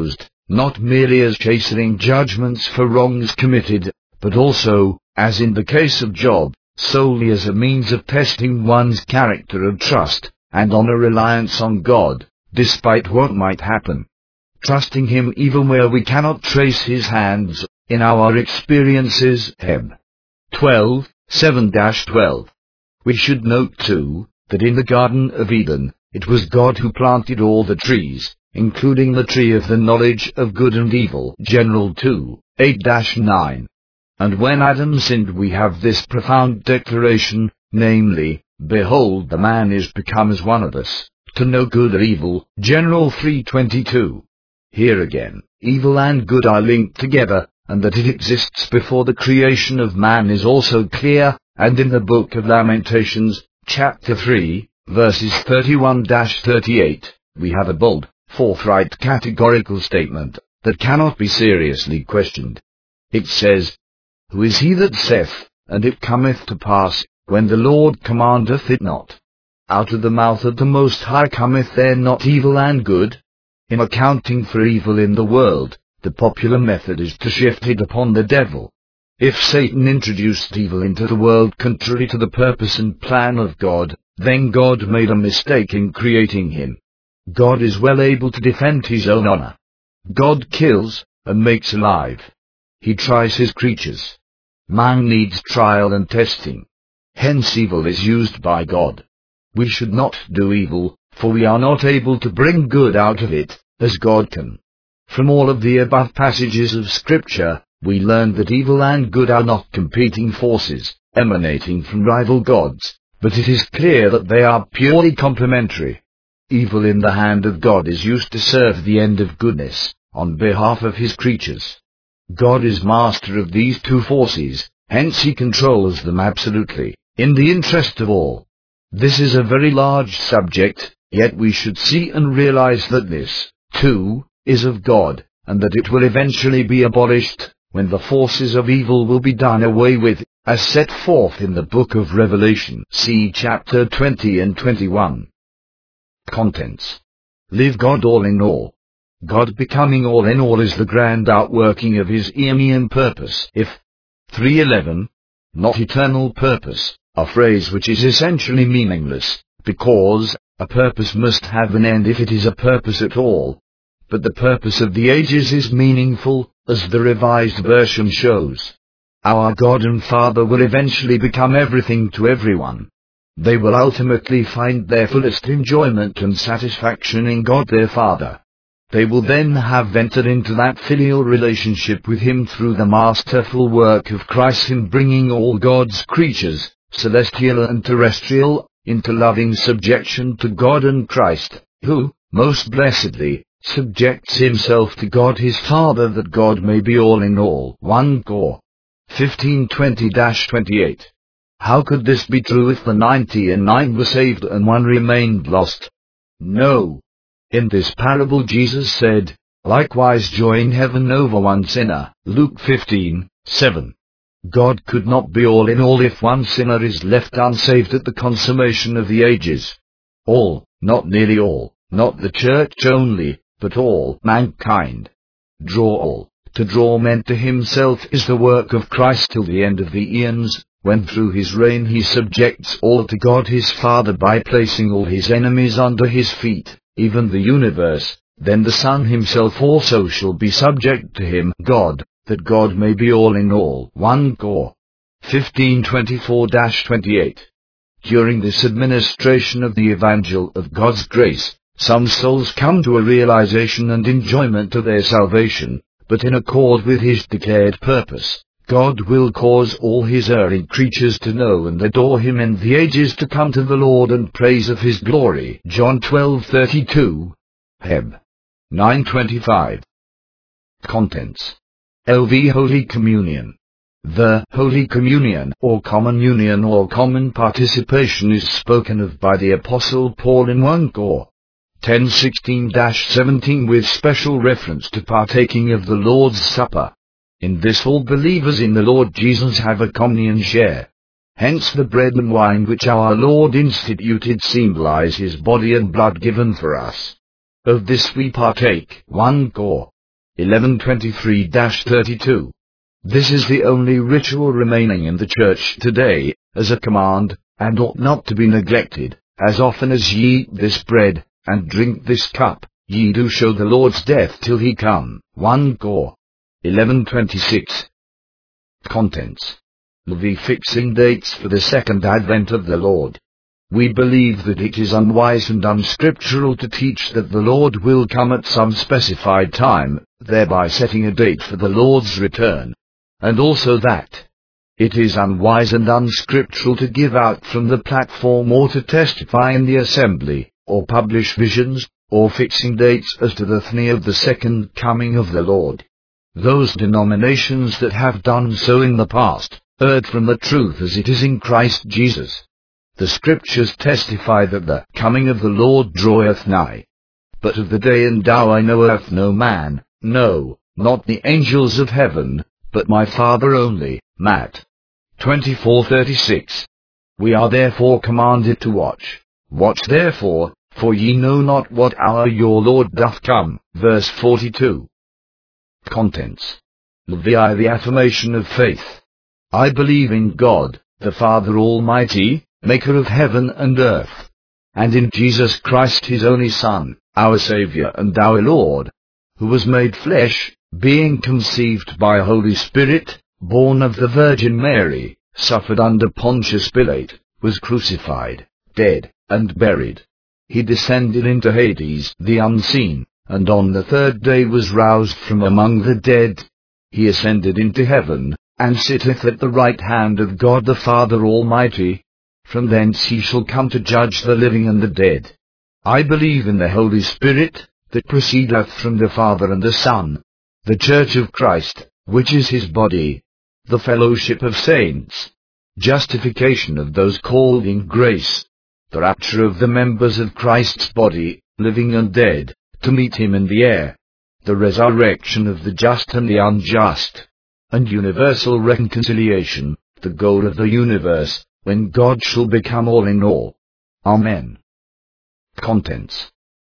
Speaker 1: not merely as chastening judgments for wrongs committed, but also, as in the case of Job, solely as a means of testing one's character of trust, and on a reliance on God, despite what might happen. Trusting Him even where we cannot trace His hands, in our experiences. Heb. twelve, seven to twelve. We should note too, that in the Garden of Eden, it was God who planted all the trees, including the tree of the knowledge of good and evil. General two, eight to nine. And when Adam sinned we have this profound declaration, namely, Behold the man is become as one of us, to know good or evil. General three twenty-two. Here again, evil and good are linked together, and that it exists before the creation of man is also clear, and in the book of Lamentations, chapter three, verses thirty-one to thirty-eight, we have a bold, forthright categorical statement, that cannot be seriously questioned. It says, Who is he that saith, and it cometh to pass, when the Lord commandeth it not? Out of the mouth of the Most High cometh there not evil and good? In accounting for evil in the world, the popular method is to shift it upon the devil. If Satan introduced evil into the world contrary to the purpose and plan of God, then God made a mistake in creating him. God is well able to defend His own honor. God kills, and makes alive. He tries His creatures. Man needs trial and testing. Hence evil is used by God. We should not do evil, for we are not able to bring good out of it, as God can. From all of the above passages of Scripture, we learn that evil and good are not competing forces, emanating from rival gods, but it is clear that they are purely complementary. Evil in the hand of God is used to serve the end of goodness, on behalf of His creatures. God is master of these two forces, hence He controls them absolutely, in the interest of all. This is a very large subject, yet we should see and realize that this, too, is of God, and that it will eventually be abolished, when the forces of evil will be done away with, as set forth in the book of Revelation. See chapter twenty and twenty-one. Contents. Live God all in all. God becoming all in all is the grand outworking of His Eonian purpose. If three eleven, not eternal purpose, a phrase which is essentially meaningless, because a purpose must have an end if it is a purpose at all. But the purpose of the ages is meaningful, as the Revised Version shows. Our God and Father will eventually become everything to everyone. They will ultimately find their fullest enjoyment and satisfaction in God their Father. They will then have entered into that filial relationship with Him through the masterful work of Christ in bringing all God's creatures, celestial and terrestrial, into loving subjection to God and Christ, who, most blessedly, subjects Himself to God His Father, that God may be all in all. First Cor. fifteen twenty to twenty-eight. How could this be true if the ninety and nine were saved and one remained lost? No. In this parable Jesus said, Likewise joy in heaven over one sinner. Luke fifteen, seven. God could not be all in all if one sinner is left unsaved at the consummation of the ages. All, not nearly all, not the church only, but all mankind. Draw all. To draw men to Himself is the work of Christ till the end of the eons, when through His reign He subjects all to God His Father by placing all His enemies under His feet, even the universe. Then the Son Himself also shall be subject to Him, God, that God may be all in all. First Cor. fifteen twenty-four to twenty-eight. During this administration of the Evangel of God's grace, some souls come to a realization and enjoyment of their salvation, but in accord with His declared purpose, God will cause all His erring creatures to know and adore Him in the ages to come, to the Lord and praise of His glory. John twelve thirty-two. Heb. nine twenty-five. Contents. L V Holy Communion. The Holy Communion, or common union or common participation, is spoken of by the Apostle Paul in First Cor. ten sixteen to seventeen, with special reference to partaking of the Lord's Supper. In this all believers in the Lord Jesus have a communion share. Hence the bread and wine which our Lord instituted symbolize His body and blood given for us. Of this we partake. First Cor. eleven twenty-three to thirty-two. This is the only ritual remaining in the church today, as a command, and ought not to be neglected. As often as ye eat this bread, and drink this cup, ye do show the Lord's death till he come. First Cor. eleven twenty-six. Contents. The fixing dates for the second advent of the Lord. We believe that it is unwise and unscriptural to teach that the Lord will come at some specified time, thereby setting a date for the Lord's return. And also that it is unwise and unscriptural to give out from the platform or to testify in the assembly, or publish visions, or fixing dates as to the day of the second coming of the Lord. Those denominations that have done so in the past erred from the truth as it is in Christ Jesus. The Scriptures testify that the coming of the Lord draweth nigh. But of the day and hour knoweth no man, no, not the angels of heaven, but my Father only. Matt. twenty-four thirty-six. We are therefore commanded to watch. Watch therefore, for ye know not what hour your Lord doth come. Verse forty-two. Contents. The the affirmation of faith. I believe in God, the Father Almighty, maker of heaven and earth, and in Jesus Christ his only Son, our Saviour and our Lord, who was made flesh, being conceived by Holy Spirit, born of the Virgin Mary, suffered under Pontius Pilate, was crucified, dead, and buried. He descended into Hades, the unseen, and on the third day was roused from among the dead. He ascended into heaven, and sitteth at the right hand of God the Father Almighty. From thence he shall come to judge the living and the dead. I believe in the Holy Spirit, that proceedeth from the Father and the Son, the Church of Christ, which is his body, the fellowship of saints, justification of those called in grace, the rapture of the members of Christ's body, living and dead, to meet him in the air, the resurrection of the just and the unjust, and universal reconciliation, the goal of the universe, when God shall become all in all. Amen. Contents.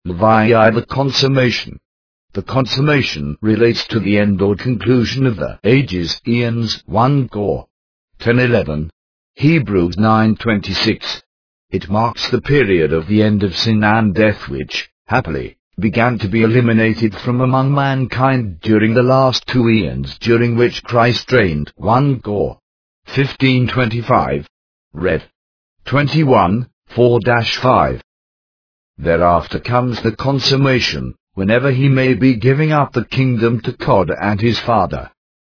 Speaker 1: Via the consummation. The consummation relates to the end or conclusion of the ages, eons. First Cor. ten eleven. Hebrews nine twenty-six. It marks the period of the end of sin and death which, happily, began to be eliminated from among mankind during the last two eons during which Christ reigned. First Cor. fifteen twenty-five. Rev. twenty-one, four to five. Thereafter comes the consummation, whenever he may be giving up the kingdom to God and his Father.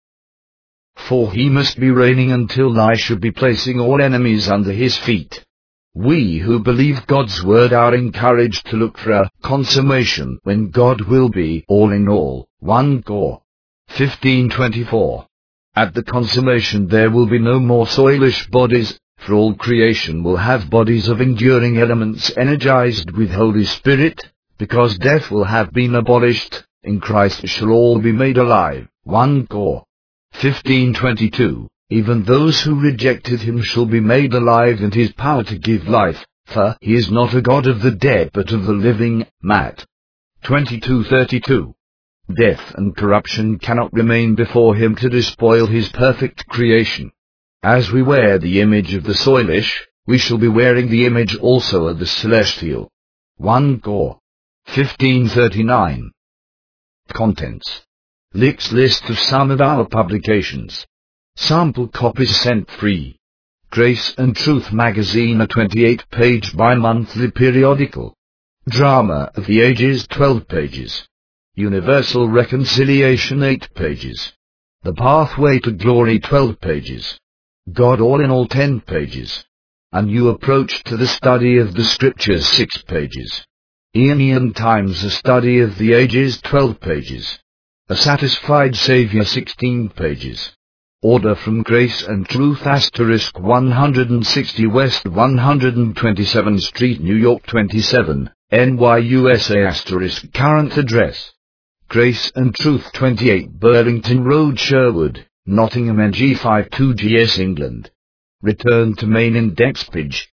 Speaker 1: For he must be reigning until I should be placing all enemies under his feet. We who believe God's word are encouraged to look for a consummation when God will be all in all. First Cor. fifteen twenty-four. At the consummation there will be no more soilish bodies, for all creation will have bodies of enduring elements energized with Holy Spirit, because death will have been abolished, in Christ shall all be made alive. First Cor. fifteen twenty-two. Even those who rejected him shall be made alive in his power to give life, for he is not a God of the dead but of the living. Matt. twenty-two thirty-two. Death and corruption cannot remain before him to despoil his perfect creation. As we wear the image of the soilish, we shall be wearing the image also of the celestial. First Cor. fifteen thirty-nine. Contents. Lick's list of some of our publications. Sample copies sent free. Grace and Truth magazine, a twenty-eight page bi-monthly periodical. Drama of the Ages, twelve pages. Universal Reconciliation, eight pages. The Pathway to Glory, twelve pages. God All in All, ten pages. A New Approach to the Study of the Scriptures, six pages. Eonian Times, a Study of the Ages, twelve pages. A Satisfied Saviour, sixteen pages. Order from Grace and Truth, asterisk one hundred sixty West one hundred twenty-seventh Street, New York twenty-seven, N Y U S A, asterisk current address. Grace and Truth, twenty-eight Burlington Road, Sherwood, Nottingham, N G fifty-two G S, England. Return to main index page.